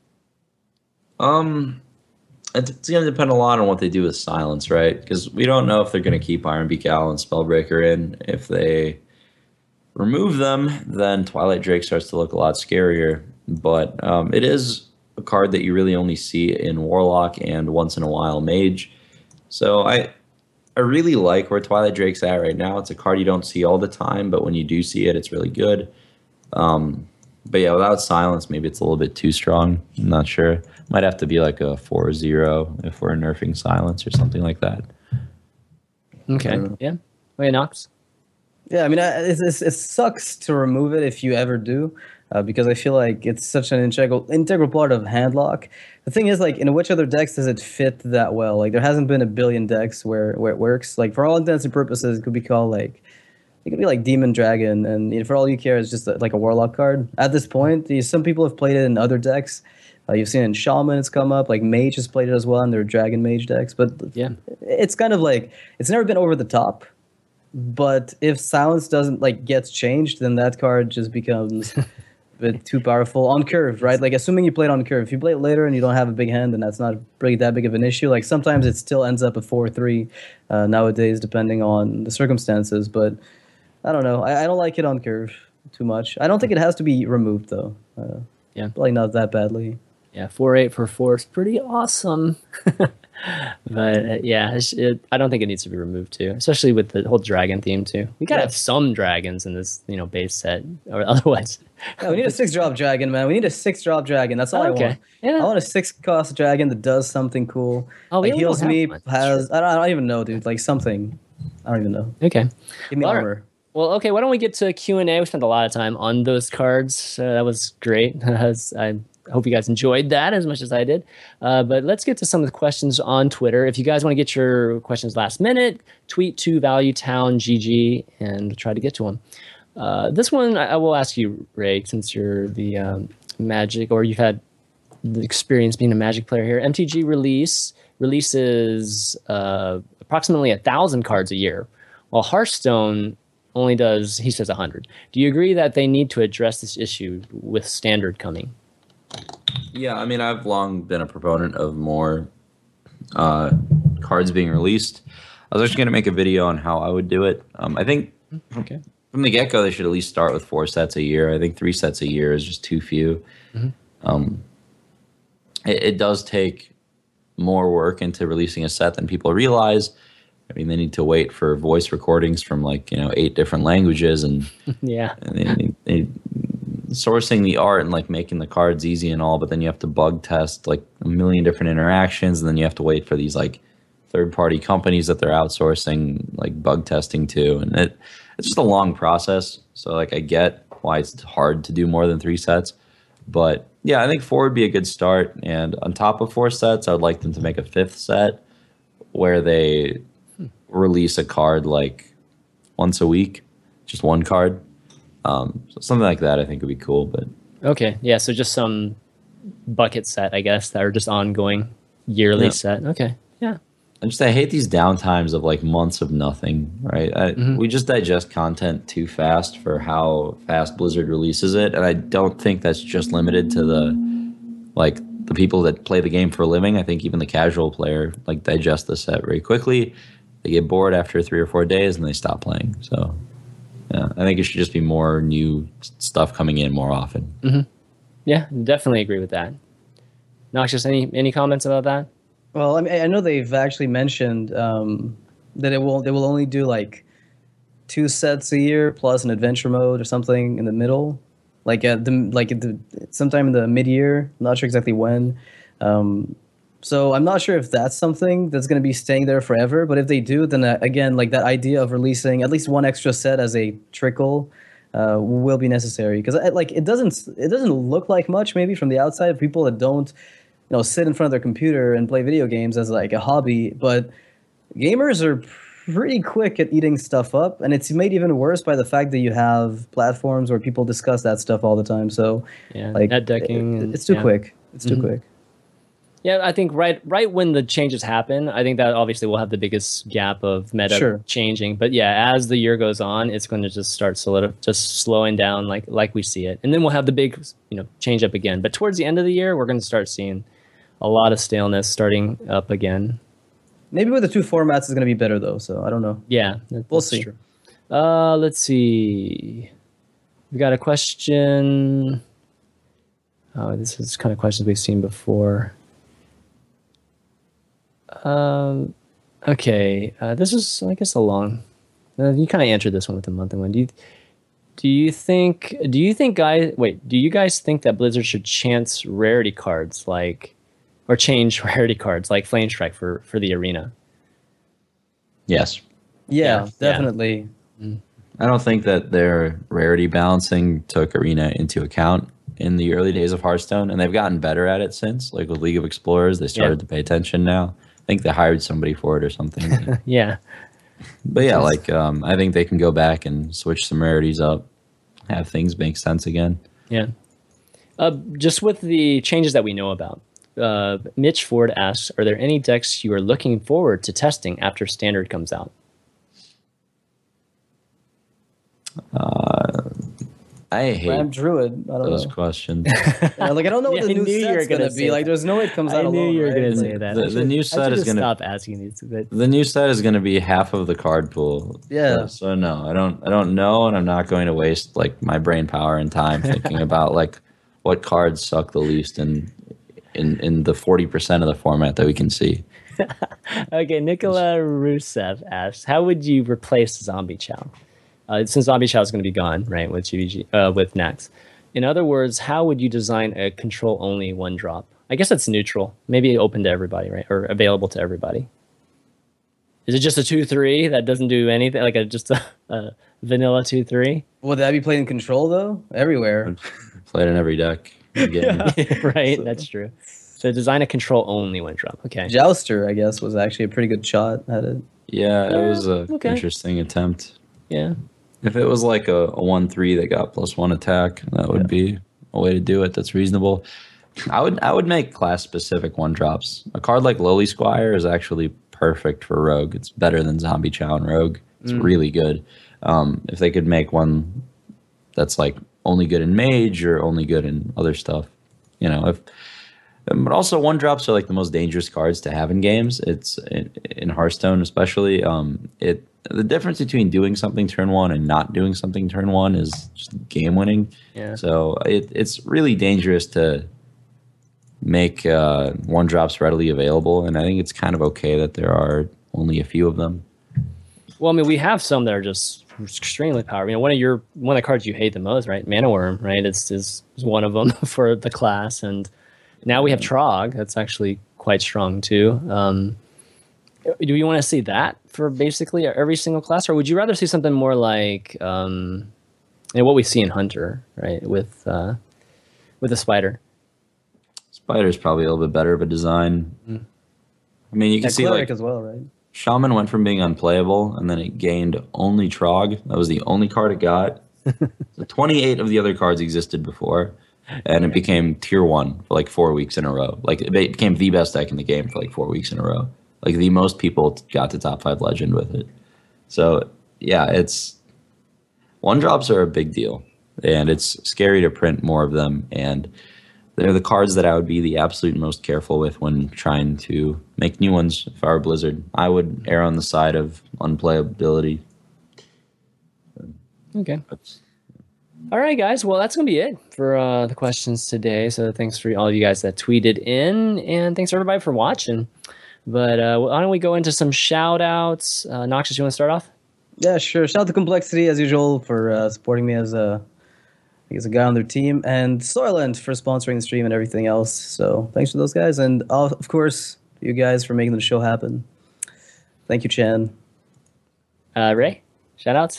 It's going to depend a lot on what they do with Silence, right? Because we don't know if they're going to keep Iron Beak Owl and Spellbreaker in. If they remove them, then Twilight Drake starts to look a lot scarier. But it is a card that you really only see in Warlock and once in a while Mage. So I really like where Twilight Drake's at right now. It's a card you don't see all the time, but when you do see it, it's really good. But yeah, without Silence, maybe it's a little bit too strong. I'm not sure. Might have to be like a 4-0 if we're nerfing Silence or something like that. Okay. Yeah. Wait, Nox? Yeah, I mean, it sucks to remove it if you ever do, because I feel like it's such an integral part of Handlock. The thing is, like, in which other decks does it fit that well? Like, there hasn't been a billion decks where it works. Like, for all intents and purposes, it could be called like, it could be like Demon Dragon, and for all you care, it's just like a Warlock card. At this point, some people have played it in other decks. You've seen it in Shaman, it's come up. Like Mage has played it as well in their Dragon Mage decks. But yeah, it's kind of like, it's never been over the top. But if silence doesn't gets changed, then that card just becomes a bit too powerful on curve, right? Like assuming you play it on curve. If you play it later and you don't have a big hand, then that's not really that big of an issue. Like sometimes it still ends up a 4-3 nowadays, depending on the circumstances. But I don't know. I don't like it on curve too much. I don't think it has to be removed though. Yeah. Like not that badly. Yeah, 4-8 for 4 is pretty awesome. But yeah, I don't think it needs to be removed too, especially with the whole dragon theme too. We gotta have some dragons in this, base set, or otherwise. Yeah, we need a 6-drop dragon, man. We need a 6-drop dragon. That's all I want. Yeah. I want a 6-cost dragon that does something cool. Oh, like we heals don't have me. one. I don't even know, dude. Like something. I don't even know. Okay. Give me All right. armor. Well, okay. Why don't we get to Q&A? We spent a lot of time on those cards. That was great. I hope you guys enjoyed that as much as I did. But let's get to some of the questions on Twitter. If you guys want to get your questions last minute, tweet to ValueTownGG and we'll try to get to them. This one I will ask you, Ray, since you're the Magic, or you've had the experience being a Magic player here. MTG releases approximately 1,000 cards a year, while Hearthstone only does, he says, 100. Do you agree that they need to address this issue with Standard coming? Yeah, I mean, I've long been a proponent of more cards being released. I was actually going to make a video on how I would do it. I think from the get-go, they should at least start with 4 sets a year. I think 3 sets a year is just too few. It does take more work into releasing a set than people realize. I mean, they need to wait for voice recordings from 8 different languages, and and they sourcing the art and making the cards easy and all, but then you have to bug test a million different interactions, and then you have to wait for these third-party companies that they're outsourcing bug testing to, and it's just a long process. So I get why it's hard to do more than 3 sets, but yeah, I think 4 would be a good start. And on top of 4 sets, I would like them to make a 5th set where they release a card once a week, just 1 card. So something like that I think would be cool. But okay, yeah, so just some bucket set, I guess, that are just ongoing yearly set. Okay, yeah. I hate these downtimes of months of nothing, right? We just digest content too fast for how fast Blizzard releases it, and I don't think that's just limited to the people that play the game for a living. I think even the casual player digest the set very quickly. They get bored after 3 or 4 days and they stop playing. So yeah, I think it should just be more new stuff coming in more often. Yeah, definitely agree with that. Noxious, any comments about that? Well, I mean, I know they've actually mentioned that they will only do 2 sets a year plus an adventure mode or something in the middle, sometime in the mid-year. I'm not sure exactly when. So I'm not sure if that's something that's going to be staying there forever. But if they do, then again, that idea of releasing at least 1 extra set as a trickle will be necessary, because it doesn't look like much maybe from the outside. People that don't sit in front of their computer and play video games as a hobby, but gamers are pretty quick at eating stuff up, and it's made even worse by the fact that you have platforms where people discuss that stuff all the time. So net decking, it's too quick. It's too quick. Yeah, I think right when the changes happen, I think that obviously will have the biggest gap of meta changing. But yeah, as the year goes on, it's going to just start just slowing down like we see it, and then we'll have the big change up again. But towards the end of the year, we're going to start seeing a lot of staleness starting up again. Maybe with the 2 formats is going to be better though. So I don't know. Yeah, we'll see. True. Let's see. We got a question. Oh, this is kind of questions we've seen before. Okay. This is, I guess, a long. You kind of answered this one with the monthly one. Do you guys think that Blizzard should chance rarity cards or change rarity cards like Flame Strike for the arena? Yes. Yeah, definitely. I don't think that their rarity balancing took arena into account in the early days of Hearthstone, and they've gotten better at it since. With League of Explorers, they started to pay attention now. I think they hired somebody for it or something. Yeah. But yeah, I think they can go back and switch some rarities up, have things make sense again. Yeah. Just with the changes that we know about, Mitch Ford asks, are there any decks you are looking forward to testing after Standard comes out? I hate Ram Druid. I don't those know. questions. Yeah, like I don't know what Yeah, the I new knew you were set's gonna gonna say be. Like that. there's no way it comes I out knew alone. you were right? gonna Like, say that. the new set is gonna stop asking these. But the new set is gonna be half of the card pool. Yeah. So no, I don't know, and I'm not going to waste like my brain power and time thinking about like what cards suck the least in the 40% of the format that we can see. okay, Nicola Rusev asks, how would you replace Zombie Chow? Since Zombie Chow is going to be gone, right, with GVG, with Nax. In other words, how would you design a control-only one-drop? I guess it's neutral, maybe open to everybody, right, or available to everybody. Is it just a 2/3 that doesn't do anything, like just a vanilla 2/3? Would that be played in control though? Everywhere. Play it in every deck. Again. right, that's true. So design a control-only one-drop. Okay. Jouster, I guess, was actually a pretty good shot at it. Yeah, it was a okay. interesting attempt. Yeah. If it was like a 1/3 that got +1 attack, that would be a way to do it. That's reasonable. I would make class specific one drops. A card like Lowly Squire is actually perfect for Rogue. It's better than Zombie Chow and Rogue. It's really good. If they could make one that's like only good in Mage or only good in other stuff, you know. But also one drops are like the most dangerous cards to have in games. It's in Hearthstone especially. The difference between doing something turn one and not doing something turn one is just game winning. Yeah. So it's really dangerous to make one drops readily available, and I think it's kind of okay that there are only a few of them. Well, I mean, we have some that are just extremely powerful. You know, one of the cards you hate the most, right? Mana Worm, right? Is one of them for the class, and now we have Trog. That's actually quite strong too. Do you want to see that for basically every single class, or would you rather see something more like what we see in Hunter, right? With the Spider. Spider's probably a little bit better of a design. I mean, you can see Cleric like as well, right? Shaman went from being unplayable, and then it gained only Trog. That was the only card it got. So 28 of the other cards existed before, and it became tier 1 for like 4 weeks in a row. Like it became the best deck in the game for like 4 weeks in a row. Like the most people got to top 5 legend with it. So yeah, one drops are a big deal, and it's scary to print more of them. And they're the cards that I would be the absolute most careful with when trying to make new ones. If I were Blizzard, I would err on the side of unplayability. Okay. All right, guys. Well, that's going to be it for the questions today. So thanks for all of you guys that tweeted in, and thanks everybody for watching. But why don't we go into some shout outs? Noxious, you want to start off? Yeah, sure. Shout out to Complexity as usual for supporting me as a guy on their team, and Soylent for sponsoring the stream and everything else. So thanks to those guys, and of course you guys for making the show happen. Thank you, Chan. Ray, shout outs.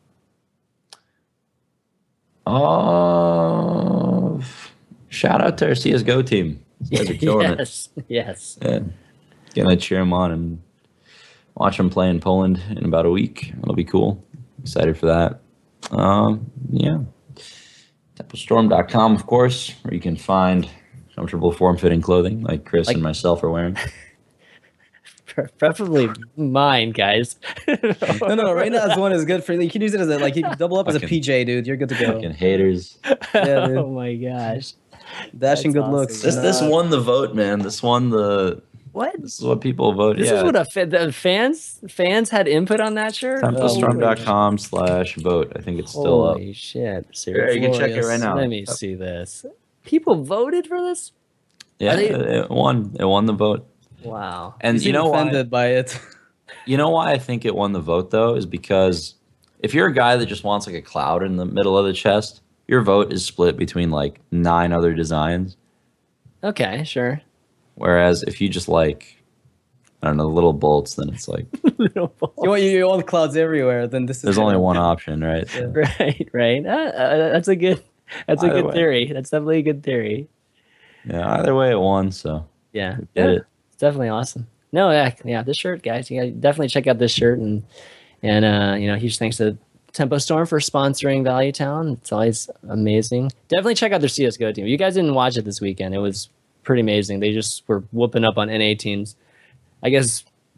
Shout out to our CSGO team. You guys are killing it. Yes. Yeah. Gonna cheer them on and watch them play in Poland in about a week. It'll be cool. Excited for that. Yeah. TempleStorm.com, of course, where you can find comfortable form-fitting clothing like Chris and myself are wearing. Preferably mine, guys. No. Right now, this one is good for you. You can use it as you can double up as a PJ, dude. You're good to go. Fucking haters. Yeah, dude. Oh my gosh. Dashing good awesome. looks. This won the vote, man. This won the. What? This is what people voted. This is what the fans had input on that shirt. TempleStorm.com/vote. I think it's still up. Holy shit! Yeah, you can check it right now. Let me see this. People voted for this. Yeah, it won. It won the vote. Wow. And you know offended by it. You know why I think it won the vote though is because if you're a guy that just wants like a cloud in the middle of the chest, your vote is split between like 9 other designs. Okay, sure. Whereas if you just like, I don't know, little bolts, then it's like you want clouds everywhere. Then this is there's only one option, right? Yeah. Right. That's a good Either theory. That's definitely a good theory. Yeah, either way it won, so yeah, get it. It's definitely awesome. No, yeah, this shirt, guys, you gotta definitely check out this shirt, and huge thanks to Tempo Storm for sponsoring Value Town. It's always amazing. Definitely check out their CS:GO team. If you guys didn't watch it this weekend, it was pretty amazing. They just were whooping up on NA teams. I guess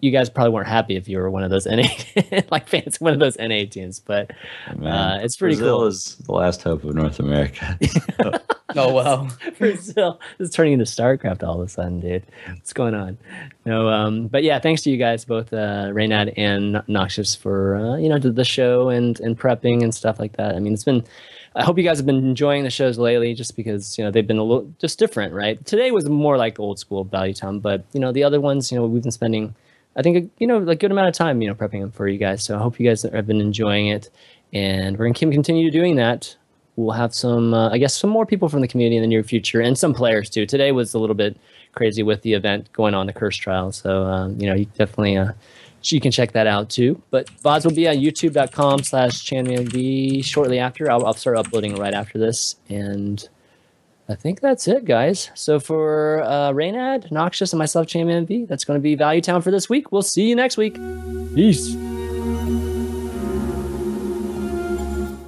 you guys probably weren't happy if you were one of those NA like fans, one of those NA teams, but it's pretty Brazil cool. is the last hope of North America. Oh wow. Brazil is turning into StarCraft all of a sudden, dude. What's going on? No, but yeah, thanks to you guys, both Reynad and Noxious, for the show and prepping and stuff like that. I mean, it's been. I hope you guys have been enjoying the shows lately, just because they've been a little just different, right? Today was more like old school Value Town, but the other ones, we've been spending, I think, a good amount of time, prepping them for you guys. So I hope you guys have been enjoying it, and we're gonna continue doing that. We'll have some, I guess, some more people from the community in the near future, and some players too. Today was a little bit crazy with the event going on, the Curse Trial. So you definitely. You can check that out too. But VODs will be on youtube.com/ChanmanV shortly after. I'll start uploading right after this. And I think that's it, guys. So for Reynad, Noxious, and myself, ChanmanV, that's going to be Value Town for this week. We'll see you next week. Peace.